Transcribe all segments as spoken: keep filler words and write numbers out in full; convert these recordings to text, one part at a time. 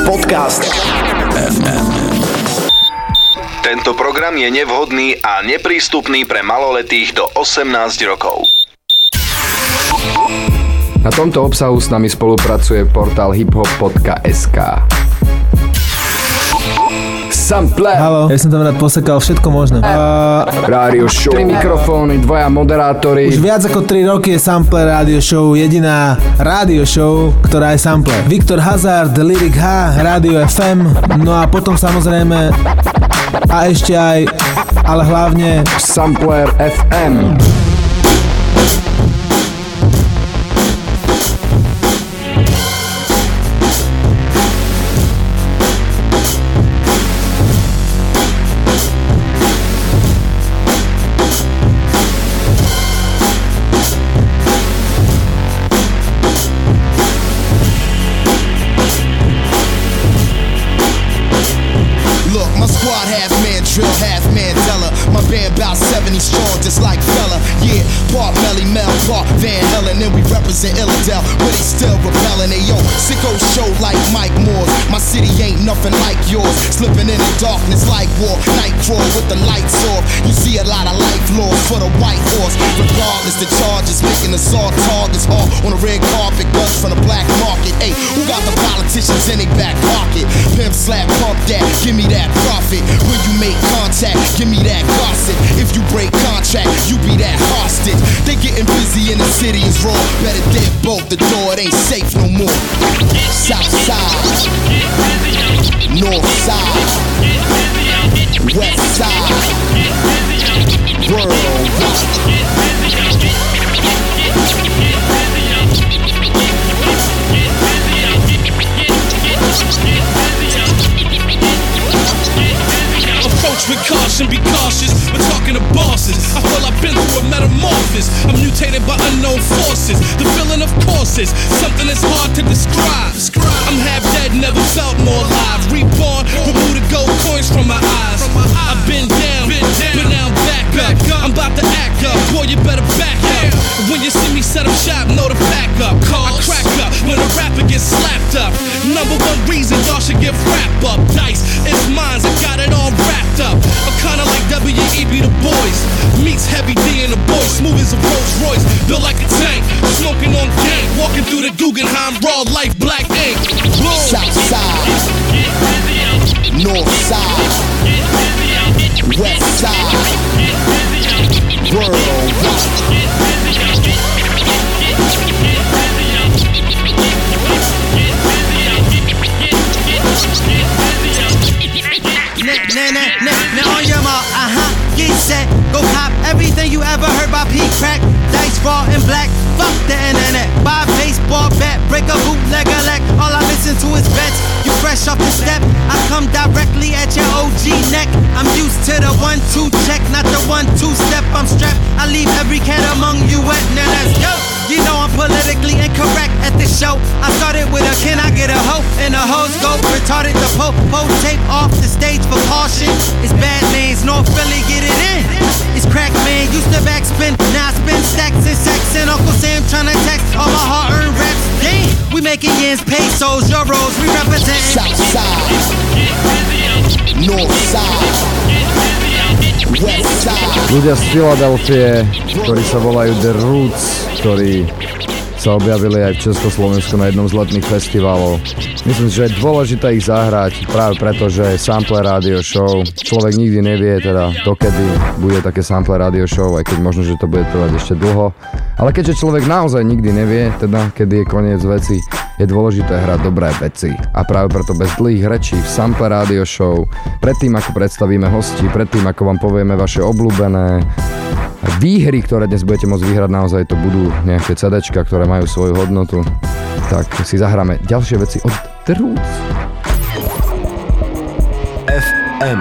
Podcast ef em. Tento program je nevhodný a neprístupný pre maloletých do osemnásť rokov. Na tomto obsahu s nami spolupracuje portál hiphop bodka es ká. Sample. Haló, ja som tam rád posekal všetko možné. Uh, Rádio show. Tri mikrofóny, dvaja moderátori. Už viac ako tri roky je Sample Rádio Show, jediná rádio show, ktorá je Sample. Viktor Hazard, Lyric H, Rádio ef em, no a potom samozrejme a ešte aj, ale hlavne Sampler ef em. Drill half Mandela, my band bout seventy strong, just like Fella. Yeah, part Melly Mel, part Van Helen, and we represent Illidale, where they still repelling. They yo, sicko show like Mike Moore's. My city ain't nothing like yours. Slipping in the darkness like war, night crawl with the lights off. You see a lot of life laws for the white horse. Regardless, the charges making us all targets. All on the red carpet, guns from the black market. Hey, who got the politicians in their back pocket? Pimp slap, pump that, give me that profit. When you make contact, give me that gossip. If you break contract, you be that hostage. They getting busy in the city is raw. Better dead bolt the door, it ain't safe no more. South side, north side, west side, worldwide. Approach with caution, be cautious. We're talking to bosses. I feel I've been through a metamorphosis. I'm mutated by unknown forces. The feeling of courses, something that's hard to describe. I'm half dead, never felt more alive. Reborn, remove the gold coins from my eyes. I've been down, but now I'm back up. I'm about to act up, boy, you better back up. When you see me set up shop, know to pack up. I crack up when a rapper gets slapped up. Number one reason y'all should give rap up. Dice, it's mine, I got it all wrapped up. I'm kinda like W E B The Boys meets Heavy D and the Boys, smooth as a Rolls Royce, built like a tank, smoking on gang, walking through the Guggenheim, raw life, black ink. Boom. South side, north side, west side, worldwide. Now, now, now, now on your mark, uh-huh, get set, go cop everything you ever heard by Pete Crack. Dice raw and black, fuck the internet. Buy a baseball bat, break a bootleg elect. All I listen to is bets, you fresh off the step. I come directly at your O G neck. I'm used to the one two check, not the one two step. I'm strapped, I leave every cat among you wet. Now let's go. You know I'm politically incorrect at this show. I started with a can I get a hoe? And the hoes go retarded the po po tape off the stage for caution. It's bad names, North Philly, get it in. It's crack man, used to backspin, now I spin stacks and sacks. And Uncle Sam tryna tax all my hard-earned raps. Damn, we making yens, pesos, euros, we represent South side, north side, west side. Ľudia z Filadelfie, ktorí sa volajú The Roots, ktorí sa objavili aj v Československu na jednom z letných festivalov. Myslím si, že je dôležité ich zahrať práve preto, že je Sample Radio Show. Človek nikdy nevie teda dokedy bude také Sample Radio Show, aj keď možno, že to bude trvať ešte dlho. Ale keďže človek naozaj nikdy nevie, teda kedy je koniec veci, je dôležité hrať dobré veci. A práve preto bez dlhých rečí v Sample Radio Show, predtým ako predstavíme hostí, predtým ako vám povieme vaše obľúbené výhry, ktoré dnes budete môcť vyhrať, naozaj to budú nejaké CDčka, ktoré majú svoju hodnotu, tak si zahráme ďalšie veci od The Roots. ef em.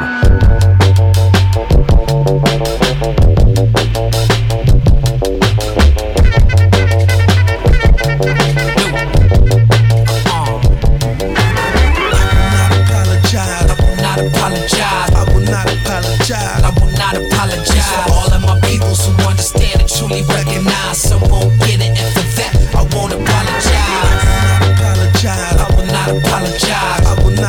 Apologize. I will not apologize. I will not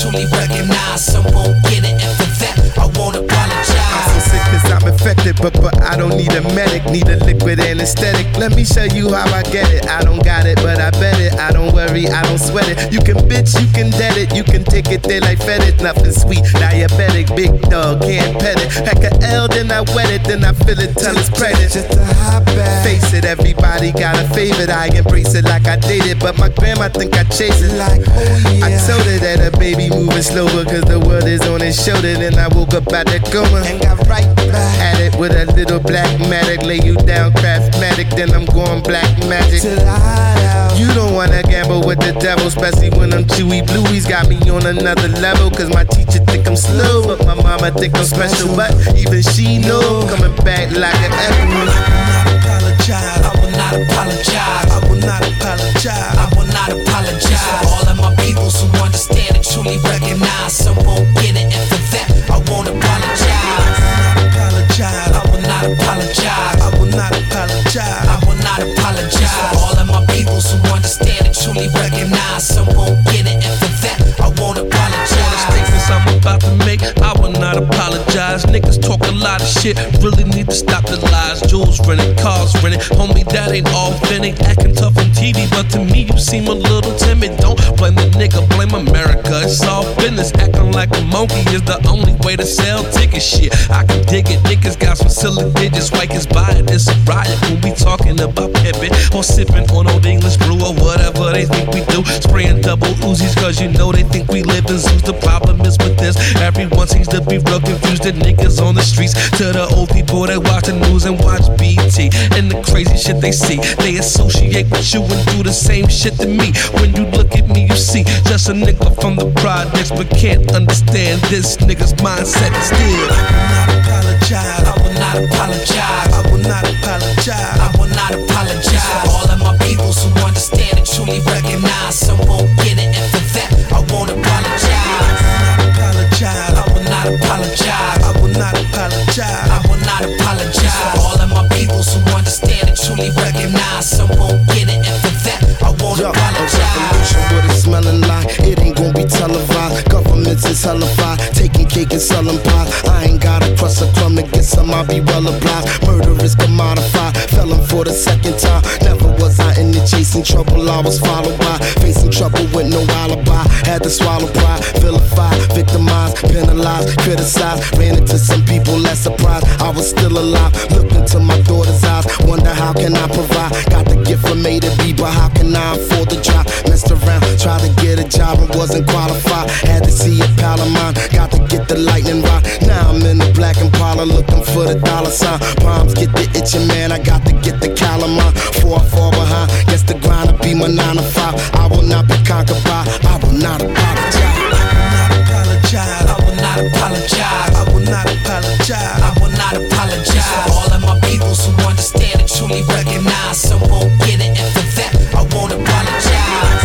truly recognize. Some won't get it, and for that, I won't apologize. I'm so sick cause I'm infected, but, but I don't need a medic, need a liquid anesthetic. Let me show you how I get it. I don't got it, but I bet it. I don't worry, I don't sweat it. You can bitch, you can dead it. You can take it there like fed it. Nothing sweet, diabetic, big dog, can't pet it. Heck a L, then I wet it, then I feel it till it's pregnant. Just a hot bag. Face it, everybody got a favorite. I embrace it like I dated, but my grandma think I chase it. Like, oh yeah. I told her that a baby moving slower, cause the world is on his shoulder. Then I woke up out the coma and got right back at it with a little black magic. Lay you down, craftmatic, then I'm going black magic. Till I hide out. You don't wanna gamble with the devil, especially when I'm chewy blueies. Got me on another level, cause my teacher think I'm slow, but my mama think I'm special. But even she know, coming back like an echo. I will not apologize. I will not apologize. I will not apologize. For all of my peoples who understand and truly recognize. Some won't get it, and for that, I won't apologize. I will not apologize. I will not apologize. I will not apologize. For all of my peoples who understand and truly recognize. Some won't get it, and for that, I won't apologize. For the statements I'm about to make, I will not apologize. Niggas talk a lot of shit, really need to stop the lies. Jewels rented, cars rented, homie, that ain't authentic. Acting tough on T V, but to me you seem a little timid. Don't blame the nigga, blame America. It's all business. Acting like a monkey is the only way to sell tickets. Shit, I can dig it. Niggas got some silly digits. White kids buy it, it's a riot when we talking about pimping or sipping on old English brew or whatever they think we do. Spraying double Uzis cause you know they think we live in zoos. The problem is with this, everyone seems to be real confused. The niggas on the streets to the old people that watch the news and watch B T. And the crazy shit they see, they associate with you and do the same shit to me. When you look at me, you see just a nigga from the projects, but can't understand this nigga's mindset still. I will not apologize. I will not apologize. I will not apologize. For all of my peoples who understand and truly recognize. Some won't get it, and for that, I won't apologize. I will not apologize. I will not apologize. I will not apologize. For all of my peoples who understand and truly recognize. Some won't get it, and for that, I won't Yo, apologize. a revolution, what it's smelling like. It ain't gonna be televised. Governments is hellified. Taking cake and selling pie. I ain't gotta cross a crumb to get some, I'll be well obliged. Murder is commodified. Felon for the second time. Never was I in the chasing trouble. I was followed by facing trouble with no alibi. Had to swallow pride, vilify, victimize, penalize, criticize. Ran into some people less surprised I was still alive. Looked into my daughter's eyes, wonder how can I provide. Got the gift from A to B, but how can I afford the drive? Messed around, tried to get a job and wasn't qualified. Had to see a pal of mine, got to get the lightning rod. Now I'm in the black Impala looking for the dollar sign. Palms get the itching, man, I got to get the calamine. Before I fall behind, guess the grind will be my nine to five. I will not be conquered by, I will not apologize. I will not apologize. I will not apologize. I will not apologize. For all of my peoples who understand and truly recognize. Some won't get it, and for that, I won't apologize.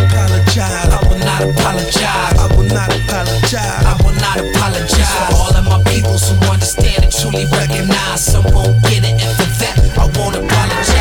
I will not apologize. I will not apologize. I will not apologize. For all of my peoples who understand and truly recognize. Some won't get it, and for that, I won't apologize.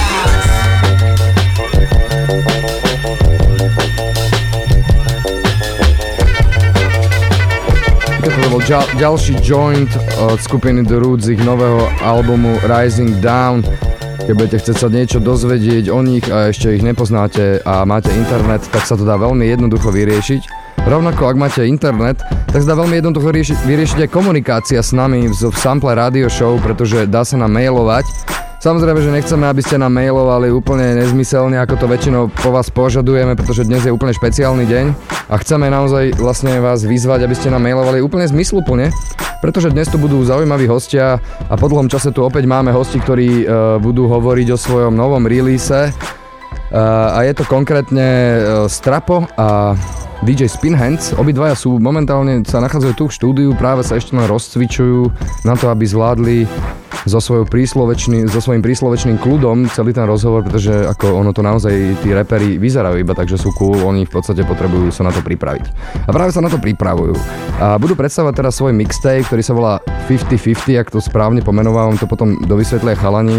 To bol ďal, ďalší joint od skupiny The Roots z ich nového albumu Rising Down. Keď budete chcieť sa niečo dozvedieť o nich a ešte ich nepoznáte a máte internet, tak sa to dá veľmi jednoducho vyriešiť. Rovnako ak máte internet, tak sa dá veľmi jednoducho riešiť, vyriešiť aj komunikácia s nami v Sample Radio Show, pretože dá sa nám mailovať. Samozrejme, že nechceme, aby ste nám mailovali úplne nezmyselne, ako to väčšinou po vás požadujeme, pretože dnes je úplne špeciálny deň a chceme naozaj vlastne vás vyzvať, aby ste nám mailovali úplne zmysluplne, pretože dnes tu budú zaujímaví hostia a po dlhom čase tu opäť máme hosti, ktorí uh, budú hovoriť o svojom novom release uh, a je to konkrétne uh, Strapo a dý džej Spinhands. Obidvaja sú momentálne, sa nachádzajú tu v štúdiu, práve sa ešte len rozcvičujú na to, aby zvládli so, svojou príslovečný, so svojím príslovečným kľudom celý ten rozhovor, pretože ako ono to naozaj tí reperi vyzerajú iba, takže sú cool, oni v podstate potrebujú sa na to pripraviť. A práve sa na to pripravujú. A budú predstavovať teraz svoj mixtape, ktorý sa volá päťdesiat päťdesiat, ak to správne pomenovávam, to potom dovysvetlia chalani.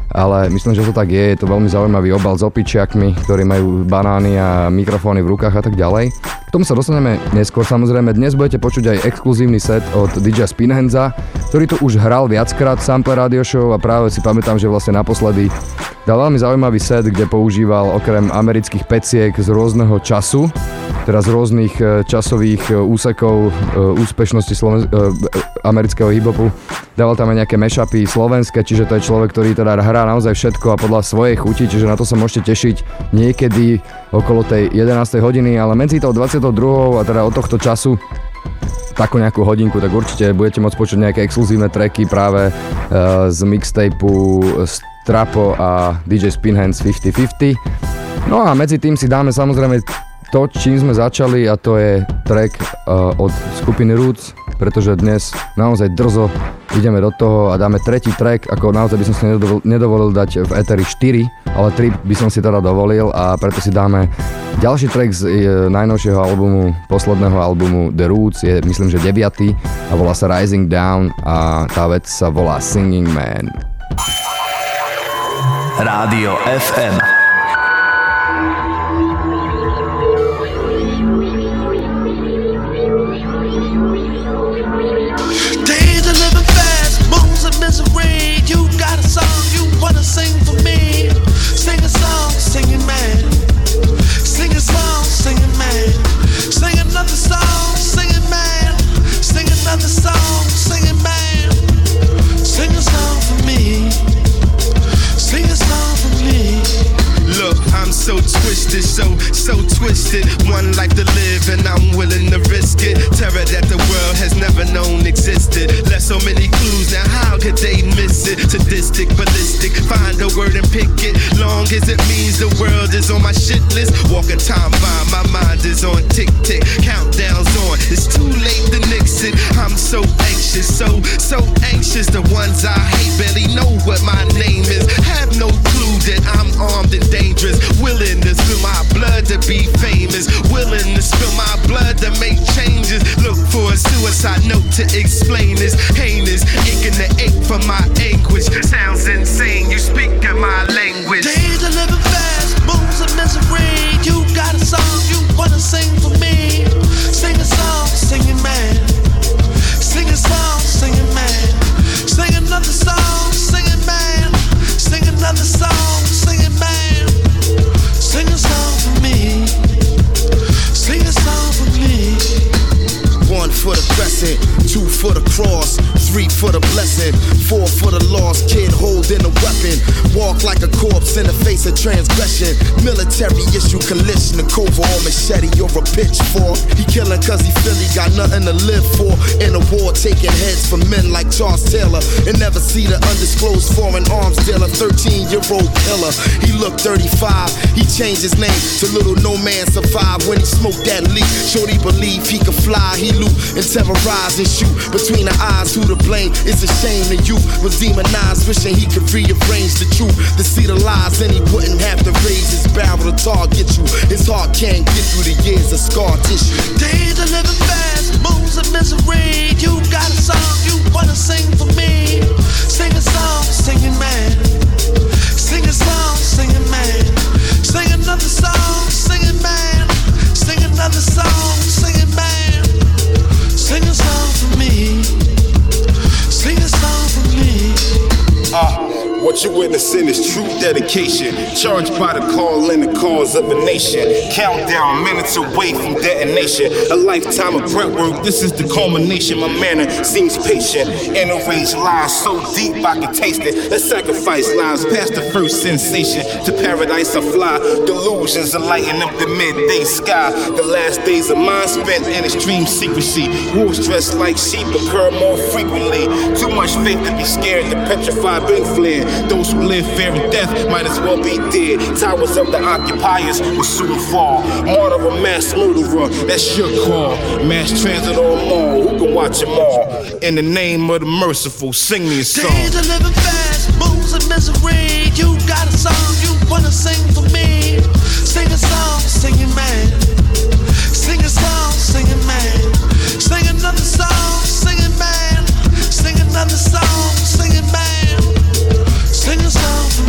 ale myslím, že to tak je. Je to veľmi zaujímavý obal s opičiakmi, ktorí majú banány a mikrofóny v rukách a tak ďalej. K tomu sa dostaneme neskôr samozrejme. Dnes budete počuť aj exkluzívny set od dý džeja Spinhanza, ktorý tu už hral viackrát v Sample Radio Show a práve si pamätám, že vlastne naposledy dal veľmi zaujímavý set, kde používal okrem amerických peciek z rôzneho času, teda z rôznych časových úsekov úspešnosti Sloven- amerického hip-hopu. Dával tam aj nejaké mashupy slovenské, čiže to je človek, ktorý teda hrá naozaj všetko a podľa svojej chuti, čiže na to sa môžete tešiť niekedy okolo tej jedenástej hodiny, ale medzi tou dvadsiatou druhou a teda od tohto času takú nejakú hodinku, tak určite budete môcť počuť nejaké exkluzívne tracky práve uh, z mixtapeu Strapo a dý džej Spinhands päťdesiat päťdesiat. No a medzi tým si dáme samozrejme to, čím sme začali, a to je track uh, od skupiny Roots, pretože dnes naozaj drzo ideme do toho a dáme tretí track, ako naozaj by som si nedovolil, nedovolil dať v Eteri štyri, ale tri by som si teda dovolil a preto si dáme ďalší track z uh, najnovšieho albumu, posledného albumu The Roots, je myslím, že deviaty a volá sa Rising Down a tá vec sa volá Singing Man. Rádio ef em. Misery, you got a song you wanna sing for me. Sing a song, singing man. Sing a song, singing man. Sing another song, singing man. Sing another song, singing man. Sing a song for me. Sing a song for me. Look, I'm so twisted, so, so twisted. One life to live and I'm willing to risk it. Terror that the world has never known existed. Left so many clues, now how could they miss it? Sadistic, ballistic, find a word and pick it. Long as it means the world is on my shit list. Walking time by, my mind is on tick tick. Countdown's on, it's too late to nix it. I'm so anxious, so, so anxious. The ones I hate barely know what my name is. Have no clue that I'm armed and dangerous. Willing to spill my blood to be famous. Willing to spill my blood to make changes. Look for a suicide note to explain this heinous. Ink in the ink for my anguish. Sounds insane, you speak in my language. Days are living fast, moons of misery. You got a song you wanna sing for me. Sing a song, singing man. Sing a song, singing man. Sing another song, singing man. Sing another song, singing man. Sing a song for me. Sing a song for me. One for the crescent, two for the cross, three for the blessing, four for the lost kid holding a weapon. Walk like a corpse in the face of transgression. Military issue collision, a cobra or machete or a pitchfork. He killing cause he feel he got nothing to live for. In a war taking heads from men like Charles Taylor. And never see the undisclosed foreign arms dealer. thirteen year old killer, he looked thirty-five. He changed his name to Little No Man Survived. When he smoked that leaf, shorty believe he could fly. He loot and terrorize and shoot between the eyes. Who to blame? It's a shame the youth was demonized, wishing he could rearrange the truth to see the lies, and he wouldn't have to raise his barrel to target you. His heart can't get through the years of scar tissue. Days are living fast, moons of misery. You got a song you wanna sing for me. Sing a song, singing man. Sing a song, singing man. Sing another song, singing man. Sing another song, singing man. Sing a song for me. Sing a song for me. Ah, what you witnessing is true dedication. Charged by the call and the cause of a nation. Countdown minutes away from detonation. A lifetime of prep work, this is the culmination. My manner seems patient. Inner rage lies so deep I can taste it. Let's sacrifice lives past the first sensation. To paradise I fly. Delusions are lighting up the midday sky. The last days of mine spent in extreme secrecy. Wolves dressed like sheep occur more frequently. Too much faith to be scared. The petrified been flared. Those who live fearing death might as well be dead. Towers of the occupiers will soon fall. Martyr or mass murderer, that's your call. Mass transit or mall, who can watch them all? In the name of the merciful, sing me a song. Days are living fast, moons of misery. You got a song you wanna sing for me. Sing a song, singing man. Sing a song, singing man. Sing another song, singing man. Sing another song, singing man. Sing a song for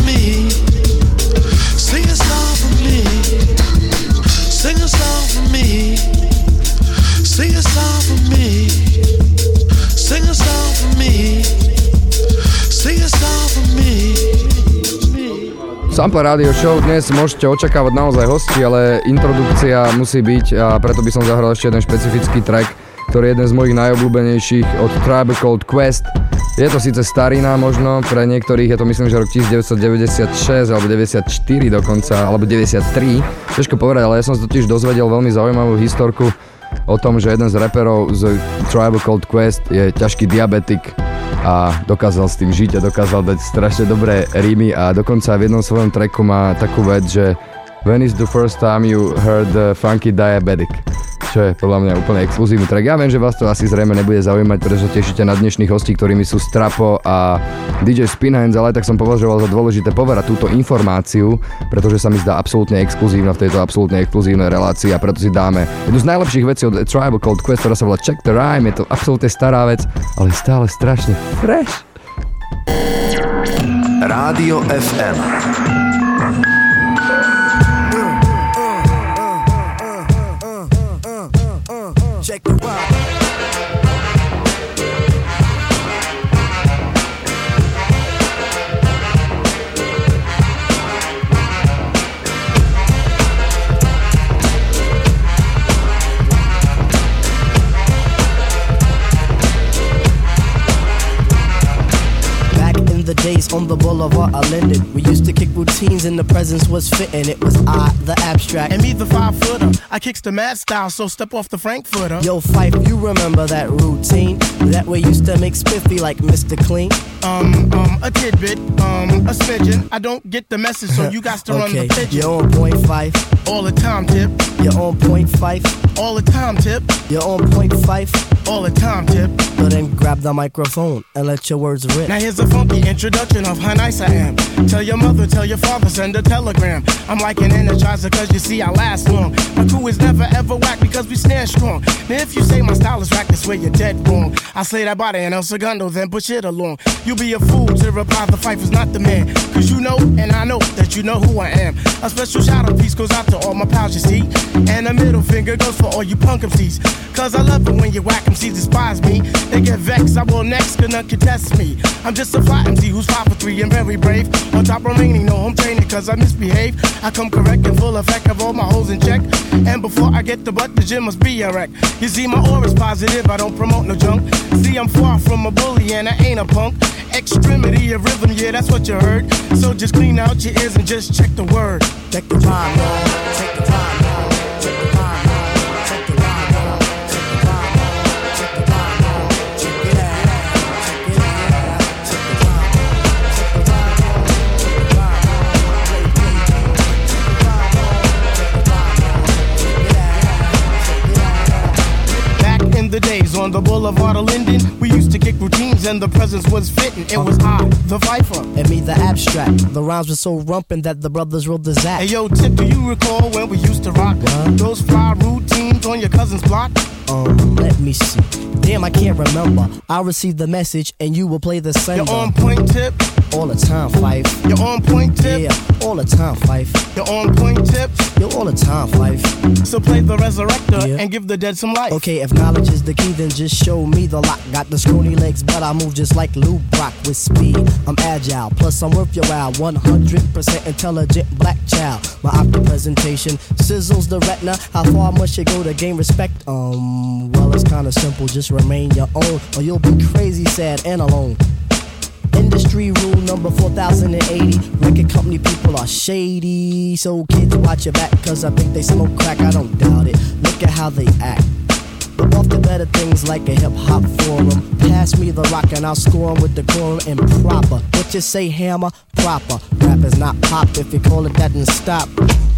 Sample Radio Show, dnes môžete očakávať naozaj hosti, ale introdukcia musí byť a preto by som zahral ešte jeden špecifický track, ktorý je jeden z mojich najobľúbenejších od Tribe Called Quest. Je to síce starina možno, pre niektorých je to myslím, že rok devätnásťstodeväťdesiatšesť alebo deväťdesiatštyri dokonca, alebo deväťdesiattri. Ťažko povedať, ale ja som sa totiž dozvedel veľmi zaujímavú historku o tom, že jeden z raperov z Tribe Called Quest je ťažký diabetik a dokázal s tým žiť a dokázal dať strašne dobré rímy a dokonca v jednom svojom tracku má takú vec, že when is the first time you heard the funky diabetic, čo je podľa mňa úplne exkluzívny track. Ja viem, že vás to asi zrejme nebude zaujímať, pretože tešíte na dnešných hostí, ktorými sú Strapo a dý džej Spinhands, ale tak som považoval za dôležité poverať túto informáciu, pretože sa mi zdá absolútne exkluzívna v tejto absolútne exkluzívnej relácii a preto si dáme jednu z najlepších vecí od Tribe Called Quest, ktorá sa volá Check the Rhyme. Je to absolútne stará vec, ale stále strašne fresh. Rádio ef em. Check the ride. The days on the boulevard are Linden. We used to kick routines and the presence was fitting. It was I, the abstract. And me, the five footer. I kicks the mad style, so step off the Frankfurter. Yo, Fife, you remember that routine? That way used to make spiffy like Mister Clean? Um, um, a tidbit, um, a smidgen. I don't get the message, so you got to okay. run the pigeon. You're on point five. All the time, Tip. You're on point five. All the time, Tip. You're on point five. All the time, Tip. So then grab the microphone and let your words rip. Now here's a funky introduction of how nice I am. Tell your mother, tell your father, send a telegram. I'm like an energizer cause you see I last long. My crew is never ever whack because we stand strong. Now if you say my style is whack, that's where you're dead wrong. I slay that body and El Segundo, then push it along. You be a fool to reply the fight is not the man. Cause you know and I know that you know who I am. A special shout out piece goes out to all my pals you see. And a middle finger goes for all you punk M Cs. Cause I love it when you whack M Cs despise me. They get vexed, I will next, gonna contest me. I'm just a fly M C who's five for three and very brave. On top remaining, no home training cause I misbehave. I come correct and full effect of all my hoes in check. And before I get the butt, the gym must be a wreck. You see my aura's positive, I don't promote no junk. See I'm far from a bully and I ain't a punk. Extremity of rhythm, yeah that's what you heard. So just clean out your ears and just check the word. Check the time, man. Check the time, man. Check the time, man. Check the time, man. Check the time, man. Check the time, man. Check it out. Check it out. Check the time, man. Check the time, man. Check the time, man. Play, play, play. Check the time, man. Check the time, man. Check it out. Check it out. Back in the days on the boulevard of Linden, we used to kick routines and the presence was fitting. It was I, the Viper. And me, the abstract. The rhymes were so rumpin' that the brothers wrote the Zach. Hey yo, Tip, do you recall when we used to rock what? Those fly routines on your cousin's block? Um, let me see. Damn, I can't remember. I'll receive the message and you will play the sender. You're on point, Tip. All the time, Fife. You're on point, Tip. Yeah, all the time, Fife. You're on point, Tip. You're all the time, Fife. So play the resurrector yeah. and give the dead some life. Okay, if knowledge is the key, then just show me the lock. Got the scrawny legs, but I move just like Lou Brock with speed. I'm agile, plus I'm worth your while. one hundred percent intelligent black child. My optic presentation sizzles the retina. How far must you go to gain respect? Um, well, it's kinda simple. Just remain your own, or you'll be crazy, sad, and alone. Industry rule number four thousand eighty. Record company people are shady. So kids watch your back cause I think they smoke crack. I don't doubt it. Look at how they act. But off the better things like a hip hop forum. Pass me the rock and I'll score 'em with decorum and proper. What you say, hammer? Proper. Rap is not pop. If you call it that, then stop.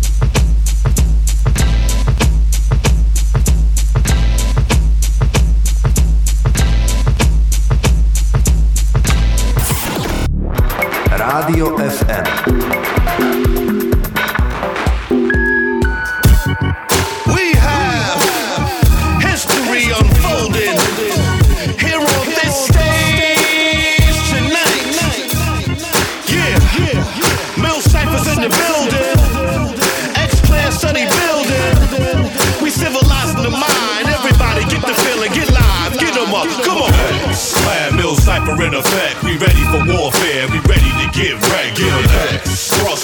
Rádio ef em. We have history unfolding here on this stage tonight. Yeah, Mill Cypher's in the building. X-Clan study building. We civilizing the mind. Everybody get the feeling, get live, get them up. Come on. X-Clan Mill Cypher in effect. We ready for warfare. We ready to get wrecked. Get it. Cross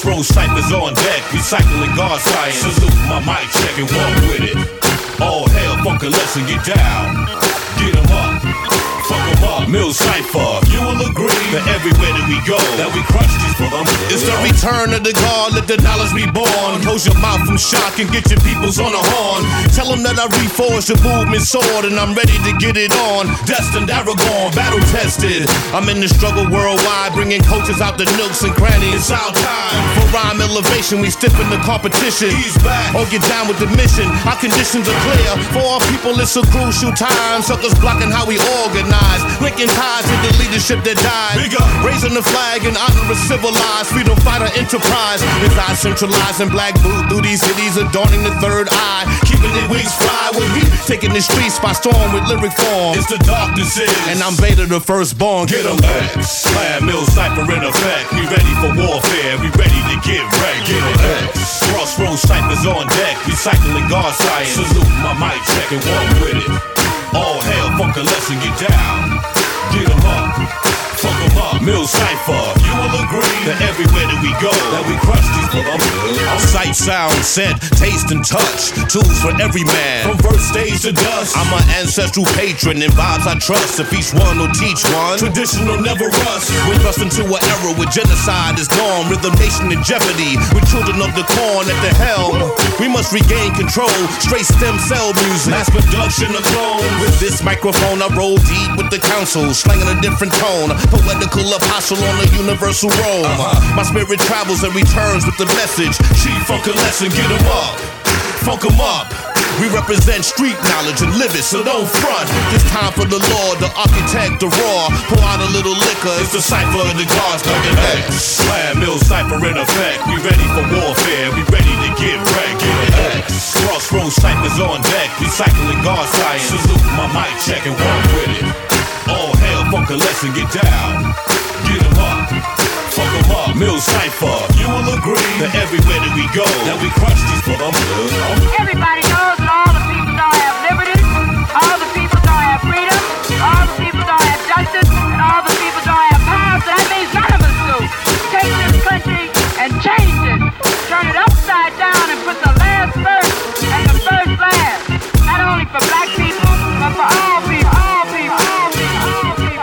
Crossroads ciphers on deck, recycling God science. Salute my mic check and walk with it. All hail, funk a lesson, get down. Get 'em up, fuck 'em up. Mill Cypher, you will agree that everywhere that we go, that we crush these brothers. It's the return of the God, let the knowledge be born. Close your mouth from shock and get your peoples on the horn. Tell them that I reforged the movement sword and I'm ready to get it on. Destined Aragorn, battle tested. I'm in the struggle worldwide, bringing coaches out the nooks and crannies. It's our time for rhyme elevation. We stiffen the competition. He's back. Or get down with the mission. Our conditions are clear. For our people, it's a crucial time. Suckers blocking how we organize. Linking ties to the leadership that died. Bigger. Raising the flag in honor of civilized freedom fighter enterprise. As I centralize in black boot through these cities, adorning the third eye. Keeping the wings fly with heat. Taking the streets by storm with lyric form. It's the darkness is. And I'm Vader the firstborn. Get 'em X. Slam Mill Cypher in effect. We ready for warfare. We ready to get wrecked. Get 'em X. Crossroads ciphers on deck. Recycling God science. Salute my mic check and walk with it. All hail, funk a lesson, get down. Get 'em up, fuck 'em up. Mill Cypher, you will agree that everywhere that we go, that we crush these brothers. Sight, sound, scent, taste, and touch. Tools for every man. From first stage to dust. I'm an ancestral patron and vibes I trust. If each one will teach one, traditional never rust. We thrust into an era where genocide is gone. Rhythm nation in jeopardy. With children of the corn at the helm. We must regain control. Straight stem cell music. Mass production of clones. With this microphone I roll deep with the council. Slanging a different tone. Poetical apostle on a universal road. Uh-huh. My spirit travels and returns with the message. Chief funk a lesson, get 'em up. Funk 'em up. We represent street knowledge and live it, so don't front. It's time for the Lord, the architect, the raw. Pour out a little liquor, it's the cipher of the gods, thuggin' X. Slam Mill Cypher in effect. We ready for warfare, we ready to get wrecked. Get an X. Crossroads ciphers on deck, recycling God science. Salute my mic check and walk with it. All hail, funk a lesson, get down. Get 'em up, fuck 'em up. Mill Cypher, you will agree that everywhere that we go, that we crush these brothers. Everybody knows that all the people don't have liberty, all the people don't have freedom, all the people don't have justice, and all the people don't have power, so that means none of us do. Take this country and change it. Turn it upside down and put the last first and the first last. Not only for black people, but for all people, all people, all people, all people.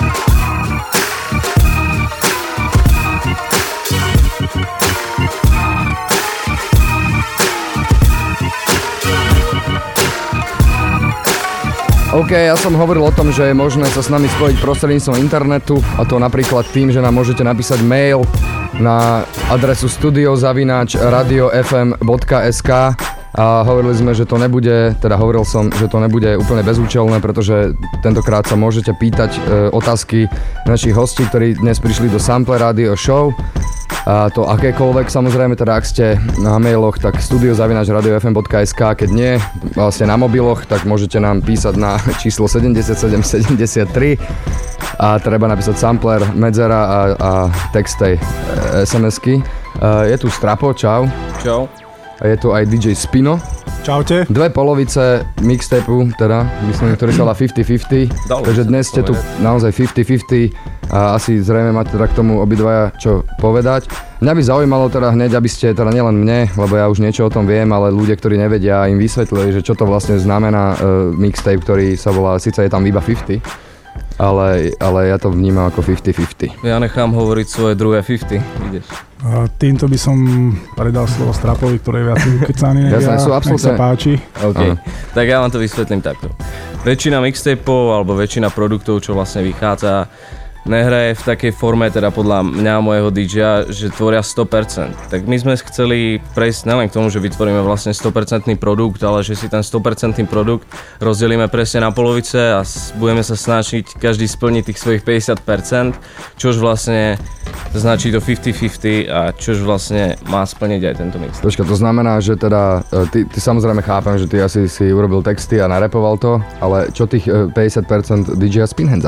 OK, ja som hovoril o tom, že je možné sa s nami spojiť prostredníctvom internetu, a to napríklad tým, že nám môžete napísať mail na adresu studio zavináč radio f m bodka es ká a hovorili sme, že to nebude, teda hovoril som, že to nebude úplne bezúčelné, pretože tentokrát sa môžete pýtať e, otázky našich hostí, ktorí dnes prišli do Sample Radio Show. A to akékoľvek, samozrejme, teda ak ste na mailoch, tak studio zavináč radio f m bodka es ká, keď nie, vlastne na mobiloch, tak môžete nám písať na číslo sedemdesiatsedem sedemdesiattri a treba napísať sampler, medzera a, a text tej es em esky. Je tu Strapo, čau. Čau. A je tu aj dý džej Spino. Čaute. Dve polovice mixtapeu, teda, myslím, ktorý sa volá päťdesiat päťdesiat, takže dnes ste tu naozaj päťdesiat päťdesiat a asi zrejme máte teda k tomu obidvaja čo povedať. Mňa by zaujímalo teda hneď, aby ste, teda nielen mne, lebo ja už niečo o tom viem, ale ľudia, ktorí nevedia, im vysvetlili, že čo to vlastne znamená uh, mixtape, ktorý sa volá, síce je tam iba päťdesiat, ale, ale ja to vnímam ako päťdesiat päťdesiat. Ja nechám hovoriť svoje druhé päťdesiat, ideš. A týmto by som predal slovo Strapovi, ktorý je viac ukecaný než ja, nech sa páči. OK, tak ja vám to vysvetlím takto. Väčšina mixtapeov alebo väčšina produktov, čo vlastne vychádza, nehraje v takej forme, teda podľa mňa a môjho dý džeja, že tvoria sto percent. Tak my sme chceli prejsť nelen k tomu, že vytvoríme vlastne sto percent produkt, ale že si ten sto percent produkt rozdelíme presne na polovice a budeme sa snažiť každý splniť tých svojich päťdesiat percent, čož vlastne značí to päťdesiat päťdesiat a čož vlastne má splniť aj tento mix. Počka, to znamená, že teda, ty, ty samozrejme chápem, že ty asi si urobil texty a narepoval to, ale čo tých päťdesiat percent dý džeja Spinheadza?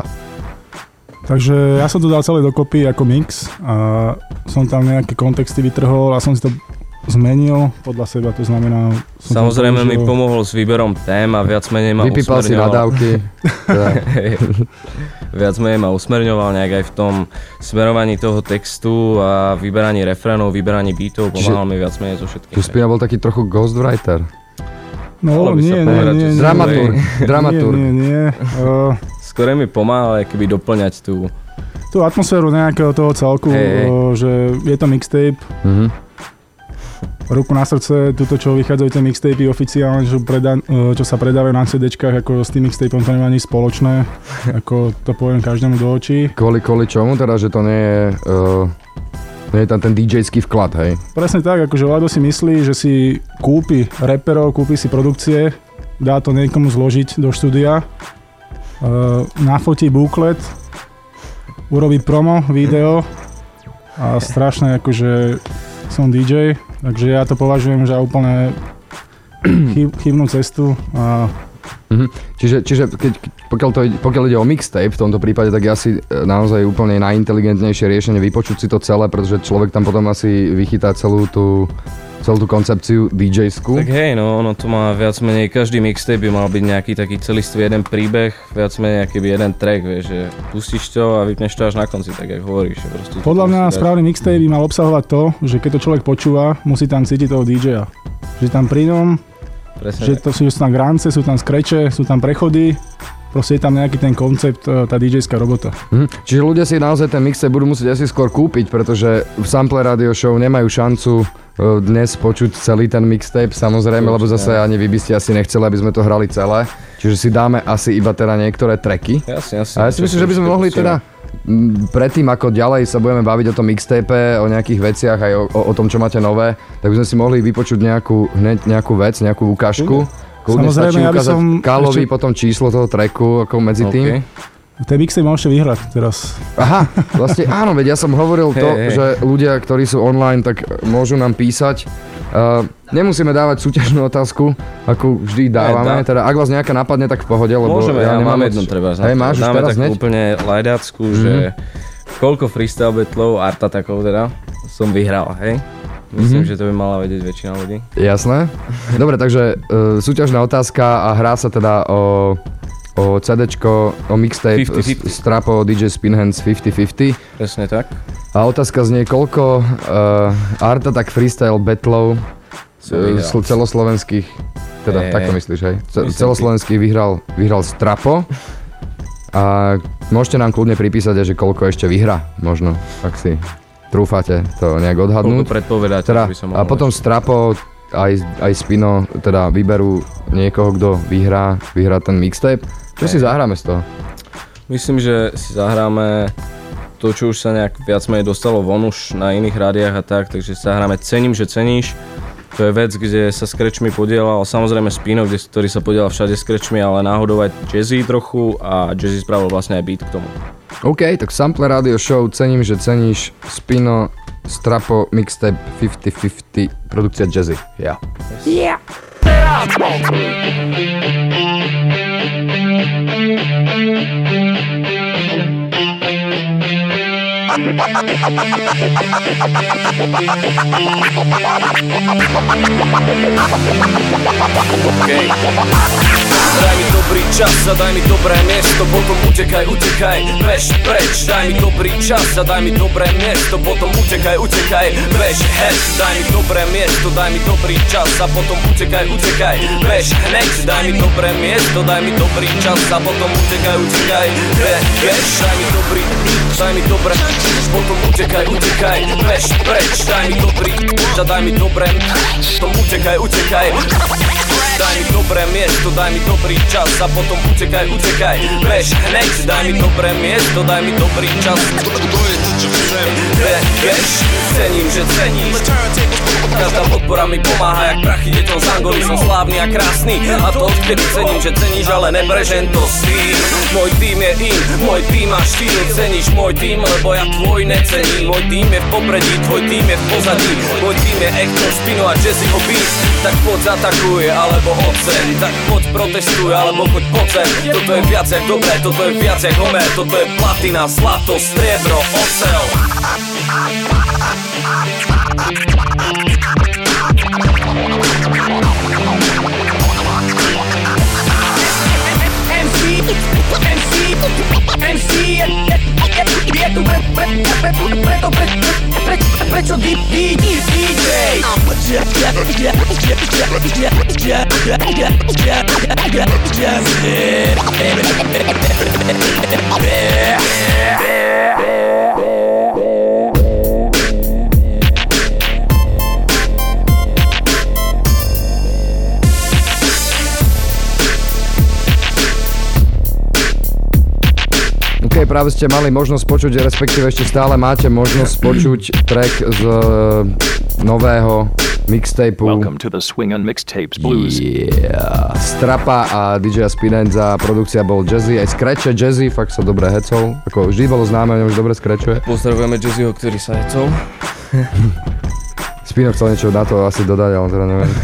Takže ja som to dal celé dokopy ako mix a som tam nejaké kontexty vytrhol a som si to zmenil podľa seba, to znamená... Samozrejme mi pomohol s výberom tém a viac menej ma Vypípal usmerňoval. si nadávky. Viac menej ma usmerňoval nejak aj v tom smerovaní toho textu a vyberaní refrénov, vyberaní beatov, pomáhal mi viac menej zo všetkým. Tu Spina bol taký trochu ghostwriter. No, nie, nie, nie, nie. Dramaturg. Dramaturg. Nie, nie, nie. Uh, Skôr mi pomáhal keby doplňať tú... tú atmosféru nejakého toho celku, hey, hey. Uh, že je to mixtape. Mm-hmm. Ruku na srdce, tuto čo vychádzajú tie mixtapy oficiálne, čo, predá, uh, čo sa predávajú na CDčkách, ako s tým mixtapeom to nemá nič spoločné, ako to poviem každému do očí. Kvôli, kvôli čomu teda, že to nie je... Uh... Nie je tam ten DJský vklad, hej? Presne tak, akože Vlado si myslí, že si kúpi reperov, kúpi si produkcie, dá to niekomu zložiť do štúdia, uh, nafotí buklet, urobí promo, video a strašne akože som dý džej, takže ja to považujem za úplne chyb, chybnú cestu a Mhm. Čiže, čiže keď, pokiaľ, to, pokiaľ ide o mixtape v tomto prípade, tak je asi naozaj úplne najinteligentnejšie riešenie vypočuť si to celé, pretože človek tam potom asi vychytá celú tú, celú tú koncepciu dý džejskú. Tak hej, no ono to má viac menej, každý mixtape by mal byť nejaký taký celistvý jeden príbeh, viac menej akýby jeden track, vieš, že pustíš to a vypneš to až na konci, tak jak hovoríš. Podľa mňa správny mixtape by mal obsahovať to, že keď to človek počúva, musí tam cítiť toho dý džeja. Že tam pri ňom Presne že, to, že sú tam grance, sú tam skreče, sú tam prechody, proste je tam nejaký ten koncept, tá dý džejská robota. Mhm. Čiže ľudia si naozaj ten mixtape budú musieť asi skôr kúpiť, pretože v Sample Radio Show nemajú šancu dnes počuť celý ten mixtape, samozrejme, lebo zase ani vy by ste asi nechceli, aby sme to hrali celé. Čiže si dáme asi iba teda niektoré tracky. Jasne, jasne. A ja si myslím, že by sme mohli teda predtým, ako ďalej sa budeme baviť o tom mixtape, o nejakých veciach, aj o, o tom, čo máte nové, tak by sme si mohli vypočuť nejakú, hneď nejakú vec, nejakú ukážku. Kľudne stačí ja ukázať som Kálovi ešte... potom číslo toho tracku, ako medzi okay. tým. Ten mixtape môžete vyhrať teraz. Aha, vlastne áno, veď ja som hovoril to, hey, hey. že ľudia, ktorí sú online, tak môžu nám písať. Uh, nemusíme dávať súťažnú otázku, ako vždy dávame, hey, teda ak vás nejaká napadne, tak v pohode, lebo môžeme, ja, ja nemám mám jednu treba. Hej, máš už dáme teraz takú hneď? úplne lajdácku, mm-hmm. že koľko freestyle battlov, art attackov teda, som vyhral, hej? Myslím, mm-hmm. že to by mala vedieť väčšina ľudí. Jasné. Dobre, takže uh, súťažná otázka a hrá sa teda o, o CDčko, o mixtape z Trapo dý džej Spinhands päťdesiat päťdesiat. Presne tak. A otázka znie, koľko uh, art attack freestyle battlov uh, celoslovenských, teda hey, takto myslíš, hej? C- celoslovenských vyhral, vyhral Strapo. A môžete nám kľudne pripísať, že koľko ešte vyhrá, možno, ak si trúfate to nejak odhadnúť. Koľko predpovedáte, teda, by som mohol. A potom Strapo, aj, aj Spino, teda vyberú niekoho, kto vyhrá, vyhrá ten mixtape. Čo hey. si zahráme z toho? Myslím, že si zahráme to, čo už sa nejak viac menej dostalo von už na iných rádiách a tak, takže sa hráme Cením, že ceníš. To je vec, kde sa s krečmi podielal, samozrejme Spino, kde, ktorý sa podielal všade s krečmi, ale náhodou aj Jazzy trochu a Jazzy spravil vlastne aj beat k tomu. OK, tak Sample Radio Show, Cením, že ceníš, Spino, Strapo, mixtape päťdesiat päťdesiat, produkcia Jazzy. Ja. Yeah. Okay. Daj mi dobrý čas a daj mi dobré miesto, potom utekaj, utekaj, bež preč. Daj mi dobrý čas a daj mi dobré miesto, potom utekaj, utekaj, bež hneď. Daj mi dobré miesto, daj mi dobrý čas a potom utekaj, utekaj, bež hneď. Daj mi dobré miesto, daj mi dobrý čas a potom utekaj, utekaj, bež. Daj mi dobrý, daj mi dobré, potom utekaj, utekaj, bež preč. Daj mi dobrý, daj mi dobré, potom utekaj, utekaj. Daj mi dobré miesto, daj mi dobrý čas a potom utekaj, utekaj, bež hneď. Daj mi dobré miesto, daj mi dobrý čas. To je to, čo chcem. Bež, cením, že ceníš. Každá podpora mi pomáha, jak prachy deťom z Angoly. Som slávny a krásny a to odkedy cením, že ceníš, ale nebrežen to si. Môj tým je in, môj tým má štýl. Ceníš môj tým, lebo ja tvoj necením. Môj tým je v popredí, tvoj tým je v pozadí. Môj tým je Ektor, Spino a Jazzy Obis. Tak poď zatakuj, alebo ocen. Tak poď protestuj, alebo poď pocen. Toto je viac jak dobré, toto je viac jak Homer. Toto je platina, zlato, striebro, ocel. OK, práve ste mali možnosť počuť, respektíve ešte stále máte možnosť počuť track z nového mixtapeu. Welcome to the Swing and Mixtapes Blues. Yeah. Strapa a dý džej Spinenza, produkcia bol Jazzy, aj skreče Jazzy, fakt sa dobre hecol. Ako vždy bolo známe, že už dobre skrečuje. Pozdravujeme Jazzyho, ktorý sa hecol. Spino chcel niečo na to asi dodať, ale teda neviem.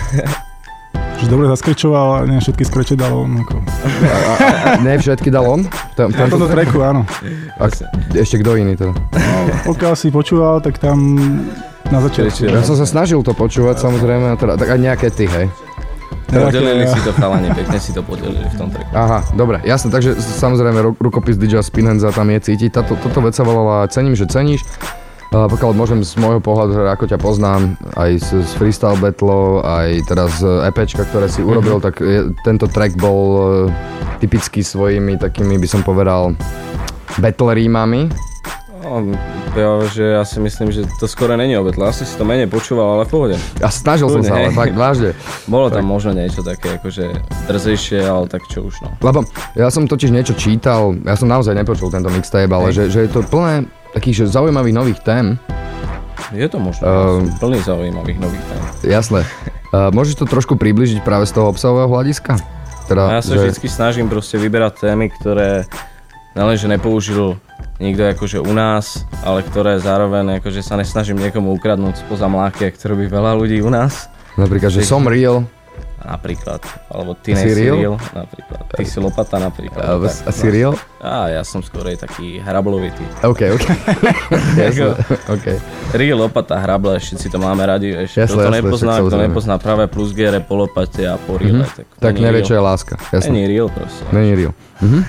Že dobre zaskrečoval a nie všetky skreče dal on. Ako. A, a, a ne všetky dal on? Na tomto tracku, áno. A ešte kto iný teda? No, pokiaľ si počúval, tak tam na začiatku. Ja som sa snažil to počúvať, samozrejme, teda, tak aj nejaké ty, hej? Podelili si to chalani, pekne si to podelili v tom tracku. Aha, dobre, jasne, takže samozrejme rukopis dý džej Spinenza tam je cítiť. Táto, toto vec sa volala Cením, že ceníš. Uh, pokiaľ môžem z môjho pohľadu, ako ťa poznám, aj z, z freestyle battle, aj teraz z EPčka, ktoré si urobil, mm-hmm. tak je, tento track bol uh, typický svojimi takými, by som povedal, battle rímami. No, ja, že ja si myslím, že to skoro není o battle. Asi si to menej počúval, ale v pohode. Ja snažil som sa, ale fakt vážne. Bolo tam možno niečo také, akože drzejšie, ale tak čo už no. Lebo ja som totiž niečo čítal, ja som naozaj nepočul tento mixtape, ale že, že je to plné takých že zaujímavých nových tém. Je to možno, uh, plný zaujímavých nových tém. Jasné. Uh, môžeš to trošku približiť práve z toho obsahového hľadiska? Teda, ja sa že... vždycky snažím proste vyberať témy, ktoré nalenže nepoužil nikto akože u nás, ale ktoré zároveň akože sa nesnažím niekomu ukradnúť spoza mláky, ktorú by veľa ľudí u nás. Napríklad, že som real. Napríklad, alebo ty nejsi real, napríklad. Ty si lopata napríklad. A, tak, a si real? Á, ja som skôr taký hrablovitý. OK, OK. Jasne, OK. Real, lopata, hrable, všetci to máme radi, vieš. Jasne, kto to jasne, nepozná, kto nepozná práve plus gére po lopate a po reale, mm-hmm. tak tak nevie, čo je láska. Jasne. Není real proste. Není real. Mhm.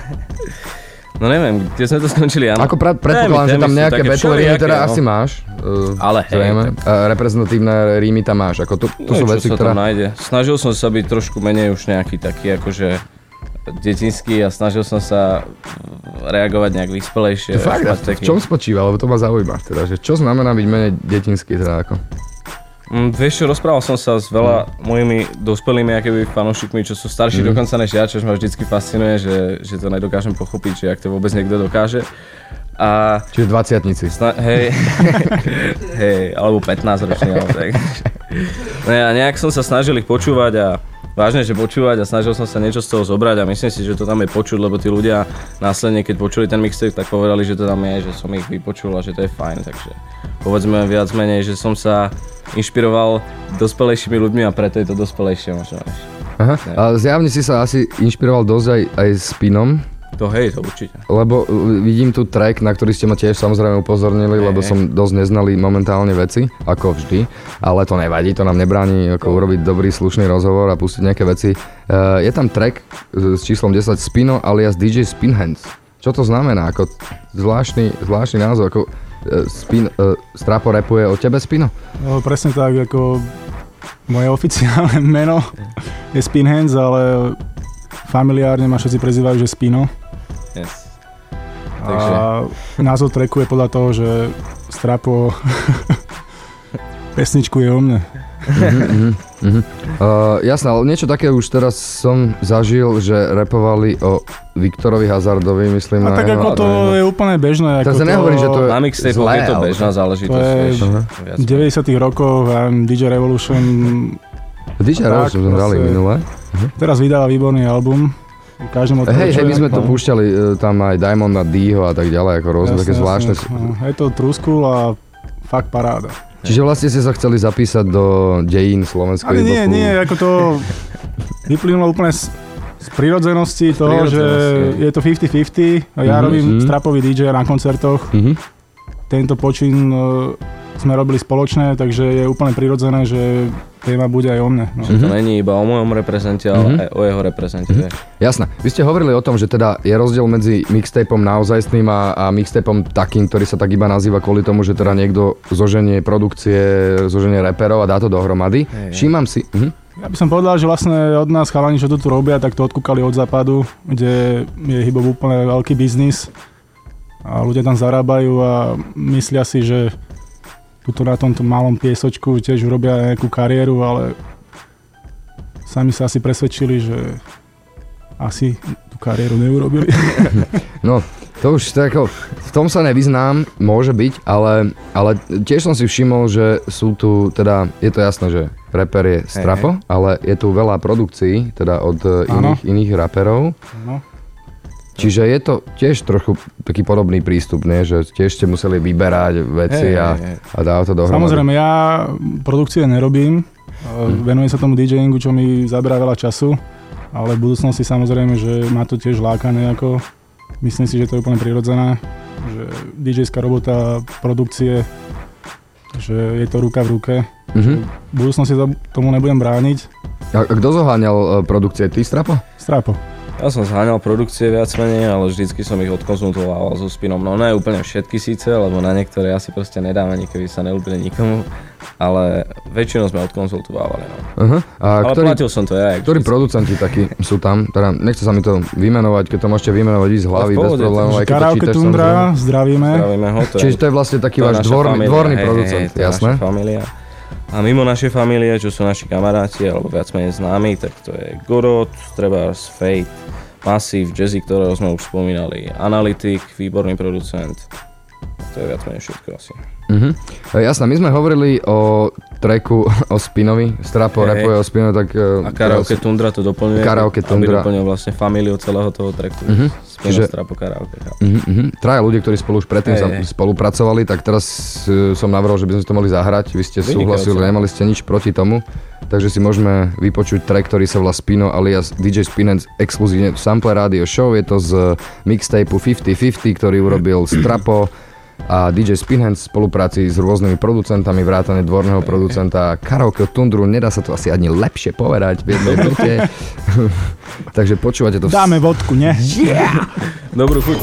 No neviem, kde sme to skončili, áno. Ako pre, predpokladám, že tam nejaké battle rímy teda no. asi máš. Uh, Ale hej. Tak... Uh, reprezentatívne rímy tam máš. Ako to, to no, sú veci, ktoré... nájde. Snažil som sa byť trošku menej už nejaký taký akože detinský a snažil som sa reagovať nejak vyspelejšie. To fakt, v čom spočíva? Lebo to ma zaujíma. Teda, že čo znamená byť menej detinský teda ako? Mm, vieš čo, rozprával som sa s veľa mm. mojimi dospelými akéby fanúšikmi, čo sú starší mm. dokonca než ja, čo ma vždycky fascinuje, že, že to nedokážem pochopiť, že ak to vôbec niekto dokáže. A... Čiže dvadsiatnici. Sna- hej, hej, alebo pätnásťroční, alebo tak. No ja nejak som sa snažil ich počúvať a vážne, že počúvať a snažil som sa niečo z toho zobrať a myslím si, že to tam je počuť, lebo tí ľudia následne, keď počuli ten mixtape, tak povedali, že to tam je, že som ich vypočul a že to je fajn, takže povedzme viac menej, že som sa inšpiroval dospelejšími ľuďmi a preto je to dospelejšie možno. Aha, a zjavne si sa asi inšpiroval dosť aj, aj Spinom. To hej, to určite. Lebo vidím tu track, na ktorý ste ma tiež samozrejme upozornili, hey, lebo som dosť neznalý momentálne veci, ako vždy, ale to nevadí, to nám nebráni ako urobiť dobrý, slušný rozhovor a pustiť nejaké veci. Uh, je tam track s číslom desať Spino alias dý džej Spinhands. Čo to znamená? Ako zvláštny, zvláštny názov, ako uh, Spin, uh, Strapo rapuje o tebe, Spino? No, presne tak, ako moje oficiálne meno je Spinhands, ale familiárne ma všetci prezývajú, že Spino. Yes. Takže... A názov tracku je podľa toho, že Strapo pesničku je o mne. mm-hmm, mm-hmm. Uh, jasné, ale niečo také už teraz som zažil, že rapovali o Viktorovi Hazardovi, myslím. A tak ako to no, je úplne bežné. Tak sa nehovorí, že to je na mixtape je to bežná záležitosť. To je v deväťdesiatych rokoch dý džej Revolution. dý džej Revolution sme hrali minule. Teraz vydáva výborný album. Hej, hej, my sme to púšťali tam aj Diamond a Dýho a tak ďalej, ako rôzne jasne, také zvláštne. No, je to true school a fakt paráda. Čiže vlastne ste sa chceli zapísať do dejín slovenského hip-hopu? Nie, nie, ako to vyplynulo úplne z, z prirodzenosti toho, že je to päťdesiat päťdesiat a ja mm-hmm. robím strapový dý džej na koncertoch. Mm-hmm. Tento počin sme robili spoločne, takže je úplne prirodzené, že téma bude aj o mne. No. Že to není iba o mojom reprezente, ale mm-hmm. aj o jeho reprezente. Mm-hmm. Jasné. Vy ste hovorili o tom, že teda je rozdiel medzi mixtapom naozajstným a, a mixtapom takým, ktorý sa tak iba nazýva kvôli tomu, že teda niekto zoženie produkcie, zoženie reperov a dá to dohromady. Hey, Všímam si... Mhm. Ja by som povedal, že vlastne od nás chalani, čo to tu robia, tak to odkúkali od západu, kde je hip-hop úplne veľký biznis a ľudia tam zarábajú a myslia si, že tuto na tomto malom piesočku tiež urobia nejakú kariéru, ale sami sa asi presvedčili, že asi tú kariéru neurobili. No, to už tak, v tom sa nevyznám, môže byť, ale, ale tiež som si všimol, že sú tu, teda je to jasné, že rapper je Strapo, hey, hey. ale je tu veľa produkcií, teda od iných, iných raperov. Ano. Čiže je to tiež trochu taký podobný prístup, nie? Že tiež ste museli vyberať veci hey, a, hey, hey. a dávať to dohromady. Samozrejme, ja produkcie nerobím, hmm. venujem sa tomu DJingu, čo mi zaberá veľa času, ale v budúcnosti samozrejme, že ma to tiež láka nejako. Myslím si, že to je úplne prirodzené, že DJská robota, produkcie, že je to ruka v ruke. Mm-hmm. V budúcnosti tomu nebudem brániť. A kto zoháňal produkcie? Ty, Strapo? Strapo. Ja som zháňal produkcie viac menej, ale vždycky som ich odkonzultoval so Spinom. No ne úplne všetky síce, lebo na niektoré asi proste nedám ani keby sa neľúbili nikomu, ale väčšinou sme odkonzultovávali. No. Uh-huh. A ale ktorý, platil som to ja. Ktorí producenti takí sú tam? Teda nechce sa mi to vymenovať, keď to môžete vymenovať z hlavy bez problémov. Karaoke Tundra, zdravíme. zdravíme ho, to Čiže to je vlastne taký váš dvorný, dvorný hej, producent, hej, jasné? Familia. A mimo našej familie, čo sú naši kamaráti, alebo viac menej známi, tak to je Gorod, Trebárs, Fate, Massive, Jazzy, ktorého sme už spomínali, Analytik, výborný producent. To je viac menej všetko asi. Uh-huh. Jasné, my sme hovorili o tracku o Spinovi, Strapo hey, rapuje o Spinovi, tak... A Karaoke teraz... Tundra to doplňuje, Karaoke Tundra. aby doplňuje vlastne familiu celého toho tracku. Uh-huh. Spino, Čiže... Strapo, Karaoke. Uh-huh, uh-huh. Traja ľudia, ktorí spolu už predtým hey, hey. spolupracovali, tak teraz uh, som navrhol, že by sme to mohli zahrať. Vy ste súhlasili, nemali ste nič proti tomu. Takže si môžeme vypočuť track, ktorý sa volá Spino alias dý džej Spinhead exkluzívne v Sample Radio Show. Je to z mixtapeu päťdesiat päťdesiat, ktorý urobil Strapo a dý džej Spinhead v spolupráci s rôznymi producentami, vrátane dvorného producenta Karaoke Tundru. Nedá sa to asi ani lepšie povedať v jednej vete. Takže počúvate to... Dáme vodku, ne? Yeah! Dobrú chuť.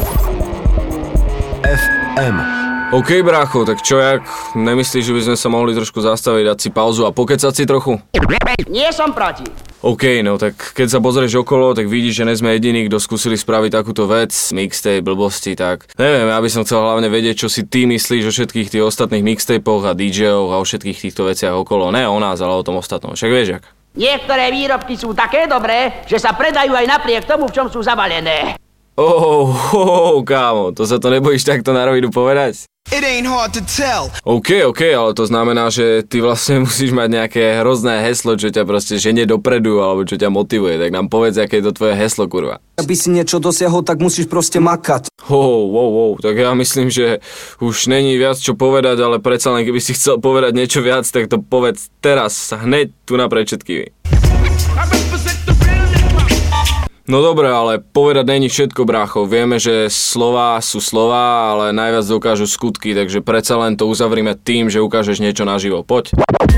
ef em. OK, brácho, tak čo jak? Nemyslíš, že by sme sa mohli trošku zastaviť, dať si pauzu a pokecať si trochu? Nie som proti. OK, no tak keď sa pozrieš okolo, tak vidíš, že nie sme jediní, kto skúsili spraviť takúto vec, mixtape, blbosti, tak neviem, ja by som chcel hlavne vedieť, čo si ty myslíš o všetkých tých ostatných mixtapoch a dý džejoch a o všetkých týchto veciach okolo. Ne o nás, ale o tom ostatnom. Však vieš jak? Niektoré výrobky sú také dobré, že sa predajú aj napriek tomu, v čom sú zabalené. Oh, oh, oh, kámo, to sa to nebojíš takto na rovinu povedať? It ain't hard to tell. OK, OK, ale to znamená, že ty vlastne musíš mať nejaké hrozné heslo, čo ťa proste ženie dopredu, alebo čo ťa motivuje. Tak nám povedz, aké je to tvoje heslo, kurva. Aby si niečo dosiahol, tak musíš proste makať. Oh, wow, wow, tak ja myslím, že už není viac čo povedať, ale predsa len keby si chcel povedať niečo viac, tak to povedz teraz, hneď tu napred všetkými. No dobré, ale povedať není všetko, brácho. Vieme, že slová sú slová, ale najviac dokážu skutky, takže predsa len to uzavrime tým, že ukážeš niečo naživo. Poď.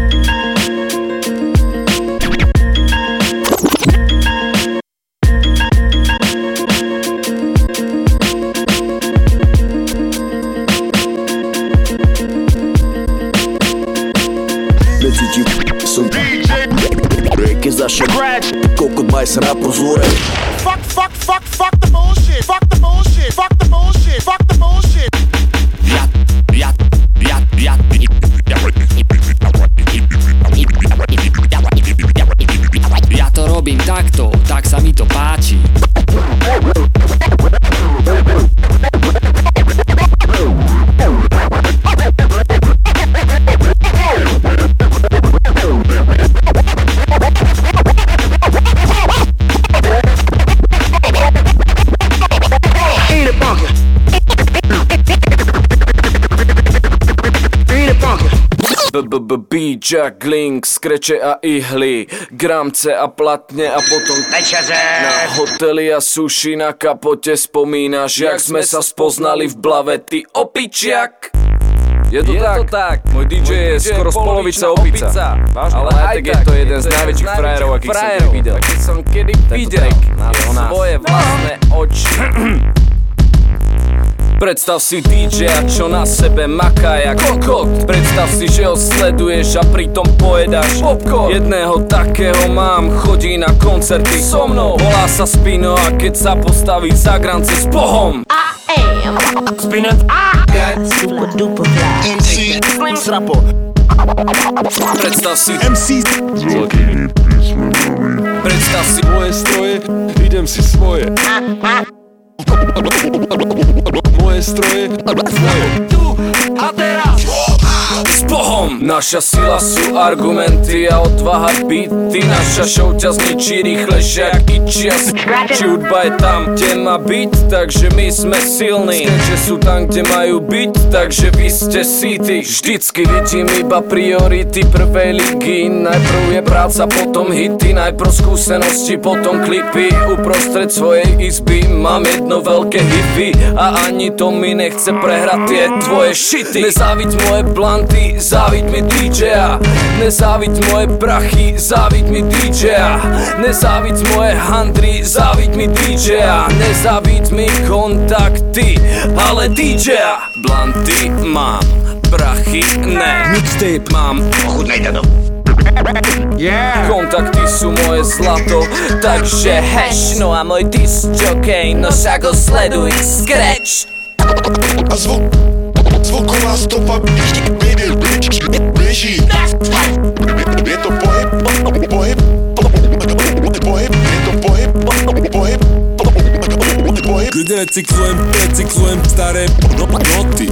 Kokot bajs rap prozore. Fuck, fuck, fuck, fuck the bullshit. Fuck the bullshit. Fuck the bullshit. Fuck the bullshit. Ja, ja, ja, ja. Ja to robím takto, tak sa mi to páči. Beat, juggling, skreče a ihly, gramce a platne a potom na hotely a sushi na kapote spomínaš, jak sme sa spoznali v blave, ty opičiak. Je to, je tak. to tak, môj dý džej je skoro z polovice opica, opica. Ale aj tak je to jeden z najväčších frajerov, akých som kedy videl. Taký som kedy videl na svoje vlastné oči. Predstav si dý džeja, čo na sebe maká jak kokot. Predstav si, že ho sleduješ a pritom pojedáš popcorn. Jedného takého mám, chodí na koncerty so mnou. Volá sa Spino a keď sa postaví za grance s Bohom. I am Spino super duper fly. em cé Slim Strapo. Predstav si em cé Predstav si moje stroje, idem si svoje. Moje stroje, svoje. Tu a teraz s Bohom. Naša sila sú argumenty a odvaha byty. Naša show ťa zničí rýchlejšie jak ičias. Či hudba je tam, kde má byť, takže my sme silní. Skeče sú tam, kde majú byť, takže vy ste síty. Vždycky vidím iba priority prvej ligy. Najprv je práca, potom hity. Najprv skúsenosti, potom klipy. Uprostred svojej izby mám jedno veľké hippy. A ani to mi nechce prehrať tie tvoje shity. Nezáviď moje blanty, záviď mi dý džeja. Nezáviď moje prachy, záviď mi dý džeja. Nezáviď moje handry, záviď mi dý džeja. Nezáviď mi kontakty, ale dý džeja. Blanty mám, prachy ne. Mixtape mám, ochutnajte to. Yeah. Kontakty sú moje zlato, takže hash. No a môj disc jockey, no však ho sleduj, scratch. A zvuk, zvuková stopa beží. Je to pohyb, pohyb, pohyb, je to pohyb, pohyb, pohyb. Kde recyklujem, recyklujem staré noty.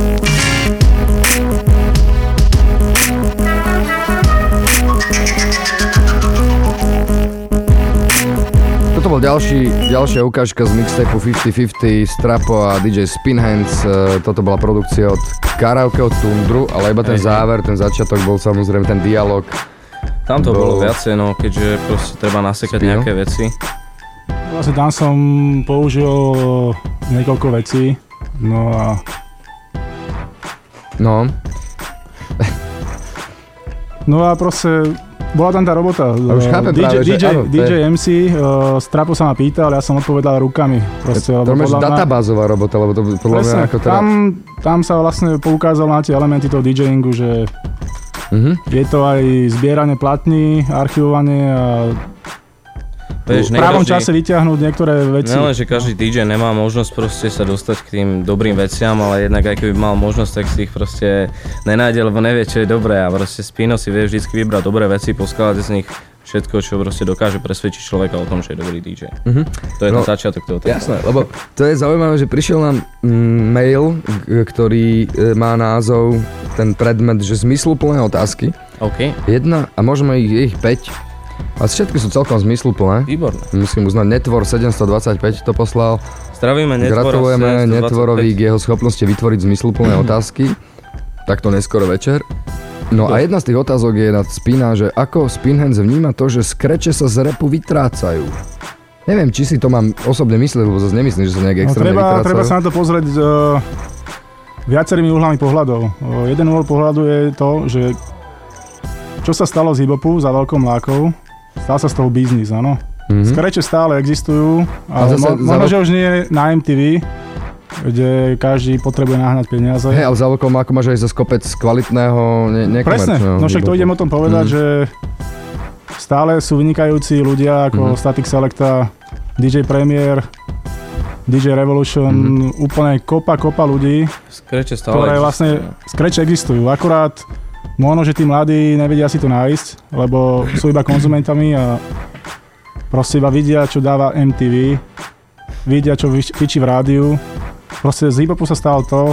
Toto bol ďalší, ďalšia ukážka z mixtapeu päťdesiat päťdesiat, Strapo a dý džej Spinhands. Toto bola produkcia od Karaoke od Tundru, ale iba ten záver, ten začiatok bol samozrejme ten dialog. Tam to bol... bolo viacej, no, keďže proste treba nasekať Spino? Nejaké veci. Vlastne tam som použil niekoľko vecí, no a... No. No a proste... Bola tam tá robota. A už chápem dý džej, práve, dý džej, že áno, dý džej em cé, uh, Strapo sa ma pýtal, ja som odpovedal rukami. Proste, to je databázová robota, lebo to podľa mňa ako teda... Tam, tam sa vlastne poukázalo na tie elementy toho DJingu, že uh-huh. je to aj zbieranie platní, archivovanie a Vieš, v právom čase vyťahnuť niektoré veci. Nielen, že každý dý džej nemá možnosť proste sa dostať k tým dobrým veciam, ale jednak aj keby mal možnosť, tak si ich proste nenájde, lebo nevie, čo je dobré a proste Spino si vie vždycky vybrať dobré veci, poskladať z nich všetko, čo proste dokáže presvedčiť človeka o tom, že je dobrý dý džej. Uh-huh. To je no, ten začiatok toho tému. Jasné, lebo to je zaujímavé, že prišiel nám mm, mail, ktorý e, má názov, ten predmet, že zmysluplné otázky. OK. Jedna a môžeme ich, je ich päť. A všetky sú celkom zmysluplné. Výborné. Musím uznať, Netvor sedemstodvadsaťpäť to poslal. Zdravíme Netvora Gratulujeme Netvorovi k jeho schopnosti vytvoriť zmysluplné otázky. Takto neskoro večer. No a jedna z tých otázok je na Spina, že ako Spinhands vníma to, že skreče sa z rapu vytrácajú. Neviem, či si to mám osobne myslieť, lebo zase nemyslím, že sa nejak extrémne no, treba, vytrácajú. Treba sa na to pozrieť uh, viacerými uhlami pohľadov. Uh, jeden uhol pohľadu je to, že čo sa stalo z hip-hopu za veľkou mlákou, stal sa z toho biznis, áno. Mm-hmm. Skreče stále existujú, ale mo- možno, že už nie na em té vé, kde každý potrebuje nahnať peniaze. Hej, ale za veľkou mlákou máš aj za kopec kvalitného, ne- nekomerčného. Presne, no však to idem o tom povedať, mm-hmm. že stále sú vynikajúci ľudia ako mm-hmm. Static Selecta, dý džej Premier, dý džej Revolution, mm-hmm. úplne kopa, kopa ľudí, skreče stále ktoré existujú. vlastne skreče existujú, akurát možno, že tí mladí nevedia si to nájsť, lebo sú iba konzumentami a proste iba vidia, čo dáva em té vé, vidia, čo fičí v rádiu. Proste z hip-hopu sa stalo to,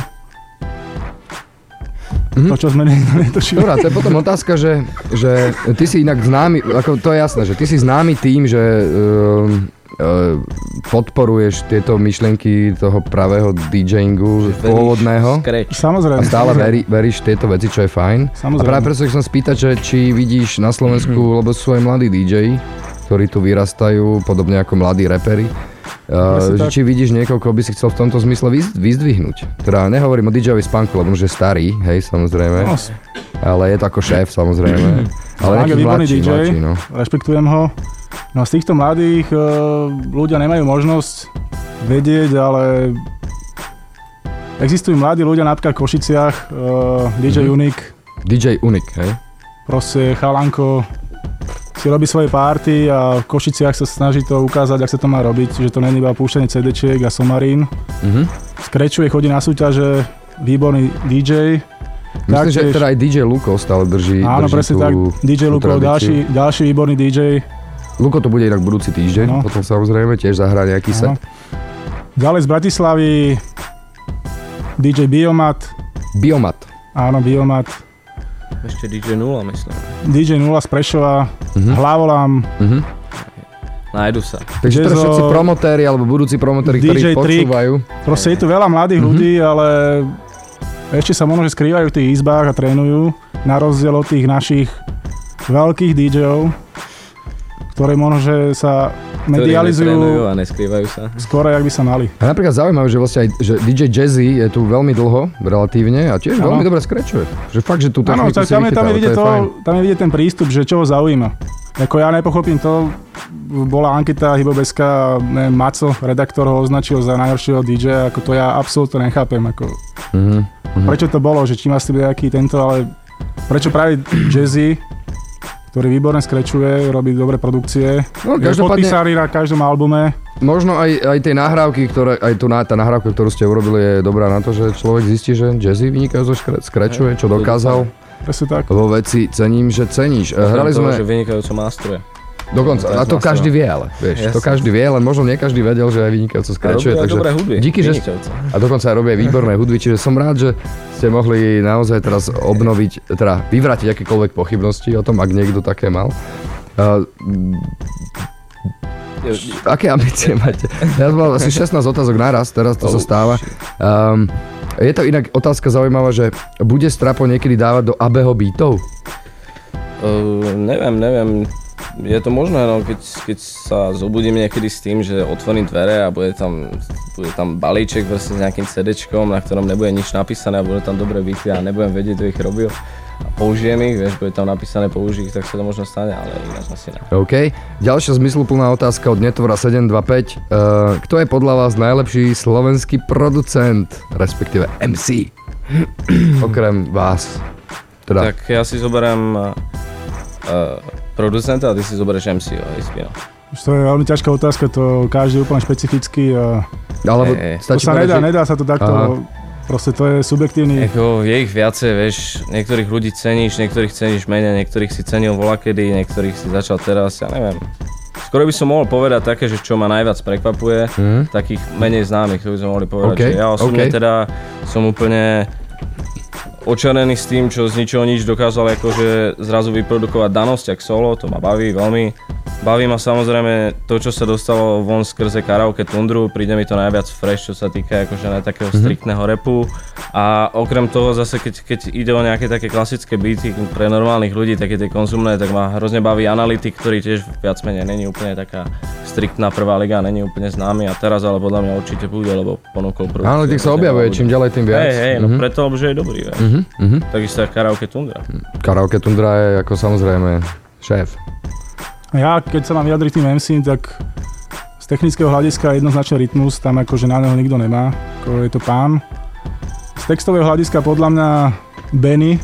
mm-hmm. to, čo sme netušili. Dobrá, to je potom otázka, že, že ty si inak známy, ako to je jasné, že ty si známy tým, že um, uh, podporuješ tieto myšlienky toho pravého DJingu pôvodného. Samozrejme. A stále samozrejme. Veri, veríš tieto veci, čo je fajn. Samozrejme. A práve preto chcem spýtať, že či vidíš na Slovensku, mm-hmm. lebo sú aj mladí dý džeji, ktorí tu vyrastajú, podobne ako mladí reperi, uh, že či vidíš niekoho, koho by si chcel v tomto zmysle vyzdvihnúť. Teda nehovorím o dý džejovi Spanku, lebo už je starý, hej, samozrejme. No. Ale je to ako šéf, samozrejme. Ale nejaký mladší, dý džej, mladší, no. Rešpektujem ho. No z týchto mladých uh, ľudia nemajú možnosť vedieť, ale existujú mladí ľudia napríklad v Košiciach, uh, dý džej mm-hmm. Unik. dý džej Unik, hej? Proste chalanko si robí svoje party a v Košiciach sa snaží to ukázať, ak sa to má robiť, že to není iba púšťanie cé déčiek a somarín. Mm-hmm. Skrečuje, chodí na súťaže, výborný dý džej. Myslím, že teda aj dý džej Luko stále drží, áno, drží presne tú, tak, dý džej Luko, ďalší, ďalší výborný dý džej. Luko to bude inak budúci týždeň, no. Potom samozrejme tiež zahrá nejaký set. Ďalej z Bratislavy dý džej Biomat. Biomat. Áno, Biomat. Ešte dý džej Nula, myslím. dý džej Nula z Prešova, uh-huh. Hlavolám. Uh-huh. Nájdu sa. Takže teraz všetci promotéri alebo budúci promotéri, ktorí počúvajú. Proste je tu veľa mladých uh-huh. ľudí, ale ešte sa možno, že skrývajú v tých izbách a trénujú, na rozdiel od tých našich veľkých dý džejov, ktoré možno, že sa medializujú a neskrývajú sa. Skoro, jak by sa mali. A napríklad zaujímavé, že vlastne aj že dý džej Jazzy je tu veľmi dlho, relatívne, a tiež ano. veľmi dobre skrečuje. Že fakt, že tú techniku ano, si tam, vychytal, tam, je vidieť to je to, fajn. tam je vidieť ten prístup, že čo ho zaujíma. Ako ja nepochopím to, bola anketa Hybobeská, neviem, Maco, redaktor ho označil za najhoršieho dý džeja, ako to ja absolútne nechápem. Ako, mm-hmm. Prečo to bolo, že či má ste nejaký tento, ale prečo práve Jazzy, ktorý výborne skrečuje, robí dobré produkcie. No, je podpísaný na každom albume. Možno aj, aj tie nahrávky, ktoré, aj tu, tá nahrávka, ktorú ste urobili, je dobrá na to, že človek zistí, že Jazzy vynikajúco skrečuje, čo dokázal. Presne tak. Vo veci cením, že ceníš. Hrali toho, sme... že vynikajúco mástroje. Dokonca, a to každý vie, ale vieš, to každý vie, len možno nie každý vedel, že aj vynikajúco skrečuje. A robia dobré hudby, díky, že, a dokonca aj robia výborné hudby, čiže som rád, že ste mohli naozaj teraz obnoviť, teda vyvrátiť akékoľvek pochybnosti o tom, ak niekto také mal. Uh, aké ambície máte? Ja som mal asi šestnásť otázok naraz, teraz to oh, sa stáva. Um, je to inak otázka zaujímavá, že bude Strapo niekedy dávať do Abeho beatov? Uh, neviem, neviem. Je to možné, no, keď, keď sa zobudím niekedy s tým, že otvorím dvere a bude tam, bude tam balíček s nejakým CDčkom, na ktorom nebude nič napísané a bude tam dobré beaty a nebudem vedieť, kto ich robil a použijem ich, vieš, bude tam napísané použij, tak sa to možno stane, ale ináč asi ne. OK. Ďalšia zmysluplná otázka od Netvora sedem dva päť. Uh, kto je podľa vás najlepší slovenský producent, respektíve em cé? Okrem vás. Teda. Tak ja si zoberiem uh, producenta a ty si zoberieš em cé, hej, Spino. To je veľmi ťažká otázka, to každý úplne špecificky a alebo hey, to sa nedá, nedá sa to takto, aha. Proste to je subjektívny. Eko, je ich viacej, vieš, niektorých ľudí ceníš, niektorých ceníš menej, niektorých si cenil volakedy, niektorých si začal teraz, ja neviem. Skoro by som mohol povedať také, že čo ma najviac prekvapuje, mm. takých menej známych, to by sme mohli povedať, okay. že ja osobne okay. teda som úplne očarený s tým, čo z ničoho nič dokázal akože zrazu vyprodukovať Danosťak solo, to ma baví veľmi. Baví ma samozrejme to, čo sa dostalo von skrze Karaoke Tundru, príde mi to najviac fresh, čo sa týka akože na takého mm-hmm. striktného rapu. A okrem toho zase, keď, keď ide o nejaké také klasické beaty pre normálnych ľudí, také tie konzumné, tak ma hrozne baví Analytik, ktorý tiež viac menej není úplne taká striktná prvá liga, není úplne známy a teraz ale podľa mňa určite bude, lebo ponúkol prvú. Analytik sa objavuje, čím ďalej tým viac. Hej, hej, no mm-hmm. preto, že je dobrý. Mm-hmm. Mm-hmm. Takisto aj Karaoke Tundra. Karaoke Tundra je ako samozrejme šéf. Ja, keď sa mám vyjadriť tým em cé, tak z technického hľadiska jednoznačne rytmus, tam akože na neho nikto nemá, ako je to pán. Z textového hľadiska podľa mňa Benny,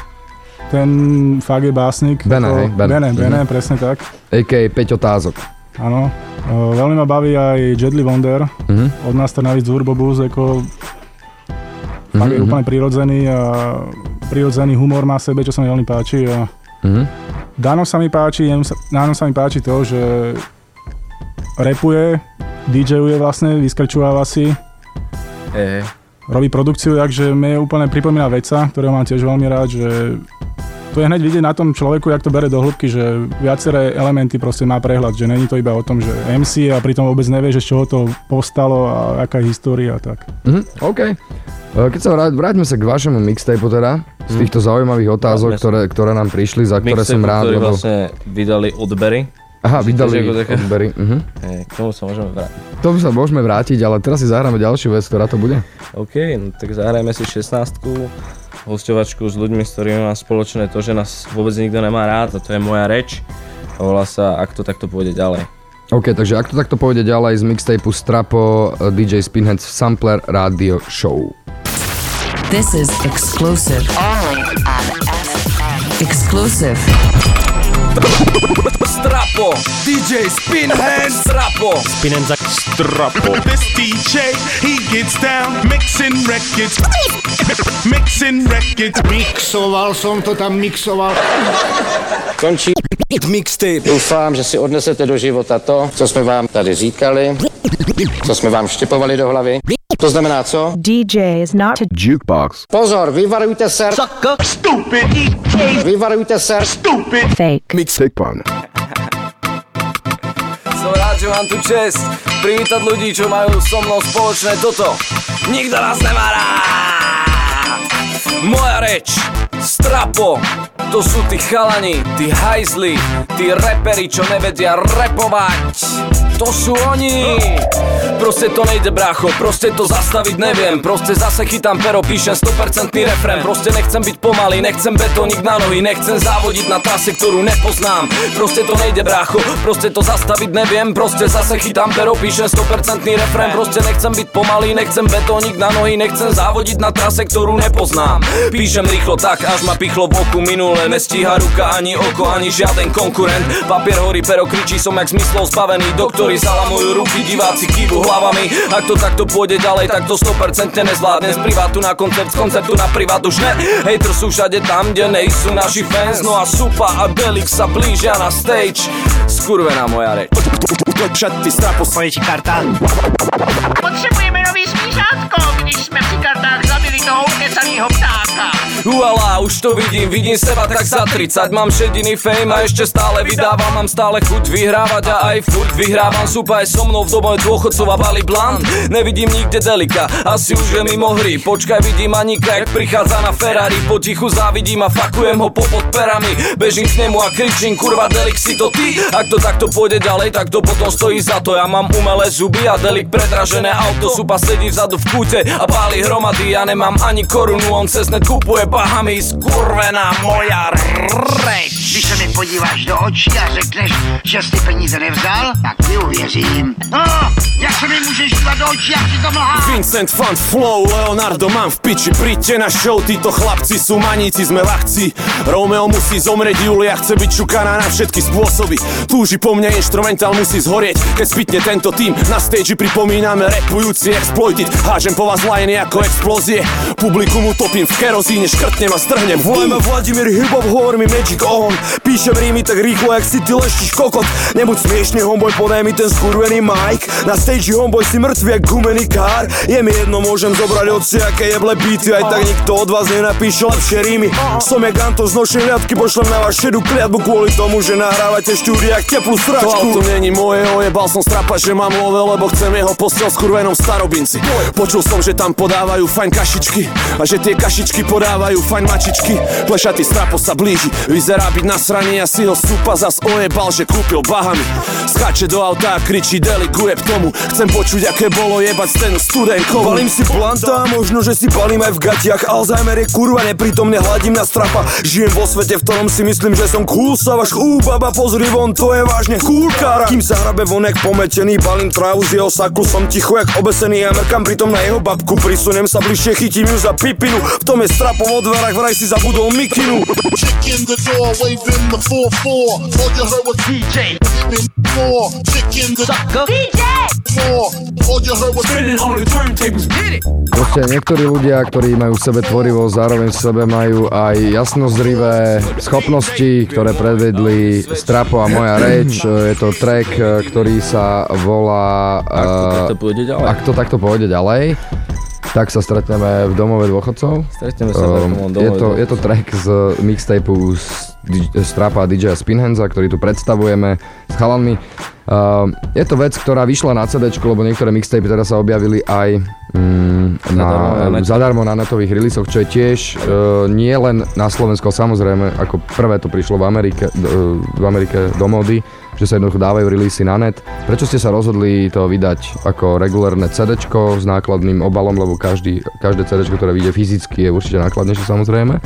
ten fakt je básnik. Bene, hej, Bene. Bene, Bene, mm-hmm. presne tak. á ká á päť otázok. Áno, o, veľmi ma baví aj Jedli Wonder, mm-hmm. od nás to navíc Urbobus, ako mm-hmm. fakt je úplne prirodzený a prirodzený humor má v sebe, čo sa mi veľmi páči. A mm-hmm. Dano sa mi páči, Dano sa mi páči to, že rapuje, DJuje vlastne, vyskrečováva si, hey. robí produkciu, takže mi úplne pripomína Veca, ktorého mám tiež veľmi rád, že to je hneď vidieť na tom človeku, jak to bere do hĺbky, že viaceré elementy proste má prehľad, že není to iba o tom, že em cé a pritom vôbec nevieš, z čoho to povstalo a aká je história a tak. Mhm, OK. Keď sa vrát, vráťme sa k vašemu mixtapeu teda, z týchto zaujímavých otázok, ja, ktoré, ktoré nám prišli, za ktoré som rád. Ktorý vlastne vydali Odbery. Aha, vydali Odbery. Uh-huh. K tomu sa môžeme vrátiť. K tomu sa môžeme vrátiť, ale teraz si zahráme ďalšiu vec, ktorá to bude. OK, no tak zahrajme si šestnástku, hosťovačku s ľuďmi, s ktorými mám spoločné to, že nás vôbec nikto nemá rád, a to je moja reč. A volá sa Ak to takto pôjde ďalej. OK, takže ak to takto pôjde ďalej z mixtapeu Strapo, dý džej Spinhead Sampler Radio Show. This is exclusive. Only on F M. Exclusive. Strapo, D J Spinhead, Strapo, Spinhead za Strapo. This D J, he gets down, mixing records, mixing records. Mixoval som to tam, mixoval. Končí mixtape. Doufám, že si odnesete do života to, co jsme vám tady říkali, co jsme vám vštěpovali do hlavy. To znamená co? D J is not a jukebox. Pozor, vyvarujte se. Sucker. Stupid D J. Vyvarujte se. Stupid. Fake. Mixtape pan. Som rád, že mám tu čest privítať ľudí, čo majú so mnou spoločné toto. Nikto nás nemá rád. Moja reč, Strapo, to sú tí chalani, tí hajzli, tí reperi, čo nevedia repovať. To sú oni. Proste to nejde, brácho, proste to zastaviť neviem. Proste zase chytám pero, píšem sto percent refrén. Proste nechcem byť pomalý, nechcem betónik na nohy, nechcem závodiť na trase, ktorú nepoznám. Proste to nejde, brácho, proste to zastaviť neviem. Proste zase chytám pero, píšem sto percent refrén. Proste nechcem byť pomalý, nechcem betónik na nohy, nechcem závodiť na trase, ktorú nepoznám. Píšem rýchlo tak, až ma pichlo v oku minule. Nestíha ruka, ani oko, ani žiaden konkurent. Papier horí, pero kričí, som jak zmyslov zbavený. Doktori zalamujú ruky, diváci kývu hlavami. Ak to takto pôjde ďalej, tak to sto percent nezvládne. Z privátu na koncert, z koncertu na privát už ne. Hejter sú všade tam, kde nejsú naši fans. No a Supa a Delix sa blížia na stage. Skurvená moja reč. Ty Strapo, svoje karta. Potřebujeme nový smířátko, když jsme při kartách zabili toho ukecanýho ptáka. Uala, už to vidím, vidím seba tak za tridsať. Mám šediný fame a ešte stále vydávam. Mám stále chuť vyhrávať a aj furt vyhrávam. Supa je so mnou v dobe dôchodcov a Bali Blunt. Nevidím nikde Delika, asi už je mimo hry. Počkaj, vidím Anika, jak prichádza na Ferrari. Potichu závidím a fakujem ho popod perami. Bežím k nemu a kričím, kurva Delik, si to ty? Ak to takto pôjde ďalej, tak to potom stojí za to. Ja mám umelé zuby a Delik predražené auto. Supa sedí vzadu v kúte a páli hromady. Ja nemám ani korunu, on cez net kupuje Bahamy. Skurvená moja reč. Když se mi podíváš do očí a řekneš, že jsi ty peníze nevzal, tak ti uvěřím. No, jak se mi můžeš dívat do očí, jak si to mlhá? Vincent Fun Flow, Leonardo mám v piči. Príďte na show, títo chlapci sú maníci, sme ľahci. Romeo musí zomrieť, Julia chce byť šukaná na všetky spôsoby. Túži po mne, instrumentál musí zhorieť. Keď spitne tento tým, na stage pripomíname rapujúci exploited. Hážem po vás lajny ako explózie. Publikum utopím v kerozíne, škrtnem a strhnem. Volaj ma Vladimír Hip-Hop, hovor mi Magic on. Píšem rímy tak rýchlo, jak si ty leštíš kokot. Nebuď smiešný, homeboy, podaj mi ten skurvený mic. Na stage homeboy si mŕtvy jak gumený kár. Je mi jedno, môžem zobrať hociaké jeble beaty. Aj tak nikto od vás nenapíše lepšie rímy. Som jak Anto, znoším riadky, pošlem na vás šedú kliatbu kvôli tomu, že nahrávate štúdia jak teplú sračku. To auto není moje, ojebal som strapa, že mám love, lebo chcem jeho postel s kurvenom starobinci. Počul som, že tam podávajú fajn kašičky a že tie kašičky podávajú fajn mačičky. Plešatý Strapo sa blíži, vyzerá byť na sranie a si ho Supa zas ojebal, že kúpil Bahamy. Skáče do auta a kričí Delik, ujeb tomu. Chcem počuť, aké bolo jebať stenu studenkou. Balím si planta, možno, že si balím aj v gatiach. Alzheimer je kurva, neprítomne hladím na strapa. Žijem vo svete, v ktorom si myslím, že som cool. Savaš, ú, baba, pozri von, to je vážne cool kára. Kým sa hrabe von jak pometený, balím trávu z jeho saku. Som ticho jak obesený a mrkám pritom na jeho babku. Prisunem sa bližšie, chytím ju za pipinu. V tom je Strapo vo dverách, vraj si zabudol mikinu. Chick in the door, waving the four four. All you heard was D J. Spin four. Chick in the sucker. D J. Four. All you heard was spinning on the turntables. Get it. Proste niektorí ľudia, ktorí majú v sebe tvorivosť, zároveň v sebe majú aj jasnozrivé schopnosti, ktoré predvedli Strapo a Moja reč. Je to track, ktorý sa volá Ak to takto pôjde ďalej. Ak to takto pôjde ďalej. Tak sa stretneme v domove dôchodcov. Stretneme sa v um, domove je to, dôchodcov. je to track z mixtapeu Strapa a dý džeja Spinhanza, ktorý tu predstavujeme s chalanmi. Uh, je to vec, ktorá vyšla na cédéčku, lebo niektoré mixtapy teda sa objavili aj mm, na, na zadarmo na netových releasoch, čo je tiež uh, nie len na Slovensku, samozrejme, ako prvé to prišlo v Amerike, uh, v Amerike do módy, že sa jednoducho dávajú releasy na net. Prečo ste sa rozhodli to vydať ako regulárne cédéčko s nákladným obalom, lebo každý, každé cédéčko, ktoré vyjde fyzicky, je určite nákladnejšie, samozrejme?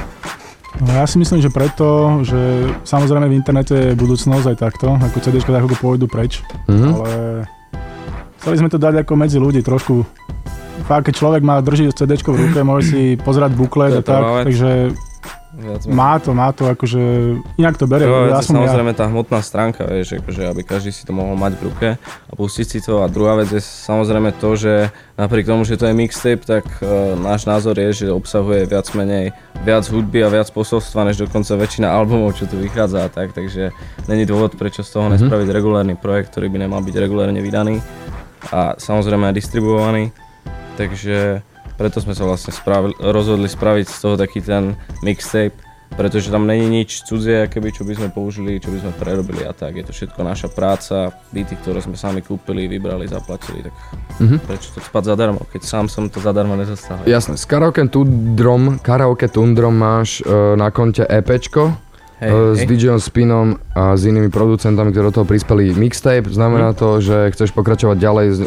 No ja si myslím, že preto, že samozrejme v internete je budúcnosť aj takto, ako cédéčka tak ako pôjdu preč, mm-hmm. ale chceli sme to dať ako medzi ľudí trošku fakt, keď človek má, drží cédéčko v ruke, môže si pozerať buklet a tak, takže má to, má to akože, inak to berie. Ja samozrejme ja. Tá hmotná stránka, vieš, akože, aby každý si to mohol mať v ruke a pustiť si to. A druhá vec je samozrejme to, že napriek tomu, že to je mixtape, tak uh, náš názor je, že obsahuje viac menej viac hudby a viac posolstva, než dokonca väčšina albumov, čo tu vychádza a tak, takže není dôvod, prečo z toho mm-hmm. nespraviť regulárny projekt, ktorý by nemal byť regulárne vydaný a samozrejme aj distribuovaný, takže preto sme sa vlastne spravili, rozhodli spraviť z toho taký ten mixtape, pretože tam není nič cudzie, keby, čo by sme použili, čo by sme prerobili a tak. Je to všetko naša práca, beaty, ktoré sme sami kúpili, vybrali, zaplatili, tak mm-hmm. prečo to spať zadarmo, keď sám som to zadarmo nezastal. Jasné, s Karaoke Tundrom, Karaoke Tundrom máš uh, na konte EPčko, Hej, uh, s hej. DJom Spinom a s inými producentami, ktorí do toho prispeli mixtape. Znamená mm. to, že chceš pokračovať ďalej z,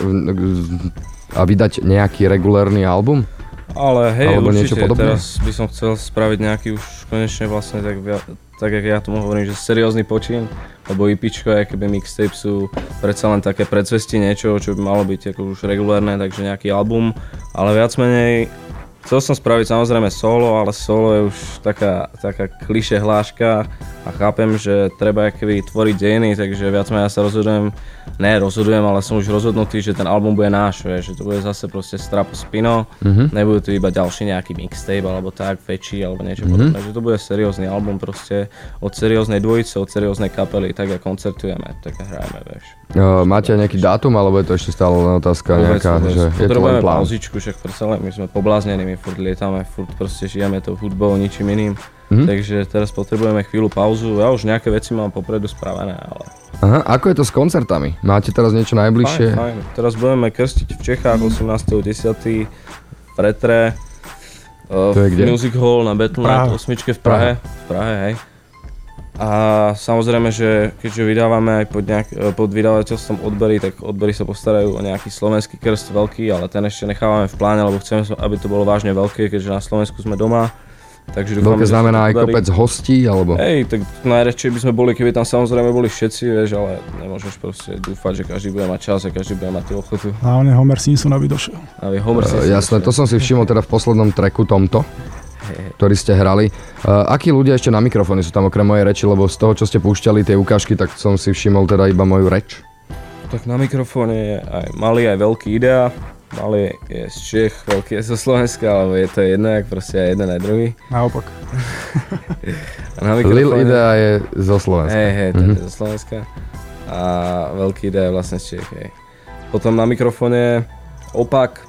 a vydať nejaký regulárny album? Ale hej, alebo určite, niečo podobné? Teraz by som chcel spraviť nejaký už konečne vlastne tak, tak jak ja tomu hovorím, že seriózny počin, lebo IPčko a keby mixtape sú predsa len také predzvesti niečo, čo by malo byť ako už regulárne, takže nejaký album, ale viac menej chcel som spraviť samozrejme solo, ale solo je už taká, taká klišé hláška a chápem, že treba keby tvoriť dejiny, takže viac menej ja sa rozhodujem, ne rozhodujem, ale som už rozhodnutý, že ten album bude náš, že to bude zase proste Strapo Spino, mm-hmm. nebude to iba ďalší nejaký mixtape alebo tak, väčší alebo niečo mm-hmm. podobné, že to bude seriózny album proste od serióznej dvojice, od serióznej kapely, tak ako koncertujeme, tak hrajeme, vieš. Uh, máte nejaký dátum, alebo je to ešte stále len otázka nejaká, vôbec, že je to len plán? Pauzičku, však predsa len my sme pobláznení, my furt lietame, furt proste žijeme tou hudbou, ničím iným. Mm-hmm. Takže teraz potrebujeme chvíľu pauzu, ja už nejaké veci mám popredu spravené, ale... Aha, ako je to s koncertami? Máte teraz niečo najbližšie? Fajn, fajn. Teraz budeme krstiť v Čechách osemnásteho desiateho v Retre, uh, v Music Hall na Battle.net osmičke v Prahe, v Prahe, hej. A samozrejme, že keďže vydávame aj pod, nejak, pod vydavateľstvom Odbery, tak Odbery sa postarajú o nejaký slovenský krst veľký, ale ten ešte nechávame v pláne, lebo chceme, aby to bolo vážne veľké, keďže na Slovensku sme doma. Takže veľké znamená aj kopec hostí, alebo? Hej, tak najradšej by sme boli, keby tam samozrejme boli všetci, vieš, ale nemôžeš proste dúfať, že každý bude mať čas a každý bude mať tú ochotu. Hlavne Homer Simpson, aby došiel. Aby Homer Simpson uh, jasné, to som si všimol teda v poslednom tracku tomto. Ktorý ste hrali. Uh, akí ľudia ešte na mikrofóny sú tam okrem mojej reči, lebo z toho, čo ste púšťali tie ukážky, tak som si všimol teda iba moju reč. Tak na mikrofóne je aj malý, aj veľký Idea. Malý je z Čech, veľký je zo Slovenska, alebo je to jedno, jak proste aj jeden, aj druhý. Naopak. Na mikrofóne... Lil Idea je zo Slovenska. Hej, hej, to mm-hmm. je zo Slovenska. A veľký Idea je vlastne z Čech, hej. Potom na mikrofóne Opak.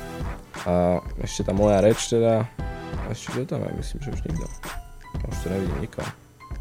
A ešte tá moja reč teda. A ešte kto tam je? Myslím, že už nikto. Už to nevidím nikoho.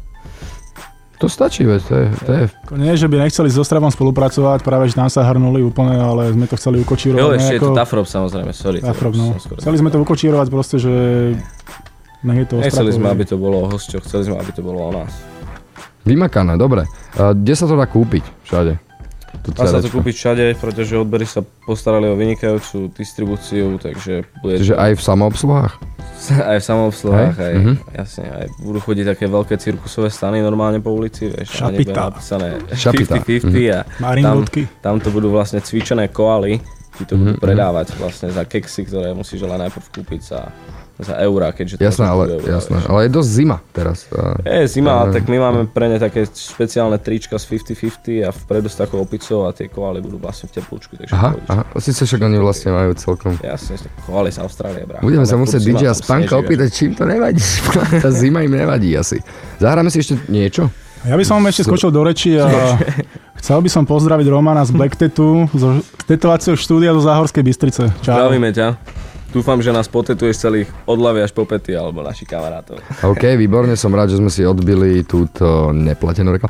To stačí, veď, to je... To je... Nie, že by nechceli s Ostravom spolupracovať, práve že tam sa hrnuli úplne, ale sme to chceli ukočírovať. Jo, ešte nejako... je to Tafrop samozrejme, sorry. Tafrop, no. Chceli sme to ukočírovať proste, že... Nech je to Ostravo. Nechceli sme, aby to bolo o hosťoch, chceli sme, aby to bolo o nás. Vymakané, dobre. A kde sa to dá kúpiť všade? Dá sa to kúpiť všade, pretože Odbery sa postarali o vynikajúcu distribúciu, takže bude... Čiže to... aj v samoobsluhách? Aj v samoobsluhách, aj, mm-hmm. jasne, aj budú chodiť také veľké cirkusové stany normálne po ulici, vieš, a nebude napísané Šapita. päťdesiat päťdesiat mm-hmm. a tam, tam to budú vlastne cvičené koaly, tí to budú mm-hmm. predávať vlastne za keksy, ktoré musíš ale najprv kúpiť za, za eurá, keďže to jasné, ale, eurá, jasné, ale je dosť zima teraz. Je zima, uh, tak my máme pre ne také špeciálne trička z päťdesiat päťdesiat a vpredu s takou opicou a tie koaly budú vlastne v teplúčku. Takže aha, aha, síce však oni vlastne majú celkom. Jasne, koaly z Austrálie, brácho. Budeme sa musieť dý džeja Spanka opýtať, čím to nevadí. Tá zima im nevadí asi. Zahráme si ešte niečo? Ja by som ešte skočil do reči a chcel by som pozdraviť Romana z Black Tattoo, z tetovacieho štúdia do Záhorskej Bystrice. Čau. Zdravíme ťa. Dúfam, že nás potetuješ celých od hlavy až po pety, alebo naši kamarátov. OK, výborne, som rád, že sme si odbili túto neplatenú reklamu.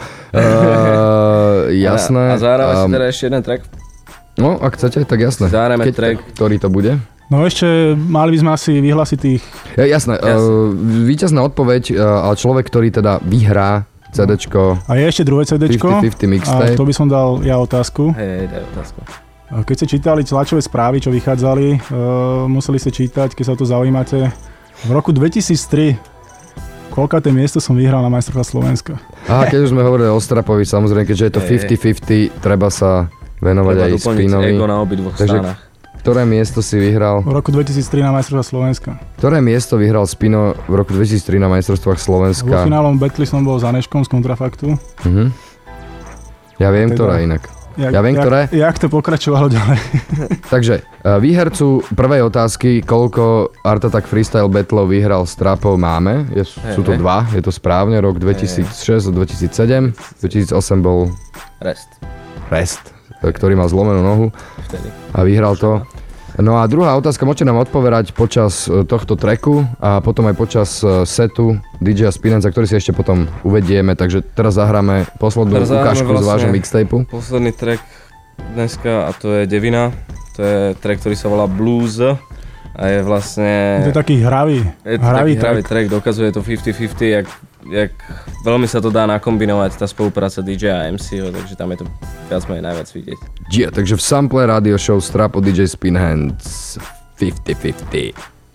Uh, jasné. A, a zahráme um, si teda ešte jeden track? No, ak chcete, tak jasné. Zahráme track. Ktorý to bude? No ešte mali by sme asi vyhlásiť tých... Ja, jasné, jasné. Uh, víťazná odpoveď, uh, ale človek, ktorý teda vyhrá cédéčko. A je ešte druhé cédéčko. päťdesiat päťdesiat mixtape. A to by som dal ja otázku. Hej, daj otázku. Keď ste čítali tlačové správy, čo vychádzali, uh, museli ste čítať, keď sa o to zaujímate. V roku dvetisíctri, koľkaté miesto som vyhral na majstrovstvách Slovenska? Aha, keď už sme hovorili o Strapovi, samozrejme, keďže je to päťdesiat päťdesiat, treba sa venovať treba aj Spinovi. Ego na obidvoch stranách. ktoré miesto si vyhral? V roku dvetisíctri na majstrovstvách Slovenska. Ktoré miesto vyhral Spino v roku dvetisíctri na majstrovstvách Slovenska? Vo finálom battle som bol za Neškom z Kontrafaktu. Uh-huh. Ja viem, teda, ktoré inak. Jak, ja viem, jak, ktoré. Jak to pokračovalo ďalej? Takže, výhercu prvej otázky, koľko Art Attack Freestyle Battle vyhral s Trapou, máme. Je, hey, sú to hey. dva, je to správne, rok dvetisícšesť a dvetisícsedem. dvetisícosem bol Rest. Rest, ktorý mal zlomenú nohu. Vtedy. A vyhral to. No a druhá otázka, môžete nám odpovedať počas tohto tracku a potom aj počas setu dý džeja Spinenza, ktorý si ešte potom uvedieme, takže teraz zahráme poslednú teraz ukážku vlastne z vášho mixtapeu. Posledný track dneska a to je Devina, to je track, ktorý sa volá Blues a je vlastne... Je to taký hravý, je to hravý, taký hravý track, dokazuje to päťdesiat päťdesiat, jak, jak veľmi sa to dá nakombinovať, tá spolupráca dý džeja a em cého, takže tam je to viac menej najviac vidieť. Yeah, takže v sample radio show Strap od dý džej Spinhands päťdesiat päťdesiat.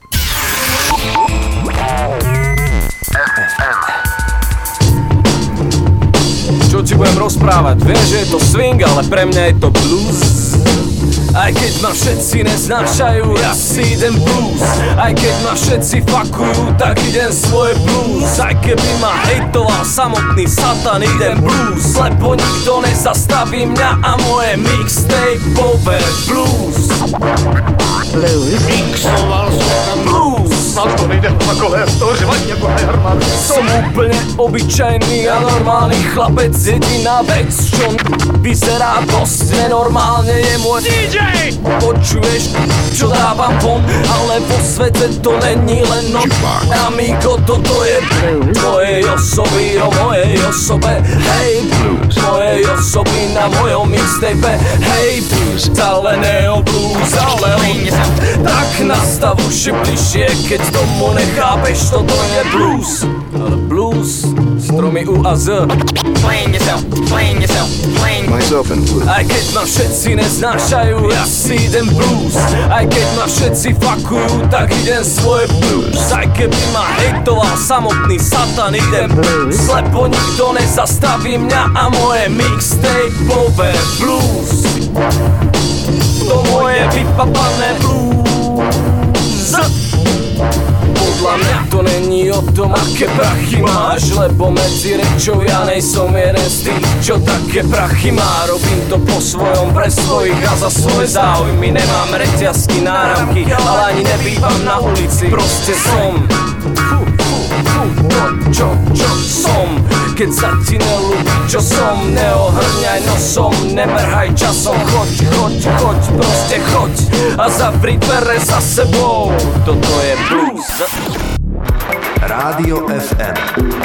Čo ti budem rozprávať? Viem, že je to swing, ale pre mňa je to blues. Aj keď ma všetci neznášajú, ja si idem blues. Aj keď ma všetci fakujú, tak idem svoje blues. Aj keby ma hejtoval samotný satan, idem blues. Lebo nikto nezastaví mňa a moje mixtapeové blues. Blues. Mixoval som tam blues. Mal to nejde na kole, z toho, že mají jako Herman. Som úplne obyčajný a normálny chlapec. Jediná vec, čo vyzerá dosť nenormálne, je môj dý džej. Počuješ, čo dávam von, ale vo svete to není len no. Amigo, toto je mojej osoby, o mojej osobe. Hej, blues. Mojej osoby na mojom mixtape. Hej, blues. Ale ne o blues, ale on. Tak nastav uši bližšie, keď tomu nechápeš, toto je blues. Ale blues, stromy U a Z. Playing yourself, playing yourself, playing myself in blues. Aj keď ma všetci neznášajú, ja si idem blues. Aj keď ma všetci fakujú, tak idem svoje blues. Aj keby ma hejtoval samotný satan, idem blues. Lebo nikto nezastaví mňa a moje mixtapeové blues. To moje vypapané blues. Podľa mňa to není o tom, aké prachy máš, lebo medzi rečou ja nejsom jeden z tých, čo také prachy má. Robím to po svojom, pre svojich a za svoje záujmy. Nemám reťazky, náramky, ale ani nebývam na ulici. Proste som to, čo, čo som. Keď sa ti nelúbi, čo som, neohrňaj nosom, nemrhaj časom. Choď, choď, choď, proste choď a zavri dvere za sebou. Toto je blues. Rádio ef em.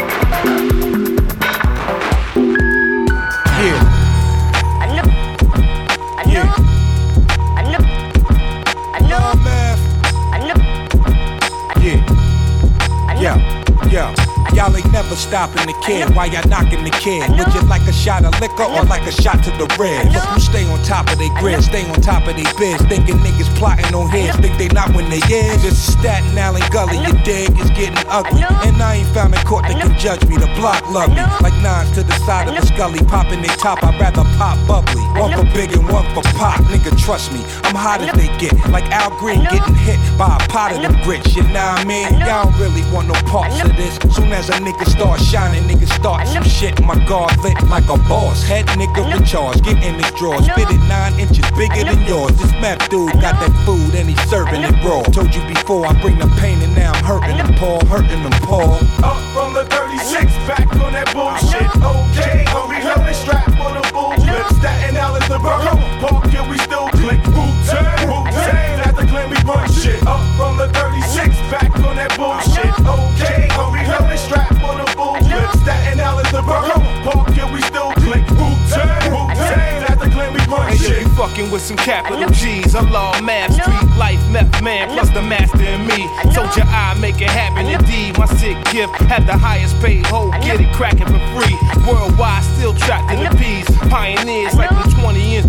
Yeah. I know, I know, I know, I know, I know, Yeah. Yeah. Yeah. Y'all ain't never stopping the kid while y'all knocking the kid. Would you like a shot of liquor or like a shot to the red? Look who stay on top of they grid, stay on top of they biz. Thinking niggas plotting on heads, think they not when they is. This Staten Island gully, you dig, it's getting ugly. And I ain't found a court that can judge me, the block love me. Like nines to the side of the scully, popping they top, I'd rather pop bubbly. One for big and one for pop, nigga trust me, I'm hot as they get. Like Al Green getting hit by a pot of them grits, you know what I mean? Y'all don't really want no parts of this. Soon as a nigga start shining, nigga start some shit. My guard lit like a boss. Head nigga in charge, get in his drawers. Spit it nine inches bigger than yours. This meth dude got that food and he's serving it raw. Told you before, I bring the pain and now I'm hurting them, Paul. Hurting them, Paul. Up from the thirty-six, back on that bullshit. Okay, homie, held it strap for the bull whip. Staten Island, the borough park, yeah, we still click. Wu-Tang, Wu-Tang, at the claim we run shit. Up from the thirty-six, back on that bullshit. Okay, homie, held it strap for the bull whip. Staten Island, the borough park, yeah, we still click. Wu-Tang, Wu-Tang, at the claim we run shit. And you be fucking with some capital G's. I'm law, math, street life, meth man, plus the master in me. Told you I make it happen indeed. My sick gift had the highest paid hoe, get it cracking for free. Worldwide, still trapped in the peas. Pioneers like the twenty inch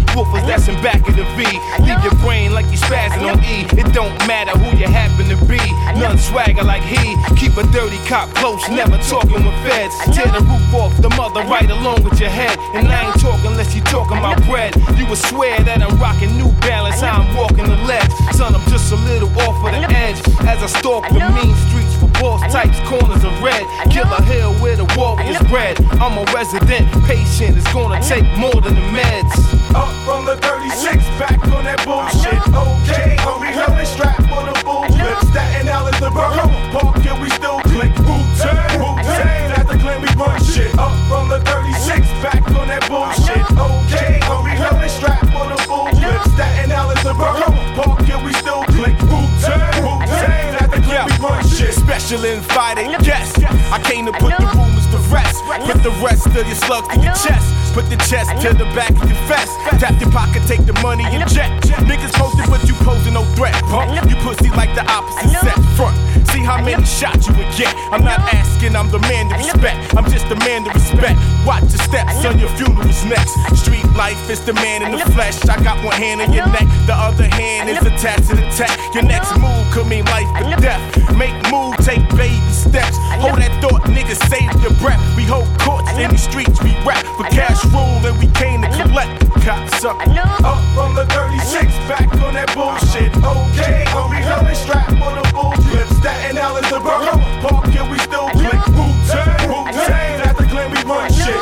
woofers that's in back of the V. Leave your brain like you spazzing on E. It don't matter who you happen to be. None swagger like he. Keep a dirty cop close, never talking with feds. Tear the roof off the mother right along with your head. And I ain't talking unless you talking about bread. You would swear that I'm rocking New Balance, how I'm walking the ledge. Son, I'm just a little off of the edge. As I stalk the mean streets for boss types, corners of red. Killer Hill where the warriors bred. I'm a resident patient, it's gonna take more than the meds. Up from the thirty-six, back on that bullshit. Okay, homie, hell is strapped for the bullshit. Staten Island, the borough park, yeah, we still click. Wu-Tang, Wu-Tang, at the Glen we run shit. Up from the thirty-six, back on that bullshit. Okay, homie, hell is strapped for the bullshit. Staten Island, the borough park, yeah, we still click. Wu-Tang, Wu-Tang, at the Glen we run shit. Special invited guest, I came to put the rumors to rest. Put the rest of your slugs to your chest. Put the chest to the back of your vest. Tap your pocket, take the money and jet. Niggas posted, but you posing no threat, punk. You pussy like the opposite sex front. See how many shots you would get. I'm not asking, I'm the man to respect. I'm just the man to respect. Watch your steps, son, your funeral's next. Street life is the man in the flesh. I got one hand on your neck, the other hand is attached to the tech. Your next move could mean life or death. Make move, take baby steps. Hold that thought, niggas, save your breath. We hold courts in the streets, we rap for cash rule, and we came to collect. Cocksucker. Up from the thirty-six, back on that bullshit. Okay, homie, hell is strapped for the bullshit. Staten Island, the borough park, yeah, we still click. Wu-Tang, Wu-Tang, at the Glen we run shit.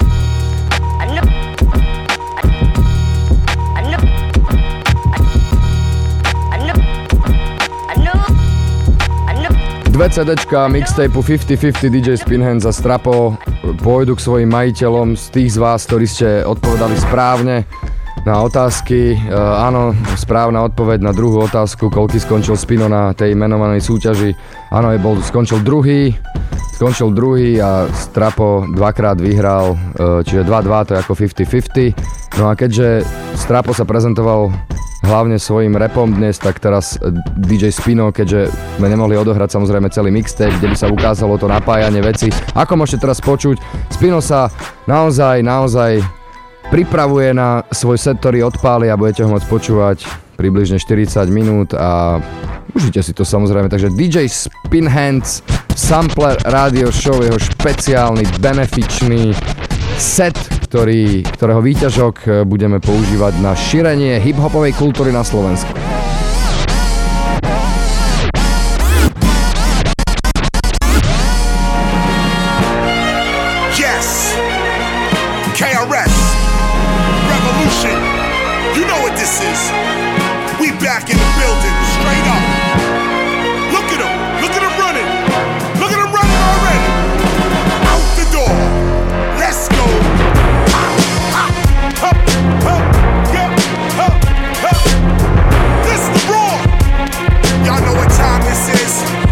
Dve CDčka mixtapeu päťdesiat päťdesiat dý džej Spinhands a Strapo pôjdu k svojim majiteľom. Z tých z vás, ktorí ste odpovedali správne na otázky, e, áno, správna odpoveď na druhú otázku, koľky skončil Spino na tej menovanej súťaži. Áno, je bol, skončil druhý, skončil druhý a Strapo dvakrát vyhral, e, čiže dva dva, to je ako päťdesiat päťdesiat. No a keďže Strapo sa prezentoval hlavne svojím rapom dnes, tak teraz dý džej Spino, keďže sme nemohli odohrať samozrejme celý mixtape, kde by sa ukázalo to napájanie veci. Ako môžete teraz počuť, Spino sa naozaj, naozaj pripravuje na svoj set, ktorý odpáli a budete ho môcť počúvať približne štyridsať minút a užite si to samozrejme. Takže dý džej Spinhands Sampler Radio Show, jeho špeciálny benefičný set, ktorý, ktorého výťažok budeme používať na šírenie hip-hopovej kultúry na Slovensku. Yes, K R S, Revolution, you know what this is. We back in the building, straight up. Look at them, look at them running. Look at them running already. Out the door. Let's go. Up, up, up, yeah, up, up. This the raw. Y'all know what time this is.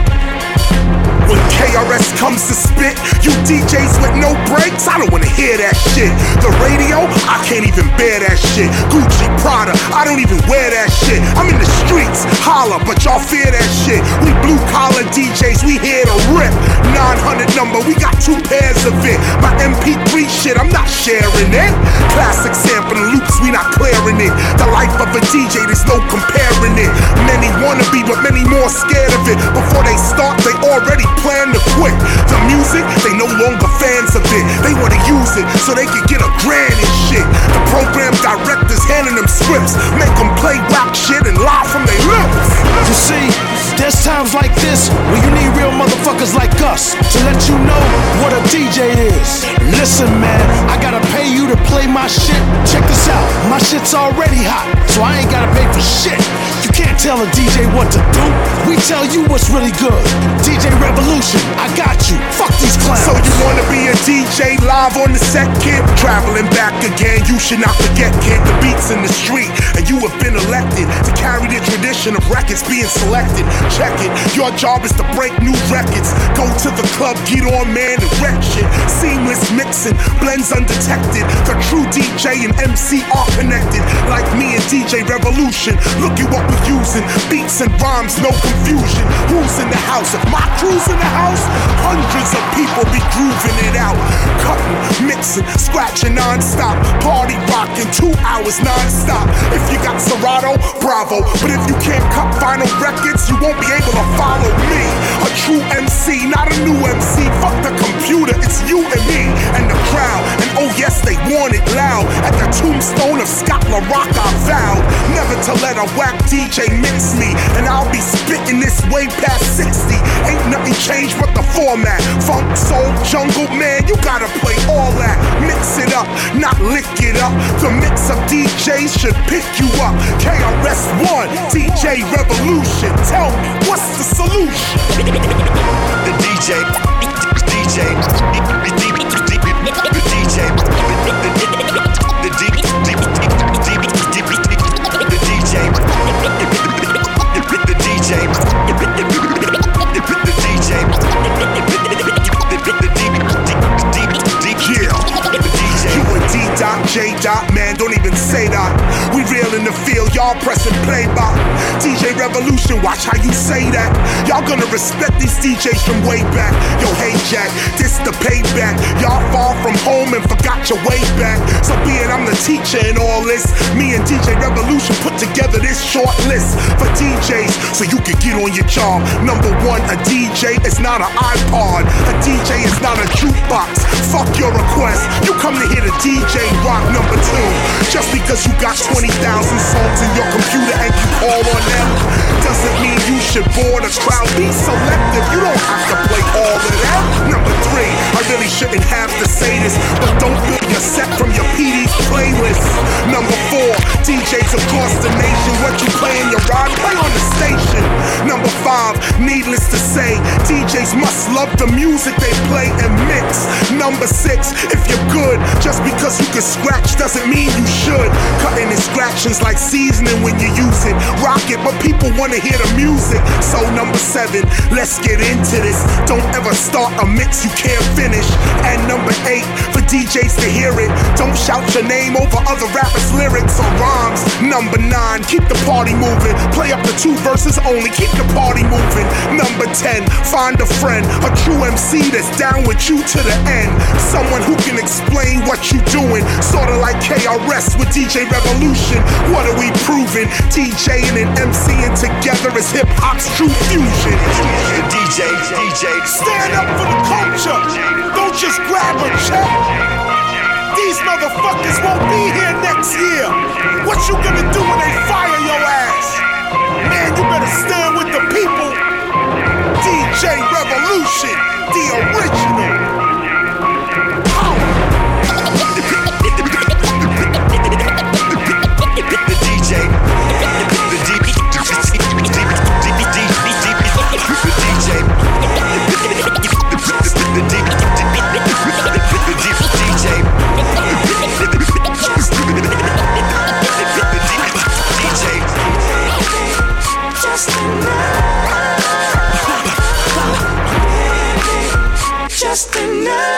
When K R S comes to spit, you D Js with no breaks, I don't wanna hear that shit. The radio, I can't even bear that shit. Gucci, Prada, I don't even wear that shit. I'm in the streets, holla, but y'all fear that shit. We blue collar D Js, we here to rip. nine hundred number, we got two pairs of it. My M P three shit, I'm not sharing it. Classic sample loops, we not clearing it. The life of a D J, there's no comparing it. Many wanna be, but many more scared of it. Before they start, they already plan to quit. The music, they no longer fans of it. They wanna use it so they can get a grand and shit. The program directors handing them scripts, make them play rap shit and lie from their lips. You see, there's times like this where you need real motherfuckers like us to let you know what a D J is. Listen, man, I gotta pay you to play my shit. Check this out, my shit's already hot, so I ain't gotta pay for shit. You can't tell a D J what to do. We tell you what's really good. D J Revolution, I got you. Fuck these clowns. So you wanna be a D J live on the set, kid? Traveling back again, you should not forget, kid. The beats in the street, and you have been elected to carry the tradition of records being selected. Check it, your job is to break new records. Go to the club, get on, man, and wreck shit. Seamless mixing, blends undetected. The true D J and M C are connected, like me and D J Revolution. Look at what we're using, beats and rhymes, no confusion. Who's in the house? If my crew's in the house, hundreds of people be grooving it out. Cutting, mixing, scratching non-stop. Party rocking two hours non-stop. If you got Serato, bravo. But if you can't cut vinyl records, you won't be able to follow me. A true M C, not a new M C. Fuck the computer, it's you and me and the crowd. And oh yes, they want it loud. At the tombstone of Scott LaRock, I vowed never to let a whack D J mix me. And I'll be spitting this way past sixty. Ain't nothing changed but the format. Funk, soul, jungle, man, you gotta play all that. Mix it up, not lick it up. The mix of D Js should pick you up. K R S One, D J Revolution. Tell me, what's the solution? The D J, D J, the D J, the D J, the D J, the D J, You and D Dot, J Dot, man, don't even say that. We real in the field, y'all pressing play by. D J Revolution, watch how you say that. Y'all gonna respect these D Js from way back. Yo, hey Jack, this the payback. Y'all far from home and forgot your way back. So being I'm the teacher in all this, me and D J Revolution put together this short list for D Js so you can get on your job. Number one, a D J is not an iPod. A D J is not a jukebox. Fuck your request. You come to hear the D J rock. Number two, just because you got twenty thousand songs in your computer and you call on them doesn't mean you should bore the crowd. Be selective, you don't have to play all of that. Number three, I really shouldn't have to say this, but don't build your set from your P D's playlist. Number four, D Js across the nation, what you play in your ride, play on the station. Number five, needless to say, D Js must love the music they play and mix. Number six, if you're good, just because you can scratch doesn't mean you should. Cutting and scratching's like seasoning when you use it. Rock it, but people wanna hear the music. So number seven, let's get into this. Don't ever start a mix you can't finish. And number eight, for D Js to hear it, don't shout your name over other rappers' lyrics or rhymes. Number nine, keep the party moving. Play up the two verses only, keep the party moving. Number ten, find a friend, a true M C that's down with you to the end. Someone who can explain what you doing, sorta like K R S with D J Revolution. What are we proving? DJing and MCing together is hip hop's true fusion. D J, D J, stand up for the culture. Don't just grab a check. These motherfuckers won't be here next year. What you gonna do when they fire your ass? Man, you better stand with the people. D J Revolution, the original. Just enough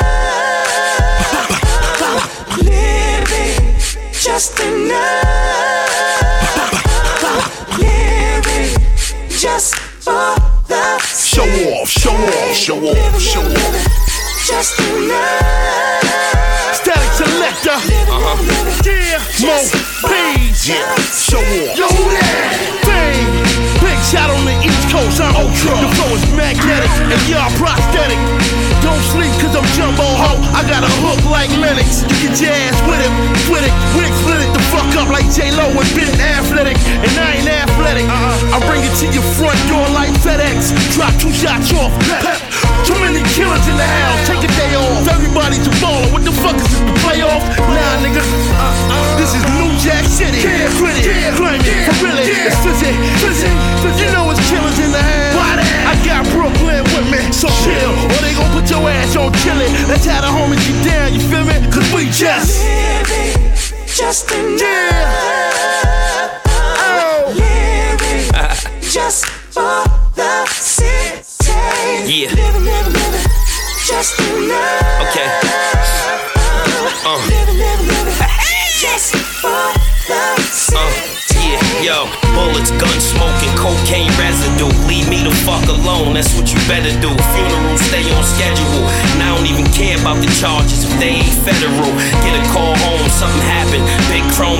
living, just enough living, just for the show off, show off, show off, show off. Just enough. Static Selector, uh-huh. Yeah, Mo Page, yeah, show off. Yo, that thing. Big shot on the East Coast, I'm Ultra. The flow is magnetic and y'all prosthetic. Don't sleep cause I'm Jumbo Ho. I got a hook like Lennox. You get your ass with it, with it, with it, split it the fuck up like J-Lo and been athletic. And I ain't athletic. Uh-uh. I bring it to your front door like FedEx. Drop two shots off. Too many killers in the house. Take a day off. Everybody's a baller. What the fuck is this, the playoff? Nah, nigga. Uh-uh. This is New Jack City. Yeah, pretty, yeah, claim it, yeah, for really. Yeah. It's fizzy, fizzy, fizzy. You know it's killers in the house. I got Brooklyn with me, so chill, or they gon' put your ass on chillin'. That's how the homies get down, you feel me? Cause we just living, just enough. Yeah. Oh. Living, just for the city. Yeah. Living, living, living, just enough. Okay. Uh. Living, living, living, just for the city. Uh. Yeah, yo, bullets, gun smoking, cocaine residue. Leave me the fuck alone, that's what you better do. Funerals stay on schedule, and I don't even care about the charges if they ain't federal. Get a call home, something happened. Big chrome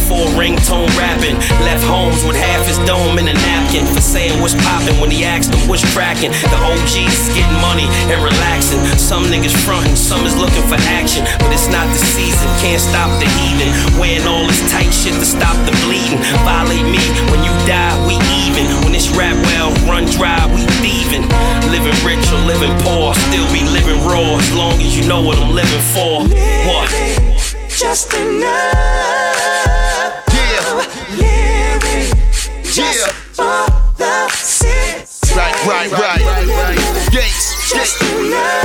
four ringtone rapping. Left Holmes with half his dome in a napkin for saying what's poppin' when he asked him what's crackin'. The O Gs is getting money and relaxing. Some niggas frontin', some is looking for action, but it's not the season. Can't stop the heathen. Wearing all this tight shit to stop the bleeding. Violate me when you die, we even. When this rap well run dry, we thieving. Living rich or living poor, still be living raw as long as you know what I'm living for. What? Just enough. Yeah. Living just Yeah. for the city. Right, right, right. Gates. Just enough.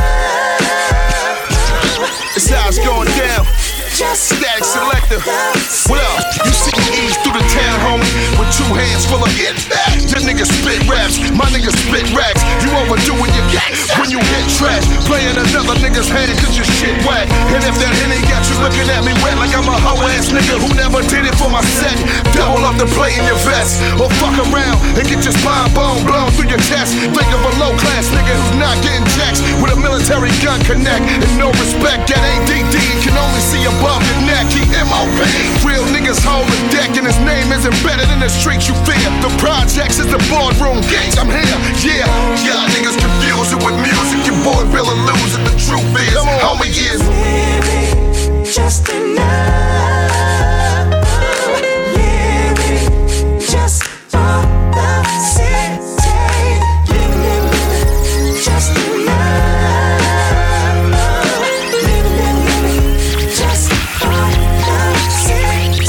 It's how it's going down. Static Selector. What up? You see me ease through the town, homie, with two hands full of get back. Your niggas spit raps, my niggas spit racks. You overdoing your gas when you hit trash. Playing another nigga's hand cause your shit whack. And if that Henny got you looking at me wet like I'm a hoe ass nigga who never did it for my set, double up the play in your vest. Or fuck around and get your spine bone blown through your chest. Think of a low class nigga who's not getting jacks with a military gun connect. And no respect, that ain't D D, can only see above your neck. He M O P. Real niggas hold the deck and his name is embedded in the streets you fear. The projects is the boardroom gates. I'm here, yeah. Y'all niggas confuse it with music. Your boy really lose it. The truth is, homie is Living just enough. Living just for the city. Living just enough. Living just for the city.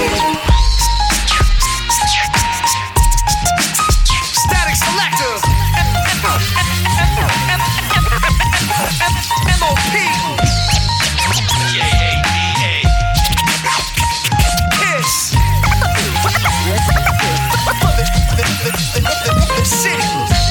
Static Selector. M O P. Kiss. City.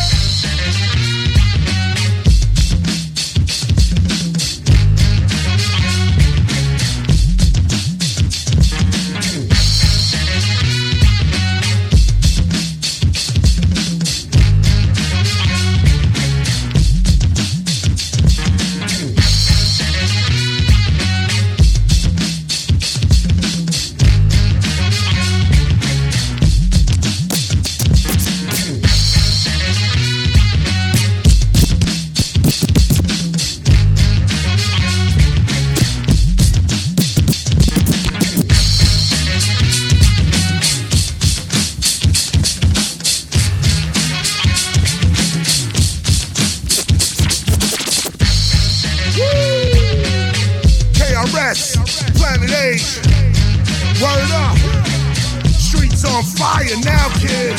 K R S, Planet Age. Word up. Streets on fire now, kid.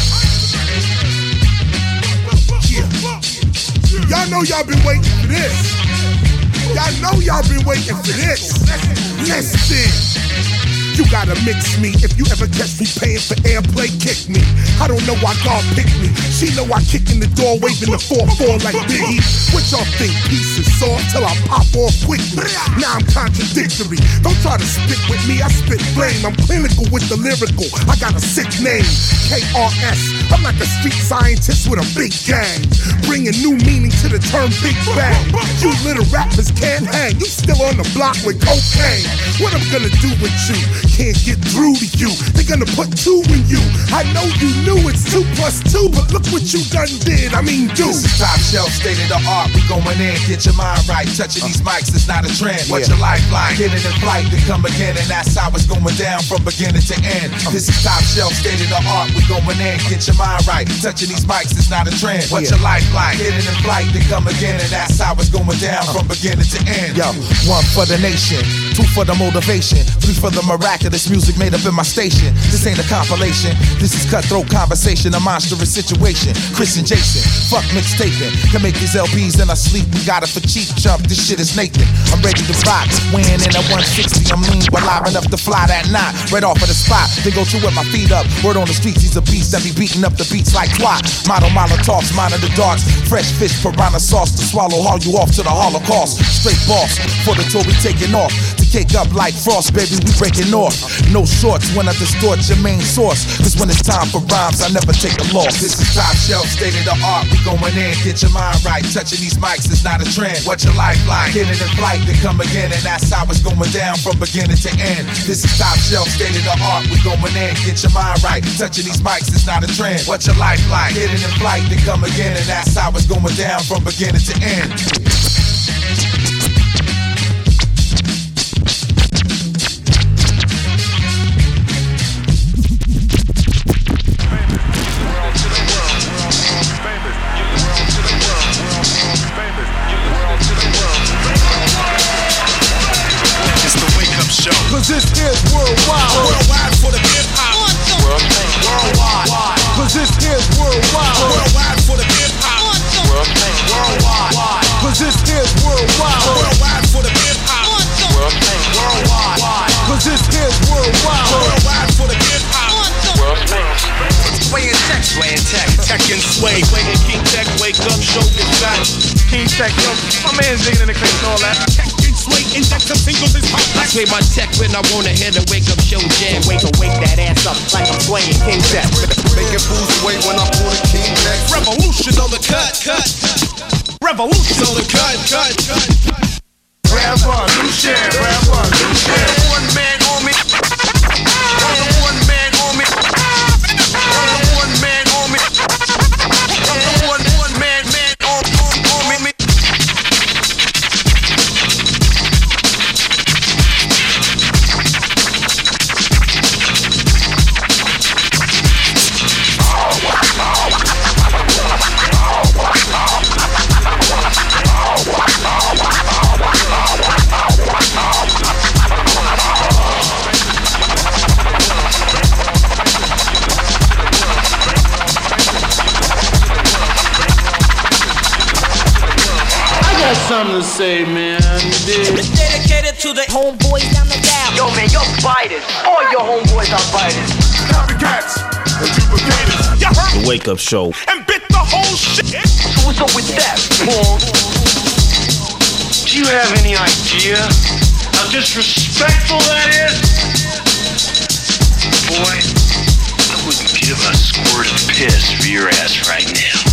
Yeah. Y'all know y'all been waiting for this. Y'all know y'all been waiting for this. Listen. You gotta mix me. If you ever catch me paying for airplay, kick me. I don't know why God picked me. She know I kick in the door, waving the four four like Biggie. What y'all think? Piece is soft till I pop off quickly. Now I'm contradictory. Don't try to spit with me. I spit flame. I'm clinical with the lyrical. I got a sick name. K R S. I'm like a street scientist with a big gang. Bringing new meaning to the term Big Bang. You little rappers can't hang. You still on the block with cocaine. What I'm gonna do with you? Can't get through to you. They're gonna put two in you. I know you knew it's two plus two, but look what you done did. I mean, do. This is top shelf, state of the art. We going in, get your mind right. Touching these mics is not a trend. What's your lifeline? Get it in flight to come again, and that's how it's going down from beginning to end. This is top shelf, state of the art. We going in, get your mind right. Touching these mics is not a trend. What's your lifeline? Get it in flight to come again, and that's how it's going down from beginning to end. Yo, one for the nation, two for the motivation, three for the miraculous music made up in my station. This ain't a compilation, this is cutthroat conversation, a monstrous situation. Chris and Jason, fuck mixtaping. Can make these L Ps in our sleep, we got it for cheap jump. This shit is Nathan, I'm ready to rock. Weighing in at one sixty, I'm lean, but live enough to fly that knot. Right off of the spot, then go to with my feet up. Word on the streets, he's a beast that be beating up the beats like twat. Model Molotovs, monitor the darts. Fresh fish, piranha sauce to swallow, haul you off to the Holocaust. Straight boss, for the tour we taking off. To cake up like frost, baby, we breaking off. No shorts when I distort your main source. Cause when it's time for rhymes, I never take a loss. This is top shelf, state of the art. We going in, get your mind right. Touching these mics is not a trend. What's your lifeline? Get it in flight, then come again. And that's how it's going down from beginning to end. This is top shelf, state of the art. We going in, get your mind right. Touching these mics is not a trend. What's your lifeline? Get it in flight, then come again. And that's how it's going down from beginning to end. Cause this is worldwide. Worldwide for the hip hop. Worldwide. Cause this is worldwide. Worldwide for the hip hop. Worldwide. Cause this is worldwide. Worldwide for the hip hop. Worldwide. Cause this is worldwide. Worldwide for the hip hop. Sway and tech, sway and tech, tech and sway. Sway and King Tech, wake up, show is back. King Tech, yo, my man's digging in the clip and all that. Tech and sway and tech, some singles is hot. I sway my tech when I wanna hear the wake up show jam. Wake up, wake that ass up like I'm swaying King Tech. Making fools sway when I pull the King Tech. Revolution on the cut, cut. Revolution on the cut, cut, cut. Revolution, revolution. One man on me. One man on me. One man on me. One one man man on on me. Something to say, man. It's dedicated to the homeboys down the down. Yo, man, you're biters. All your homeboys are biters. Copycats and duplicators. You heard the wake up show and bit the whole shit. So what's up with that, Paul? Do you have any idea how disrespectful that is? Boy, I wouldn't give a squirt of piss for your ass right now.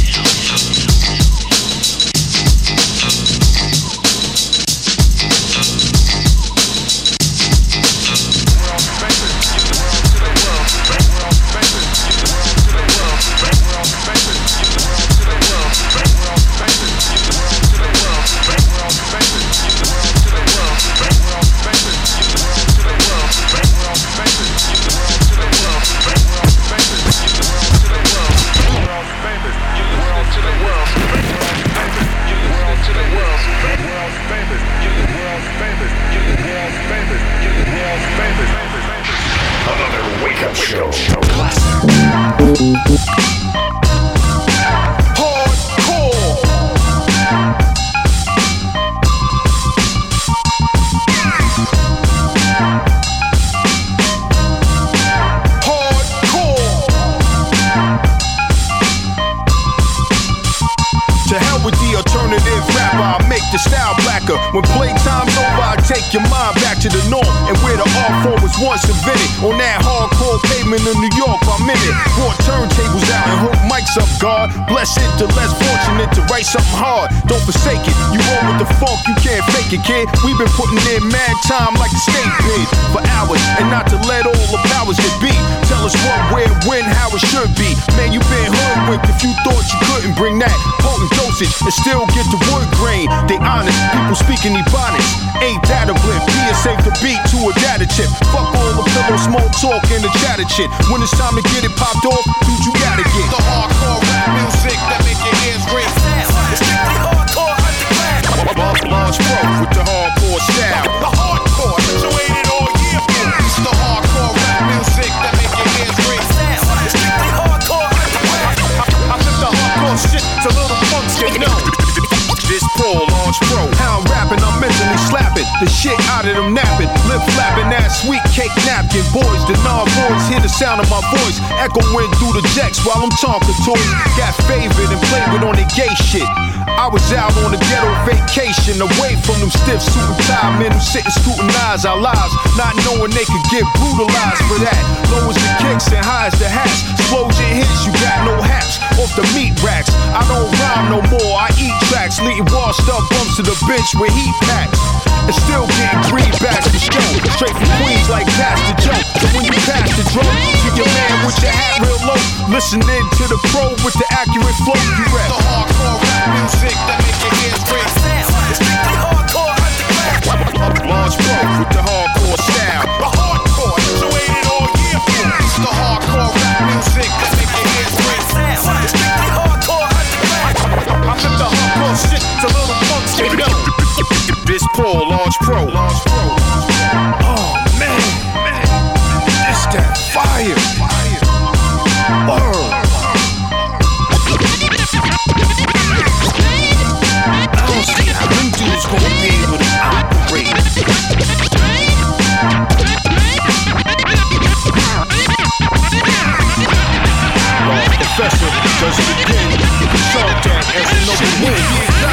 When playtime's over, I take your mind back to the norm and where the art form was once invented. On that hardcore pavement in New York, I'm in it. Brought turntables out and hooked mics up, God. Bless it, the less fortunate to write something hard. Don't forsake it. You roll with the funk, you can't fake it, kid. We've been putting in mad time like the state bid for hours, and not to let all the powers that be tell us what, where, when, how it should be. Man, you been hoodwinked if you thought you couldn't bring that potent dosage and still get the wood grain. They honest, people speaking ebonics. Ain't that a blip? P S safe the beat to a data chip. Fuck all the pillow, small talk, and the chatter shit. When it's time to get it popped off, dude, you gotta get the hardcore rap music that make your ears ring. It's strictly hardcore underground. Launch Pro with the hardcore style. The hardcore that you waited all year for. It's the hardcore rap music that make your ears ring. It's strictly hardcore underground. I put the hardcore shit to little punks get know. This Paul, Launch Pro. How I'm rapping, I'm mentally slapping the shit out of them napping. Lip flapping that sweet cake napkin. Boys, the non-boys hear the sound of my voice echoing through the decks while I'm talking toys. Got favored and played with on the gay shit. I was out on a ghetto vacation, away from them stiff suit and tie men who sit and scrutinize our lives, not knowing they could get brutalized for that. Low as the kicks and high as the hats, explosion hits, you got no hats off the meat racks. I don't rhyme no more, I eat tracks, leading washed up bumps to the bench with heat packs. And still getting greenbacks for show, straight from Queens like Pastor Joe. So when you pass the drum to your man with your hat real low, listening to the pro with the accurate flow, you rap the hardcore rap music that make your ears ring. It's strictly hardcore underground. Launch Pro with the hardcore style. The hardcore, so ain't it all year for? It's the hardcore rap music that make your ears ring. It's strictly hardcore underground. I took the hardcore shit to little punks, you know. This Paul, Launch Pro. Launch Pro. Oh man, man, it's that fire. Word. I don't see how them dudes gonna be able to operate. Law Professor does it again. Shark Tank as an open win.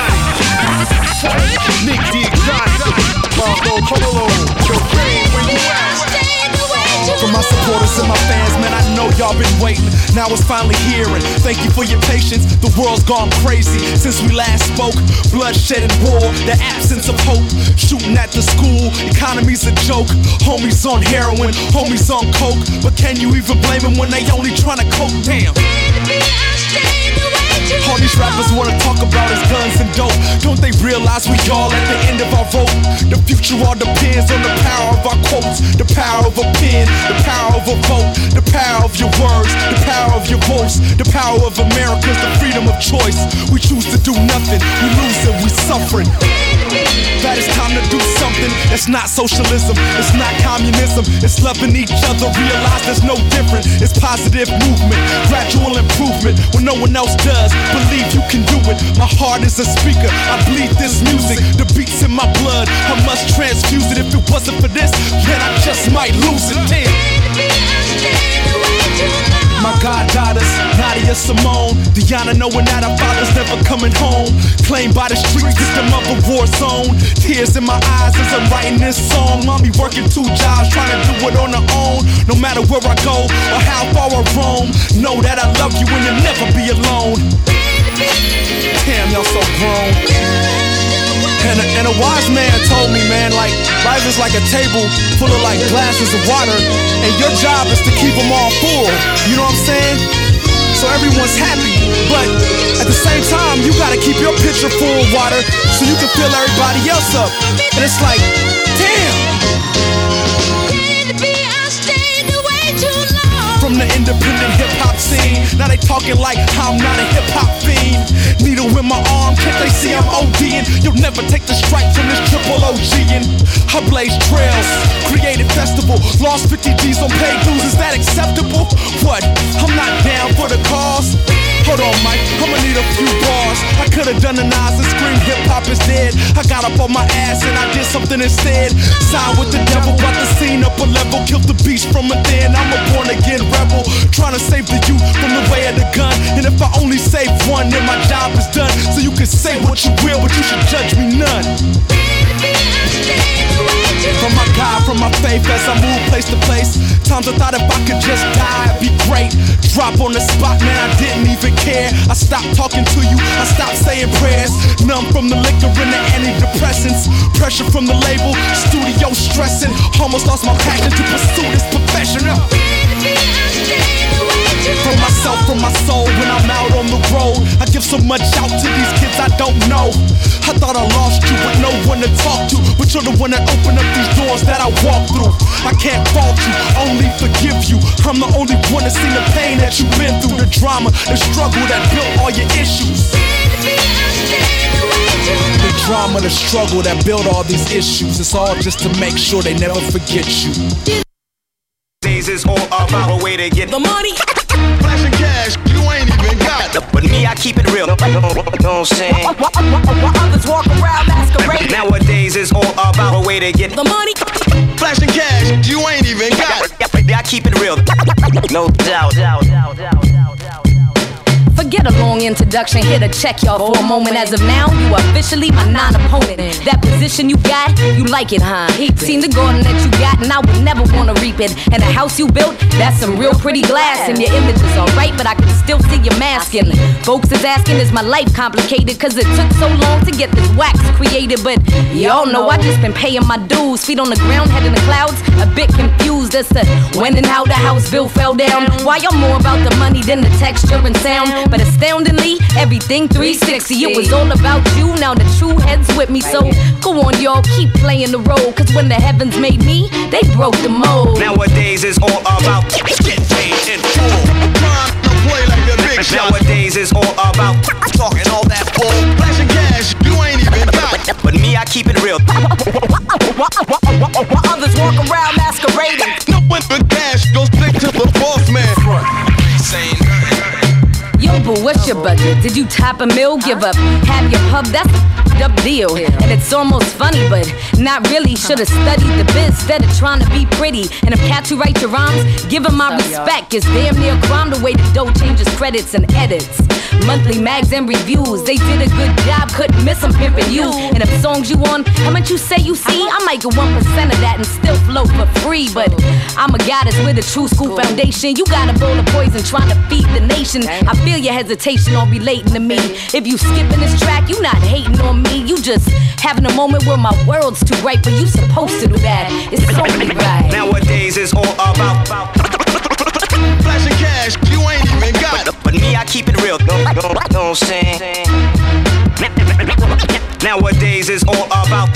Nick the Exotic, Marco Polo, Joe Green, where you at? For my supporters and my fans, man, I know y'all been waiting. Now it's finally here, and thank you for your patience. The world's gone crazy since we last spoke. Bloodshed and war, the absence of hope. Shooting at the school, economy's a joke. Homies on heroin, homies on coke. But can you even blame them when they only tryna coke? Damn. All these rappers wanna talk about is guns and dope. Don't they realize we all at the end of our rope? The future all depends on the power of our quotes, the power of a pen, the power of a vote, the power of your words, the power of your voice, the power of America's the freedom of choice. We choose to do nothing, we lose and we suffering. That it's time to do something that's not socialism, it's not communism, it's loving each other, realize there's no difference. It's positive movement, gradual improvement when no one else does. Believe you can do it. My heart is a speaker, I bleed this music. The beats in my blood, I must transfuse it. If it wasn't for this, then I just might lose it. Damn. My goddaughters, Nadia Simone, Deanna knowing that her father's never coming home. Claimed by the streets, victim of a war zone. Tears in my eyes as I'm writing this song. Mommy working two jobs, trying to do it on her own. No matter where I go or how far I roam, know that I love you and you'll never be alone. Damn, y'all so grown. And a, and a wise man told me, man, like, life is like a table full of like glasses of water, and your job is to keep them all full. You know what I'm saying? So everyone's happy, but at the same time, you gotta keep your pitcher full of water so you can fill everybody else up. And it's like, damn. From the independent hip-hop scene, now they talking like I'm not a hip-hop fiend. Needle in my arm, can't they see I'm ODing? You'll never take the strike from this triple O G-ing. I blaze trails, created festival, lost fifty G's on paid dues, is that acceptable? What, I'm not down for the cause? Hold on, Mike, I'ma need a few bars. I could've done the Nas and screamed hip-hop is dead. I got up on my ass and I did something instead. Signed with the devil, brought the scene up a level, killed the beast from within. I'm a born-again rebel, trying to save the youth from the way of the gun. And if I only save one, then my job is done. So you can say what you will, but you should judge me none. From my God, from my faith as I move place to place. Times I thought if I could just die, it'd be great. Drop on the spot, man, I didn't even care. I stopped talking to you, I stopped saying prayers. Numb from the liquor and the antidepressants. Pressure from the label, studio stressing. Almost lost my passion to pursue this profession. From myself, from my soul, when I'm out on the road, I give so much out to these kids I don't know. I thought I lost you with no one to talk to, but you're the one that opened up these doors that I walk through. I can't fault you, only forgive you. I'm the only one that's seen the pain that you've been through, the drama, the struggle that built all your issues. The drama, the struggle that built all these issues. It's all just to make sure they never forget you. Days is all about a way to get the money. Flashing cash, you ain't even got it. But me, I keep it real. Know what I'm saying? While others walk around masquerading. Nowadays is all about a way to get the money. Flashing cash, you ain't even got it. I keep it real. No doubt. Forget a long long introduction, here to check y'all for a moment. As of now, you are officially my non-opponent. That position you got, you like it, huh? Seen the garden that you got, and I would never wanna reap it. And the house you built, that's some real pretty glass. And your image is alright, but I can still see your masking. Folks is asking, is my life complicated? Cause it took so long to get this wax created. But y'all know I just been paying my dues. Feet on the ground, head in the clouds, a bit confused as to when and how the house bill fell down. Why y'all more about the money than the texture and sound? But astoundingly, everything three sixty. It was all about you, now the true head's with me. So go on y'all, keep playing the role. Cause when the heavens made me, they broke the mold. Nowadays it's all about get paid in full. Play like the big shot. Nowadays it's all about talking all that bull. Flashing cash, you ain't even got. But me, I keep it real. While others walk around masquerading. No one for cash, go stick to the boss man. Yo, boo, what's your budget? Did you top a mill? Give up, have your pub? That's a up deal. And it's almost funny, but not really. Should've studied the biz instead of trying to be pretty. And if cats who write your rhymes, give them my respect. It's damn near crime the way the dough changes credits and edits. Monthly mags and reviews, they did a good job, couldn't miss them pimping you. And if songs you on, how much you say you see? I might get one percent of that and still flow for free. But I'm a goddess with a true school foundation. You got a bowl of poison trying to feed the nation. I feel your hesitation on relating to me. If you skipping this track, you not hating on me. You just having a moment where my world's too bright, but you supposed to do that. It's only right. Nowadays it's all about flashing cash, you ain't even got. But, but me, I keep it real. Know what I'm saying? Nowadays it's all about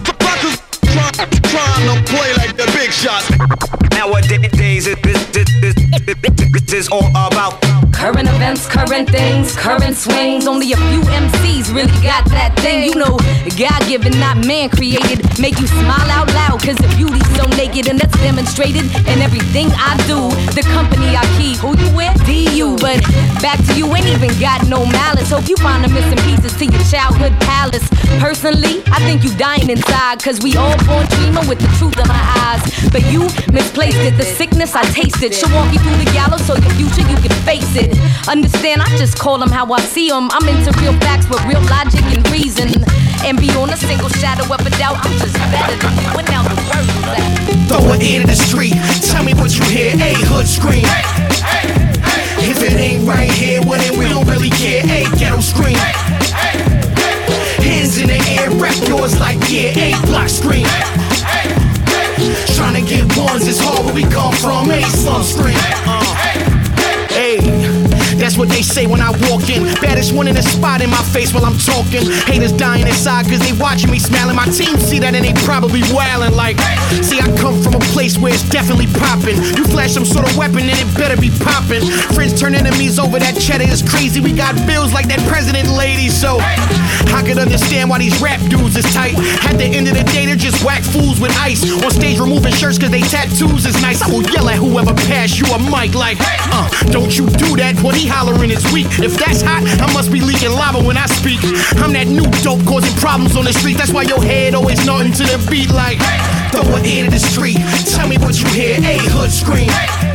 trying to play like the big shots. Nowadays it is all about current events, current things, current swings. Only a few M Cs really got that thing. You know, God-given, not man-created. Make you smile out loud, cause the beauty's so naked. And that's demonstrated in everything I do. The company I keep, who you with? D U. But back to you, ain't even got no malice. Hope you find the missing pieces to your childhood palace. Personally, I think you dying inside, cause we all born dreaming with the truth in our eyes. But you misplaced it, the sickness I tasted. Should walk you through the gallows so your future you can face it. Understand, I just call them how I see them. I'm into real facts with real logic and reason. And beyond a single shadow of a doubt, I'm just better than you. And now the word is out. Throw it into the street, tell me what you hear. A hood scream. If it ain't right here, well then we don't really care. A ghetto scream. Hands in the air, rap yours like yeah. A block scream. Trying to get ones is hard where we come from. A slum scream. Hey, that's what they say when I walk in. Baddest one in the spot in my face while I'm talking. Haters dying inside cause they watching me smiling. My team see that and they probably wildin' like. See, I come from a place where it's definitely poppin'. You flash some sort of weapon and it better be poppin'. Friends turn enemies over, that cheddar is crazy. We got bills like that president lady. So I could understand why these rap dudes is tight. At the end of the day, they're just whack fools with ice. On stage removing shirts cause they tattoos is nice. I will yell at whoever pass you a mic like, uh, don't you do that when he hollering it's weak. If that's hot, I must be leaking lava when I speak. I'm that new dope causing problems on the street. That's why your head always nothing to the beat like. Throw it into the street, tell me what you hear. A hood scream.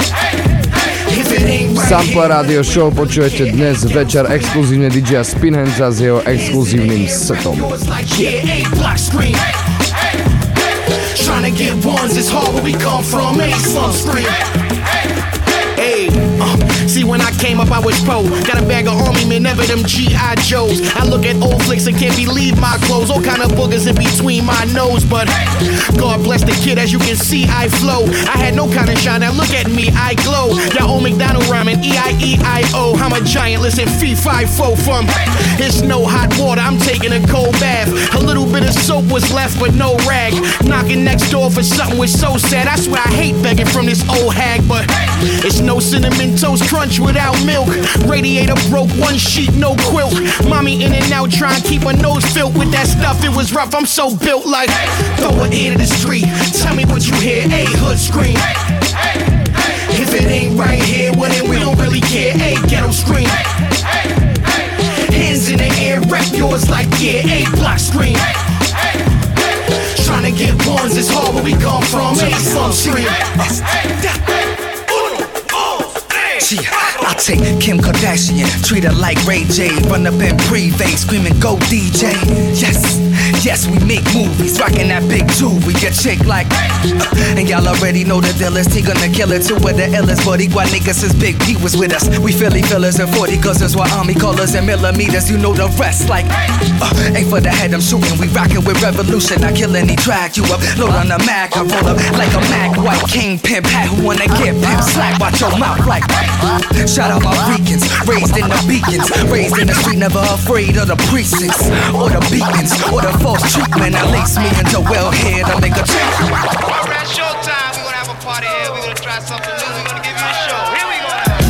Sample Radio Show počujete dnes večer exkluzívne dý džeja Spinhanza s jeho exkluzívnym setom. Trying to get ones is hard where we come from. A slum scream. Hey, uh, see when I came up I was pro. Got a bag of army men, never them G I Joes. I look at old flicks and can't believe my clothes. All kind of boogers in between my nose. But God bless the kid, as you can see I flow. I had no kind of shine, now look at me, I glow. Y'all old McDonald rhyming, E I E I O. I'm a giant, listen, fee, fi, fo, fum. It's no hot water, I'm taking a cold bath. A little bit of soap was left but no rag. Knocking next door for something was so sad. I swear I hate begging from this old hag. But it's no cinnamon toast crunch without milk. Radiator broke, one sheet, no quilt. Mommy in and out trying to keep her nose filled with that stuff. It was rough, I'm so built like. Throw it into the street, tell me what you hear. A hood scream. If it ain't right here, well then we don't really care. A ghetto scream. Hands in the air, rap yours like yeah. A block scream. Trying to get ones is hard where we come from. A slum scream. Gee, I take Kim Kardashian, treat her like Ray J, run up in Privé, screaming go D J. Yes, yes, we make movies, rocking that big jewelry, your chick like uh, and y'all already know the deal is he gonna kill it too with the illest, but he got niggas since Big P was with us. We Philly fillers and forty cousins while army callers and millimeters, you know the rest like uh, ain't for the head I'm shooting, we rocking with revolution, I kill any drag you up, load on the Mac, I roll up like a Mac, white king, pimp hat, who wanna get pimp slack, watch your mouth like shout out my Ricans, raised in the beacons, raised in the street, never afraid of the precincts, or the beacons, or the false treatment, I lace me into well here to make a change. Alright, showtime, we gonna have a party here, we gonna try something new, we gonna give you a show, here we go now.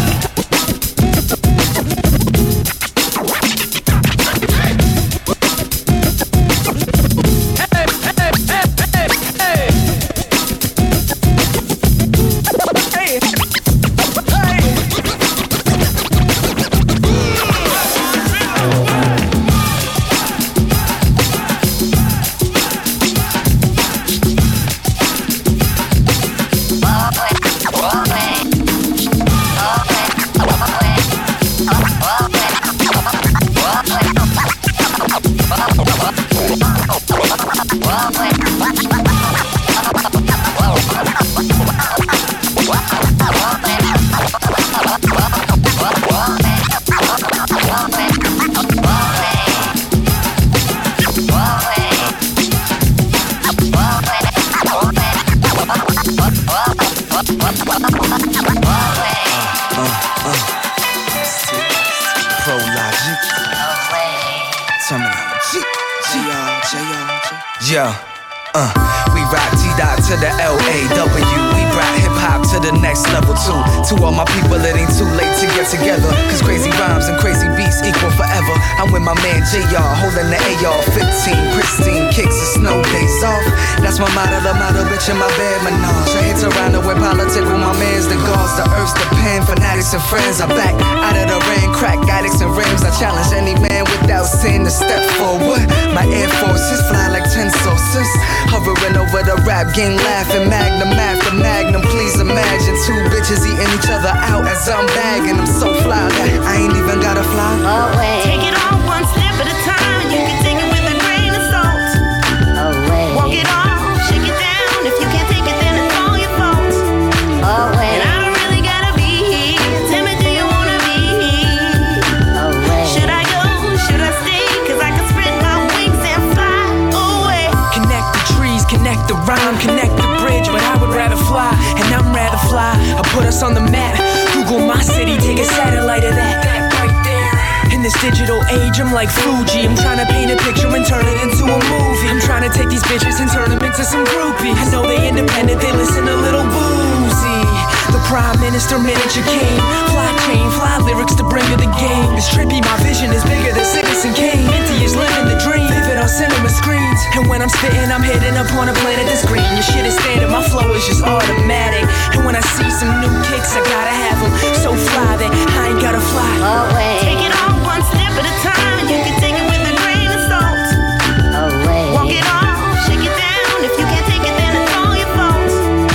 Yo, uh, we rock T-Dot to the L A W. We brought hip-hop to the next level too. To all my people, it ain't too late to get together, cause crazy rhymes and crazy beats equal forever. I'm with my man J R, holding the A R fifteen, pristine kicks and snow days off. That's my motto, the motto, bitch in my bed menage. I hate to round up with politics with my mans, the gods, the earths, the pen, fanatics and friends. I back out of the rain, crack addicts and rims. I challenge any man without sin to step forward. My Air Forces fly like ten saucers, hovering over the rap game, laughing magnum after magnum. Please imagine two bitches eating each other out as I'm bagging. I'm so fly that I ain't even gotta fly away. Take it all one step at a time, and you can take it with a grain of salt. Away. Walk it off, shake it down. If you can't take it, then it's all your fault. Away. And I don't really gotta be here. Tell me, do you wanna be here? Away. Should I go? Should I stay? Cause I can spread my wings and fly away. Connect the trees, connect the rhyme, connect the bridge, but I would rather fly, and I'm rather fly. I put us on the map. Google my city, take a satellite of that. That right there. In this digital age, I'm like Fuji. I'm trying to paint a picture and turn it into a movie. I'm trying to take these bitches and turn them into some groupies. I know they independent, they listen a little woozy. The Prime Minister, miniature king. Fly chain, fly lyrics to bring to the game. It's trippy, my vision is bigger than Citizen Kane. Minty is living the dream, vivid on cinema screens. And when I'm spitting, I'm hitting up on a planet that's green. Your shit is standard, my flow is just automatic. And when I see some new kicks, I gotta have them so fly that I ain't gotta fly away. Take it all one step at a time, and you can take it with a grain of salt. Away. Walk it off, shake it down. If you can't take it, then it's all your fault.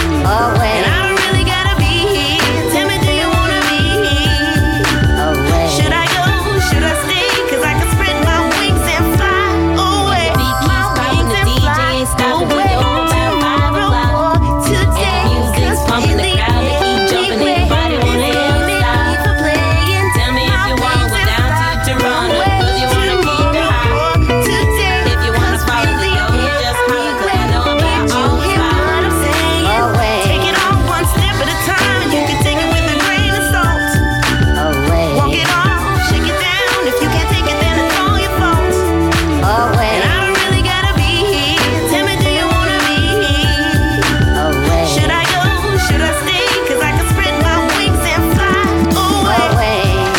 Away. And I don't really gotta be here. Tell me, do you wanna be here? Away. Should I go? Should I stay? Cause I can spread my wings and fly away. Beat keeps popping, the D J ain't stopping. We all about five o'clock. Today, and music's pumping, the crowd they keep jumping, everybody wanna hear them stop. Tell me if you wanna go down to Toronto, cause you wanna keep it hot. If you wanna follow the yo, you just holler, cause I know about all the spots. Take it all one step at a time, and you can take it with a grain of salt. Away. Walk it off, shake it down. If you can't take it, then it's all your fault. Away. And I don't really gotta be here. Tell me, do you wanna be here? Away. Should I go? Should I stay? Cause I can spread my wings and fly away. Away.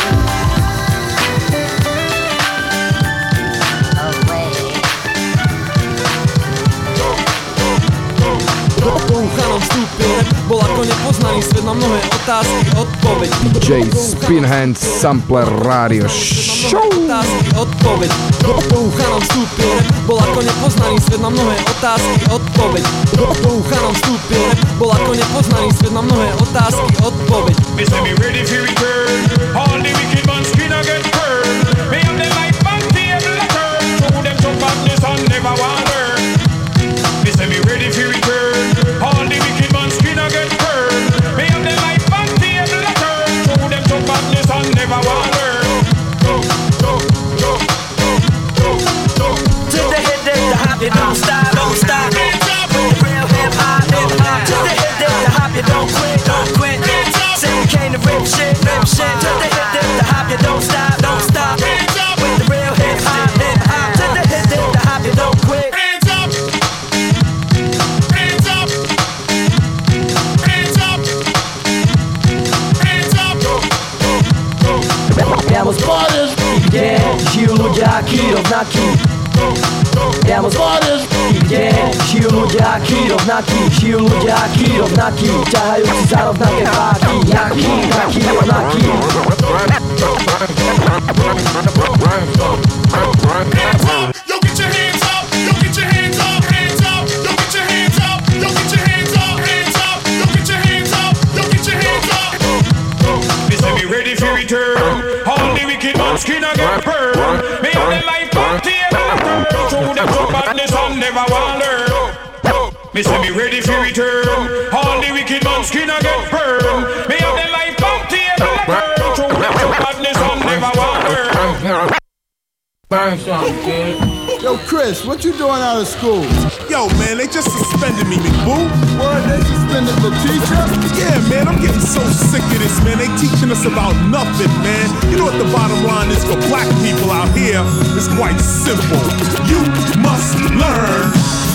Dúchanom vstúpil rap, bol ako nepoznaný svet na mnohé otázky, odpoveď. D J Spinhand Sampler Radio Show. Otázky, odpoveď. Dúchanom vstúpil rap, bol ako nepoznaný svet na mnohé otázky, odpoveď. Dúchanom vstúpil rap, bol ako nepoznaný svet na mnohé otázky, odpoveď. Mister, be ready for don't quit, don't quit. Say you came to rip shit, rip shit. To the hip, dip, the hop, you don't stop, don't stop. With the real hip hop, hip hop. To the hip, dip, the hop, you don't quit. Hands up! Hands up! Hands up! Hands up! Siamo yeah, žijú ľudia akí rovnakí. Siamo yeah, žijú ľudia akí rovnakí. Žijú ľudia akí rovnakí. Ťahajúci za rovnaké páky. Jaký, aký rovnakí. Yo, get your hands up! Yo, get your hands up! Hands up! Yo, get your hands up! Yo, get your hands up! Hands up! Yo, get your hands up! Yo, get your hands up! They say me ready for return. All the wicked ones skin a get burned. Me on the life party and a turn. Show them some badness and never wonder. Me say me ready for return. All the wicked ones skin a get burned. Me on the life party and a turn. Show them some badness and never wonder. Burn something, kid. Yo, Chris, what you doing out of school? Yo, man, they just suspended me, McBoo. What, they suspended the teacher? Yeah, man, I'm getting so sick of this, man. They teaching us about nothing, man. You know what the bottom line is for black people out here? It's quite simple. You must learn.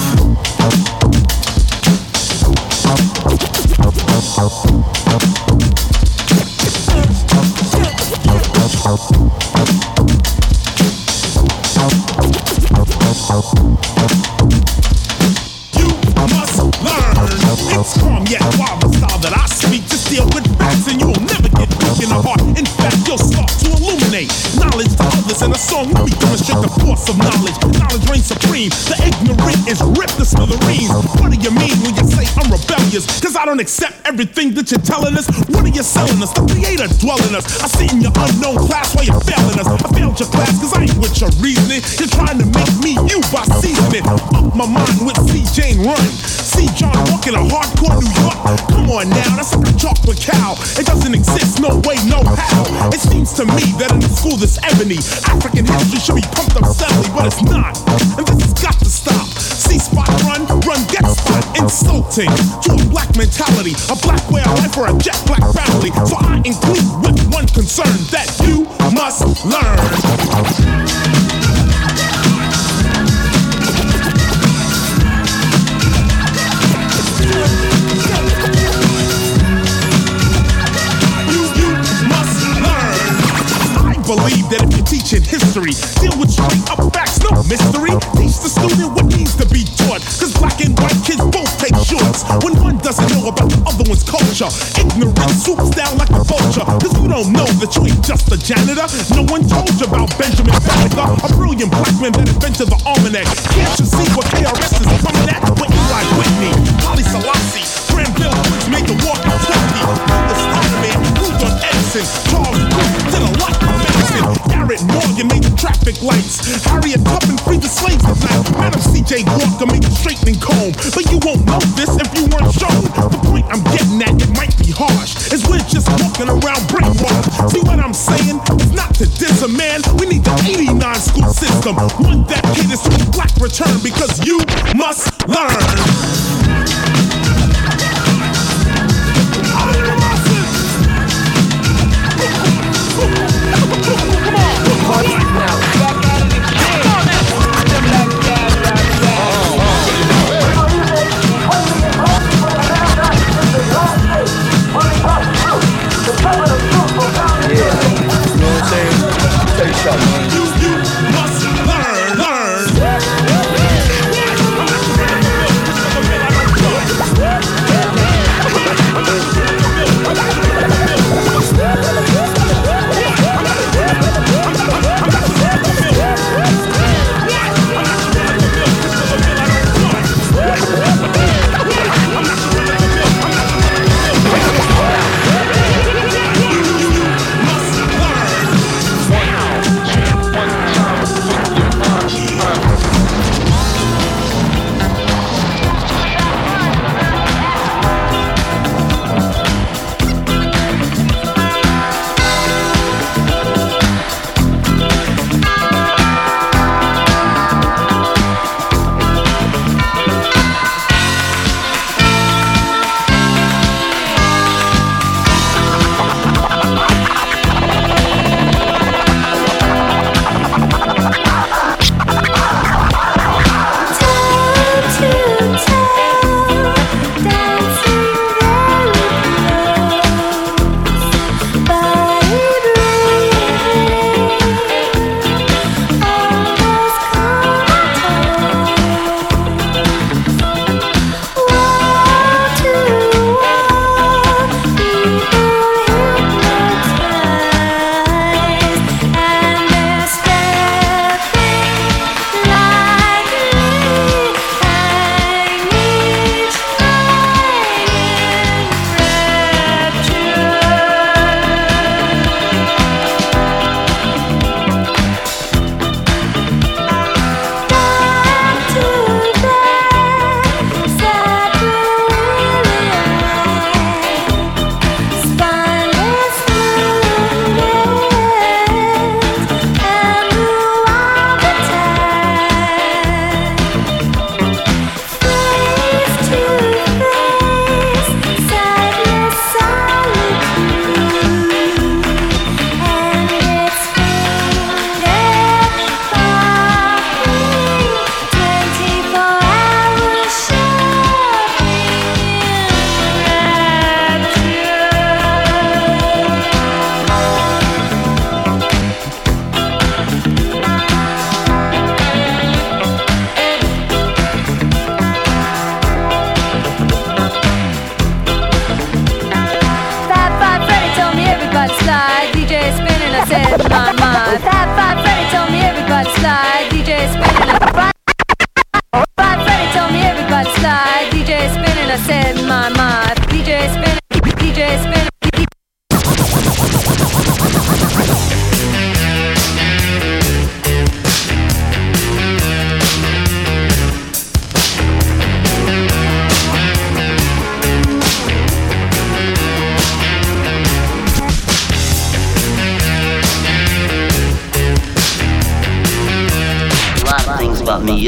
It's calm yet wild, the style that I speak. Just deal with facts and you'll never get weak in the heart. In fact, you'll start to illuminate knowledge to others. In a song, we demonstrate the force of knowledge. Knowledge reigns supreme. The ignorant is ripped to smithereens. What do you mean when you say I'm rebellious? Cause I don't accept everything that you're telling us. What are you selling us? The creator dwelling us. I sit in your unknown class while you're failing us. I failed your class cause I ain't with your reasoning. You're trying to make me you by seasoning. Up my mind with C. Jane Run. See John walking a hardcore New York. Come on now, that's like a chocolate cow. It doesn't exist, no way, no how. It seems to me that in the school this ebony African history should be pumped up steadily, but it's not. And this has got to stop. See spot run, run get spot. Insulting to a black mentality, a black way of life or a jet black family. So I include with one concern that you must learn. Believe that if you're teaching history, deal with straight up facts, no mystery. Teach the student what needs to be taught. Cause black and white kids both take shorts. When one doesn't know about the other one's culture, ignorance swoops down like a vulture. Cause you don't know that you ain't just a janitor. No one told you about Benjamin Banneker, a brilliant black man that invented the almanac. Can't you see what K R S is coming at? With Eli Whitney, Haile Selassie, Granville Woods made the walk in twenty. Astronomy, Rudolph Edison, Charles Crick did a lot of medicine. Garrett Morgan made the traffic lights. Harriet Tubman freed the slaves at night. Madam C J Walker made the straightening comb. But you won't know this if you weren't shown. The point I'm getting at, it might be harsh, is we're just walking around brainwashed. See what I'm saying? It's not to diss a man. We need the eighty-nine school system, one that caters to a black return, because you must learn.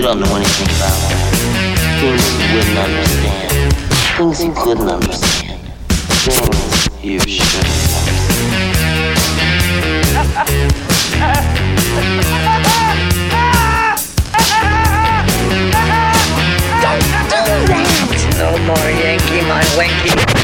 You don't know anything about life. Things you wouldn't understand. Things you couldn't understand. Things you shouldn't understand. No more Yankee, my wanky.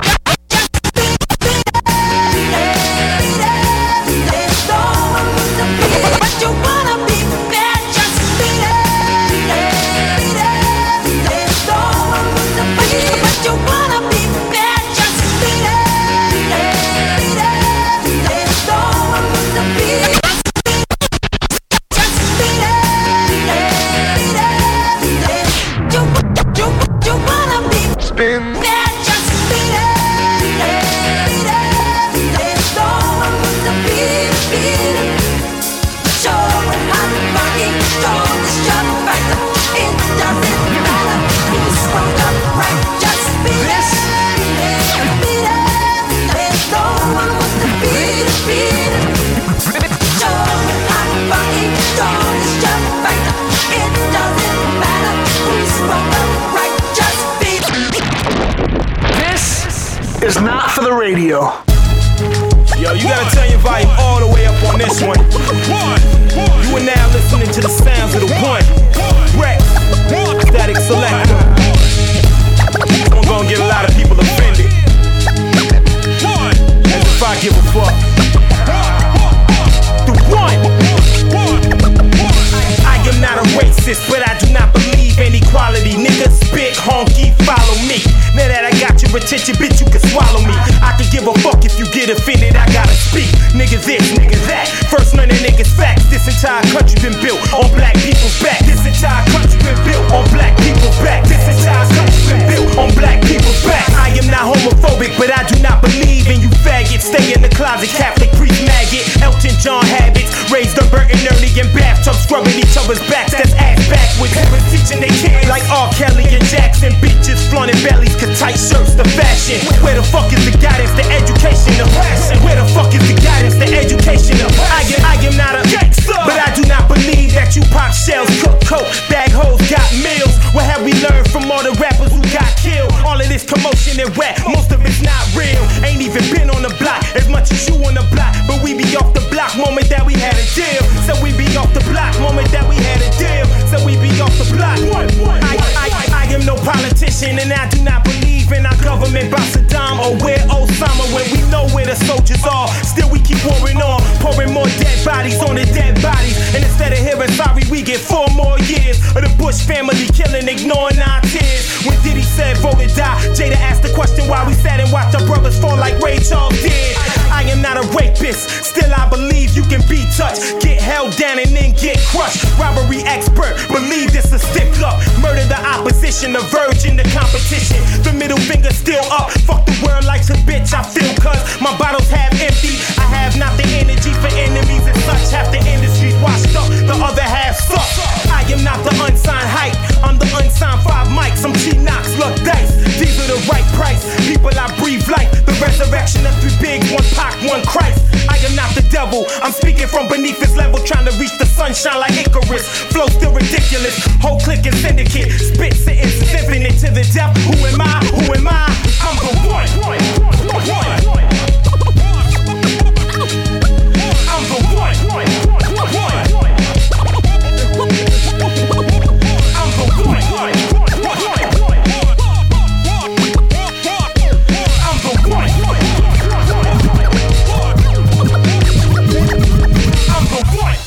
Is not for the radio. Yo, you gotta turn your volume all the way up on this one. You are now listening to the sounds of the one. Rex, Static Selector. I'm gonna get a lot of people offended. As if I give a fuck. The one. I am not a racist, but I do not believe in equality. Niggas spit, honky, follow me. Now that I got your attention, bitch, you can swallow me. I can give a fuck if you get offended, I gotta speak. Nigga this, nigga that. First none of niggas facts. This entire country been built on black people's back. This entire country been built on black people's back. This entire country been built on black people's back. I am not homophobic, but I do not believe in you faggots. Stay in the closet, Catholic priest maggot. Elton John habits, raised up Burton Ernie in bathtubs, scrubbing each other's backs. That's ass backwards. Parents teaching their kids like R. Kelly and Jackson. Bitches flaunting bellies, cause tight shirts the fashion. Where the fuck is the guidance, the education, the passion? Where the fuck is the guidance, the education, the passion? I am, I am not a gangster, but I do not believe that you pop shells, cook coke, bag hoes, got meals. What have we learned from all the rappers who got killed? All of this commotion and rap, most of it's not real. Ain't even been on the block as much as you on the block, but we be off the block moment that we had a deal. So we be off the block moment that we had a deal. So we be off the block. I, I, I, I am no politician and I do not believe in our government by Saddam or where Osama when we know where the soldiers are. Still we keep warring on, pouring more dead bodies on the dead bodies. And instead of hearing sorry, we get four more years of the Bush family killing, ignoring our tears. When Diddy said vote or die, Jada asked the question why we sat and watched our brothers fall like Ray Charles did. I am not a rapist, still I believe you can be touched, get held down and then get crushed. Robbery expert, believe this a stick up. Murder the opposition, the virgin, the competition. The middle finger still up, fuck the world like a bitch I feel cause my bottles have empty. I have not the energy for enemies and such. Half the industry's washed up, the other half sucks. I am not the unsigned hype, I'm the unsigned five mics. I'm G-Knox, luck dice, these are the right price. People I breathe life, the resurrection of three pigs, one Pac, one Christ. I am not the devil, I'm speaking from beneath this level, trying to reach the sunshine like Icarus. Flow still ridiculous, whole clique and syndicate. Spit sentences infinite to the depth. Who am I? Who am I? I'm the one. One. I'm the one. One. I'm the one. I'm the one. I'm the one.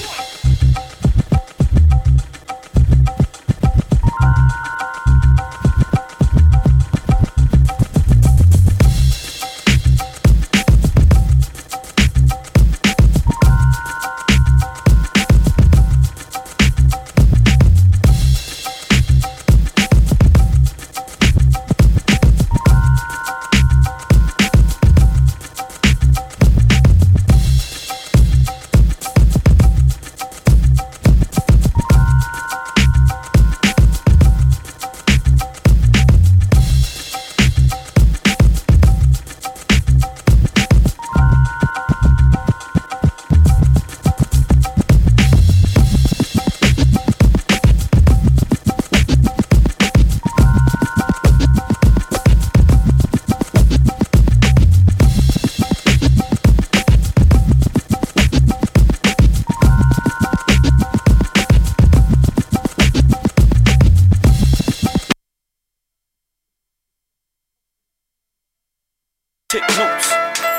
take notes.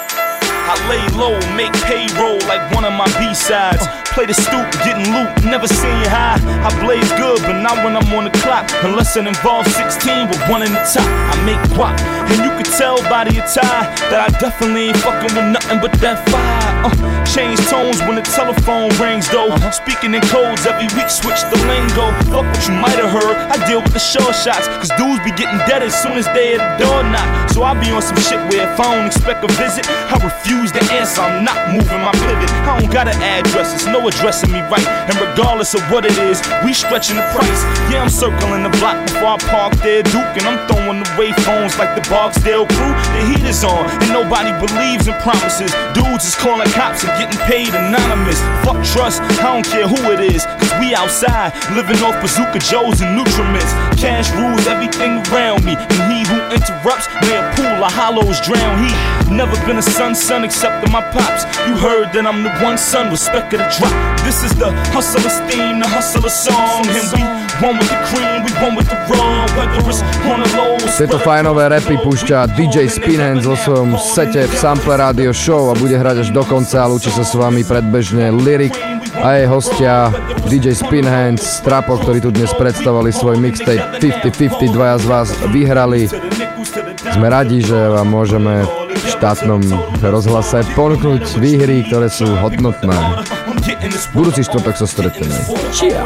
I lay low, make payroll like one of my B-sides. Play the stoop, getting loot, never seen you high. I blaze good, but not when I'm on the clock. Unless it involves sixteen with one in the top. I make guap, and you can tell by the attire that I definitely ain't fucking with nothing but that fire. Uh, change tones when the telephone rings though. uh-huh. Speaking in codes every week, switch the lingo. Fuck what you might have heard, I deal with the short shots. Cause dudes be getting dead as soon as they at the door knock. So I be on some shit where if I don't expect a visit, I refuse to answer, I'm not moving my pivot. I don't got an address, it's no addressing me right. And regardless of what it is, we stretching the price. Yeah, I'm circling the block before I park there, Duke. And I'm throwing away phones like the Barksdale crew. The heat is on, and nobody believes in promises. Dudes is calling cops and getting paid anonymous. Fuck trust, I don't care who it is. Cause we outside, living off Bazooka Joes and Nutriments. Cash rules everything around me. And he who interrupts, may a pool of hollows drown. He never been a son, son except to my pops. You heard that I'm the one son, respect of the drop. This is the hustler's theme, the hustler's song. And we one with the cream, we one with the raw. Whether it's on the low. Tieto fajnové rapy púšťa dý džej Spinhands vo svojom sete v Sample Radio Show a bude hrať až do konca. Lúči sa s vami predbežne Lyric a jej hostia dý džej Spinhands, Strapo, ktorí tu dnes predstavovali svoj mixtape päťdesiat päťdesiat. Dvaja z vás vyhrali. Sme radi, že vám môžeme v štátnom rozhlase ponúknuť výhry, ktoré sú hodnotné. Budúci štvrtok sa stretneme. Chia.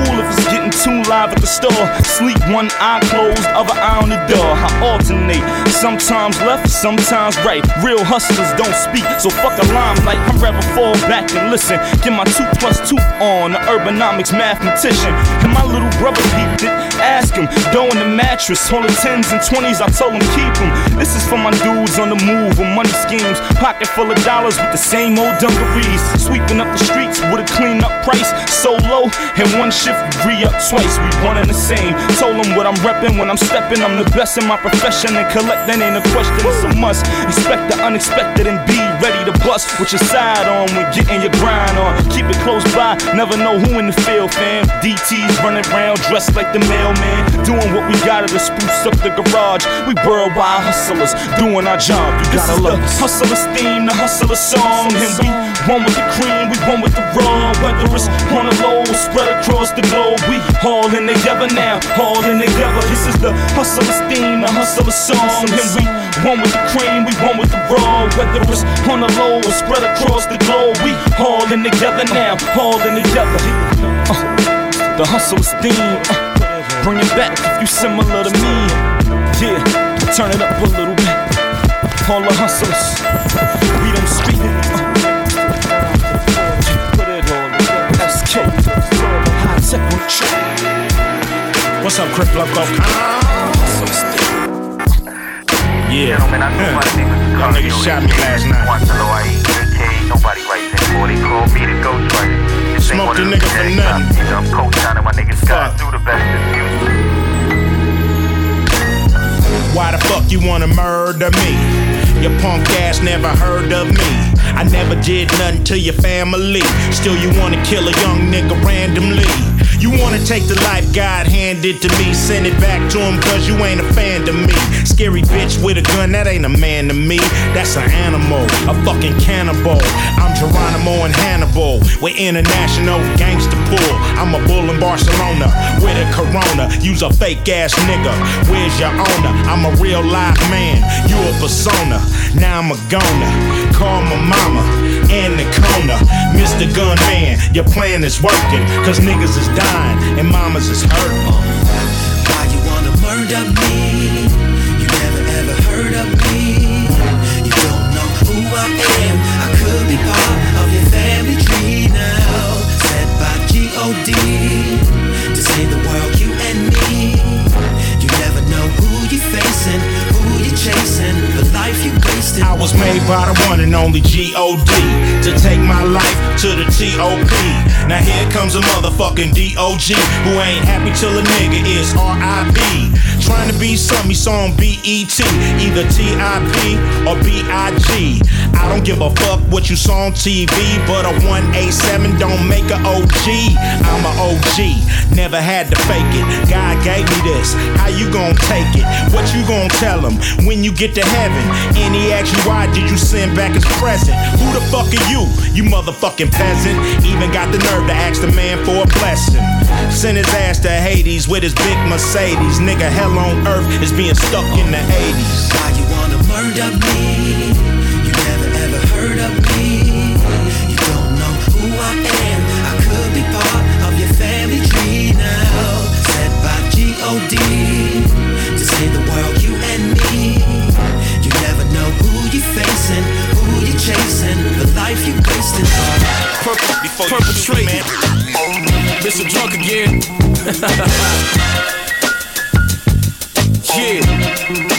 Too live at the store. Sleep one eye closed, other eye on the door. I alternate, sometimes left, sometimes right. Real hustlers don't speak, so fuck a limelight. I'd rather fall back and listen. Get my two plus two on, the urbanomics mathematician. And my little brother peeped it. Ask him, dough in the mattress, all the tens and twenties. I told him keep them. This is for my dudes on the move with money schemes. Pocket full of dollars with the same old dungarees. Sweeping up the streets with a clean up price. So low, in one shift we re up twice, we one and the same. Told them what I'm reppin' when I'm steppin'. I'm the best in my profession, and collectin' ain't a question, it's a must. Expect the unexpected and be ready to bust. With your side on when getting your grind on. Keep it close by, never know who in the field, fam. D T's running around dressed like the mailman. Doing what we gotta to spruce up the garage. We worldwide hustlers, doing our job. You gotta love this. Hustler's theme, the hustler's song. And we one with the cream, we one with the raw. Whether it's on the low, spread across the globe, we all in together now, all in together. This is the hustler's theme, the hustler's song. And we one with the cream, we one with the raw. Whether it's on the low or spread across the globe, we all in together now, all in together. Uh, the hustler's theme, uh, bring it back if you similar to me. Yeah, turn it up a little bit. All the hustlers, we don't speak. Uh, put it on the S K. What's up, Crip Loco? Yeah. Gentlemen, I know my niggas Y'all niggas shot me last night. Want to know I eat A K, nobody writes anymore. They call me the ghost writer. Smoke the nigga for nothing. I'm co-signing my niggas got through the best of music. Why the fuck you wanna murder me? Your punk ass never heard of me. I never did nothing to your family. Still you wanna kill a young nigga randomly. You wanna take the life God handed to me. Send it back to him cause you ain't a fan to me. Scary bitch with a gun, that ain't a man to me. That's an animal, a fucking cannibal. I'm Geronimo and Hannibal. We're international gangster pool. I'm a bull in Barcelona with a Corona. You's a fake ass nigga, where's your owner? I'm a real live man, you a persona. Now I'm a goner, call my mama in the corner. Mister Gunman, your plan is working. Cause niggas is dying and mamas is hurting. Why you wanna murder me? You never ever heard of me. You don't know who I am. I could be part of your family tree now. Set by G O D to save the world, you and me. You never know who you're facing, who you're chasing, the life you wasted. I was made by the one and only G O D to take my life to the T O P. Now here comes a motherfucking D O G who ain't happy till a nigga is R I P. Trying to be something he saw on B E T, either T I P or B I G. I don't give a fuck what you saw on T V, but a one eighty-seven don't make a O G. I'm a O G, never had to fake it. God gave me this, how you gon' take it? What you gon' tell him when you get to heaven? And he asks you why did you send back his present? Who the fuck are you, you motherfucking peasant? Even got the nerve to ask the man for a blessing. Send his ass to Hades with his big Mercedes. Nigga, hell on earth is being stuck in the eighties. Why you wanna murder me? You never ever heard of me. You don't know who I am. I could be part of your family tree now. Said by G O D to save the world, you and me. You never know who you facing, who you chasing, the life you wasting. Purple, perpetrate, man. Bishop drunk again. Yeah.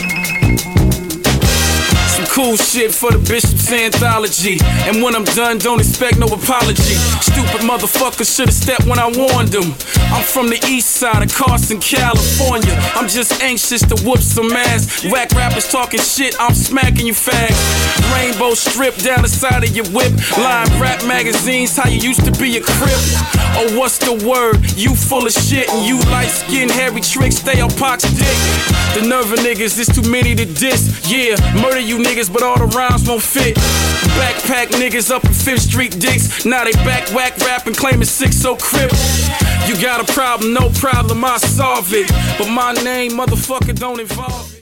Some cool shit for the Bishop's anthology. And when I'm done, don't expect no apology. Stupid motherfuckers should've stepped when I warned them. I'm from the east side of Carson, California. I'm just anxious to whoop some ass. Whack rappers talking shit, I'm smacking you fast. Rainbow strip down the side of your whip. Live rap magazines, how you used to be a crip. Oh, what's the word? You full of shit and you light skin, hairy tricks, stay on Pac's dick. The nerve of niggas, it's too many to diss. Yeah, murder you niggas, but all the rhymes won't fit. Backpack niggas up in Fifth Street dicks. Now they back whack rapping, claiming six so crip. You got a problem, no problem, I solve it. But my name, motherfucker, don't involve it.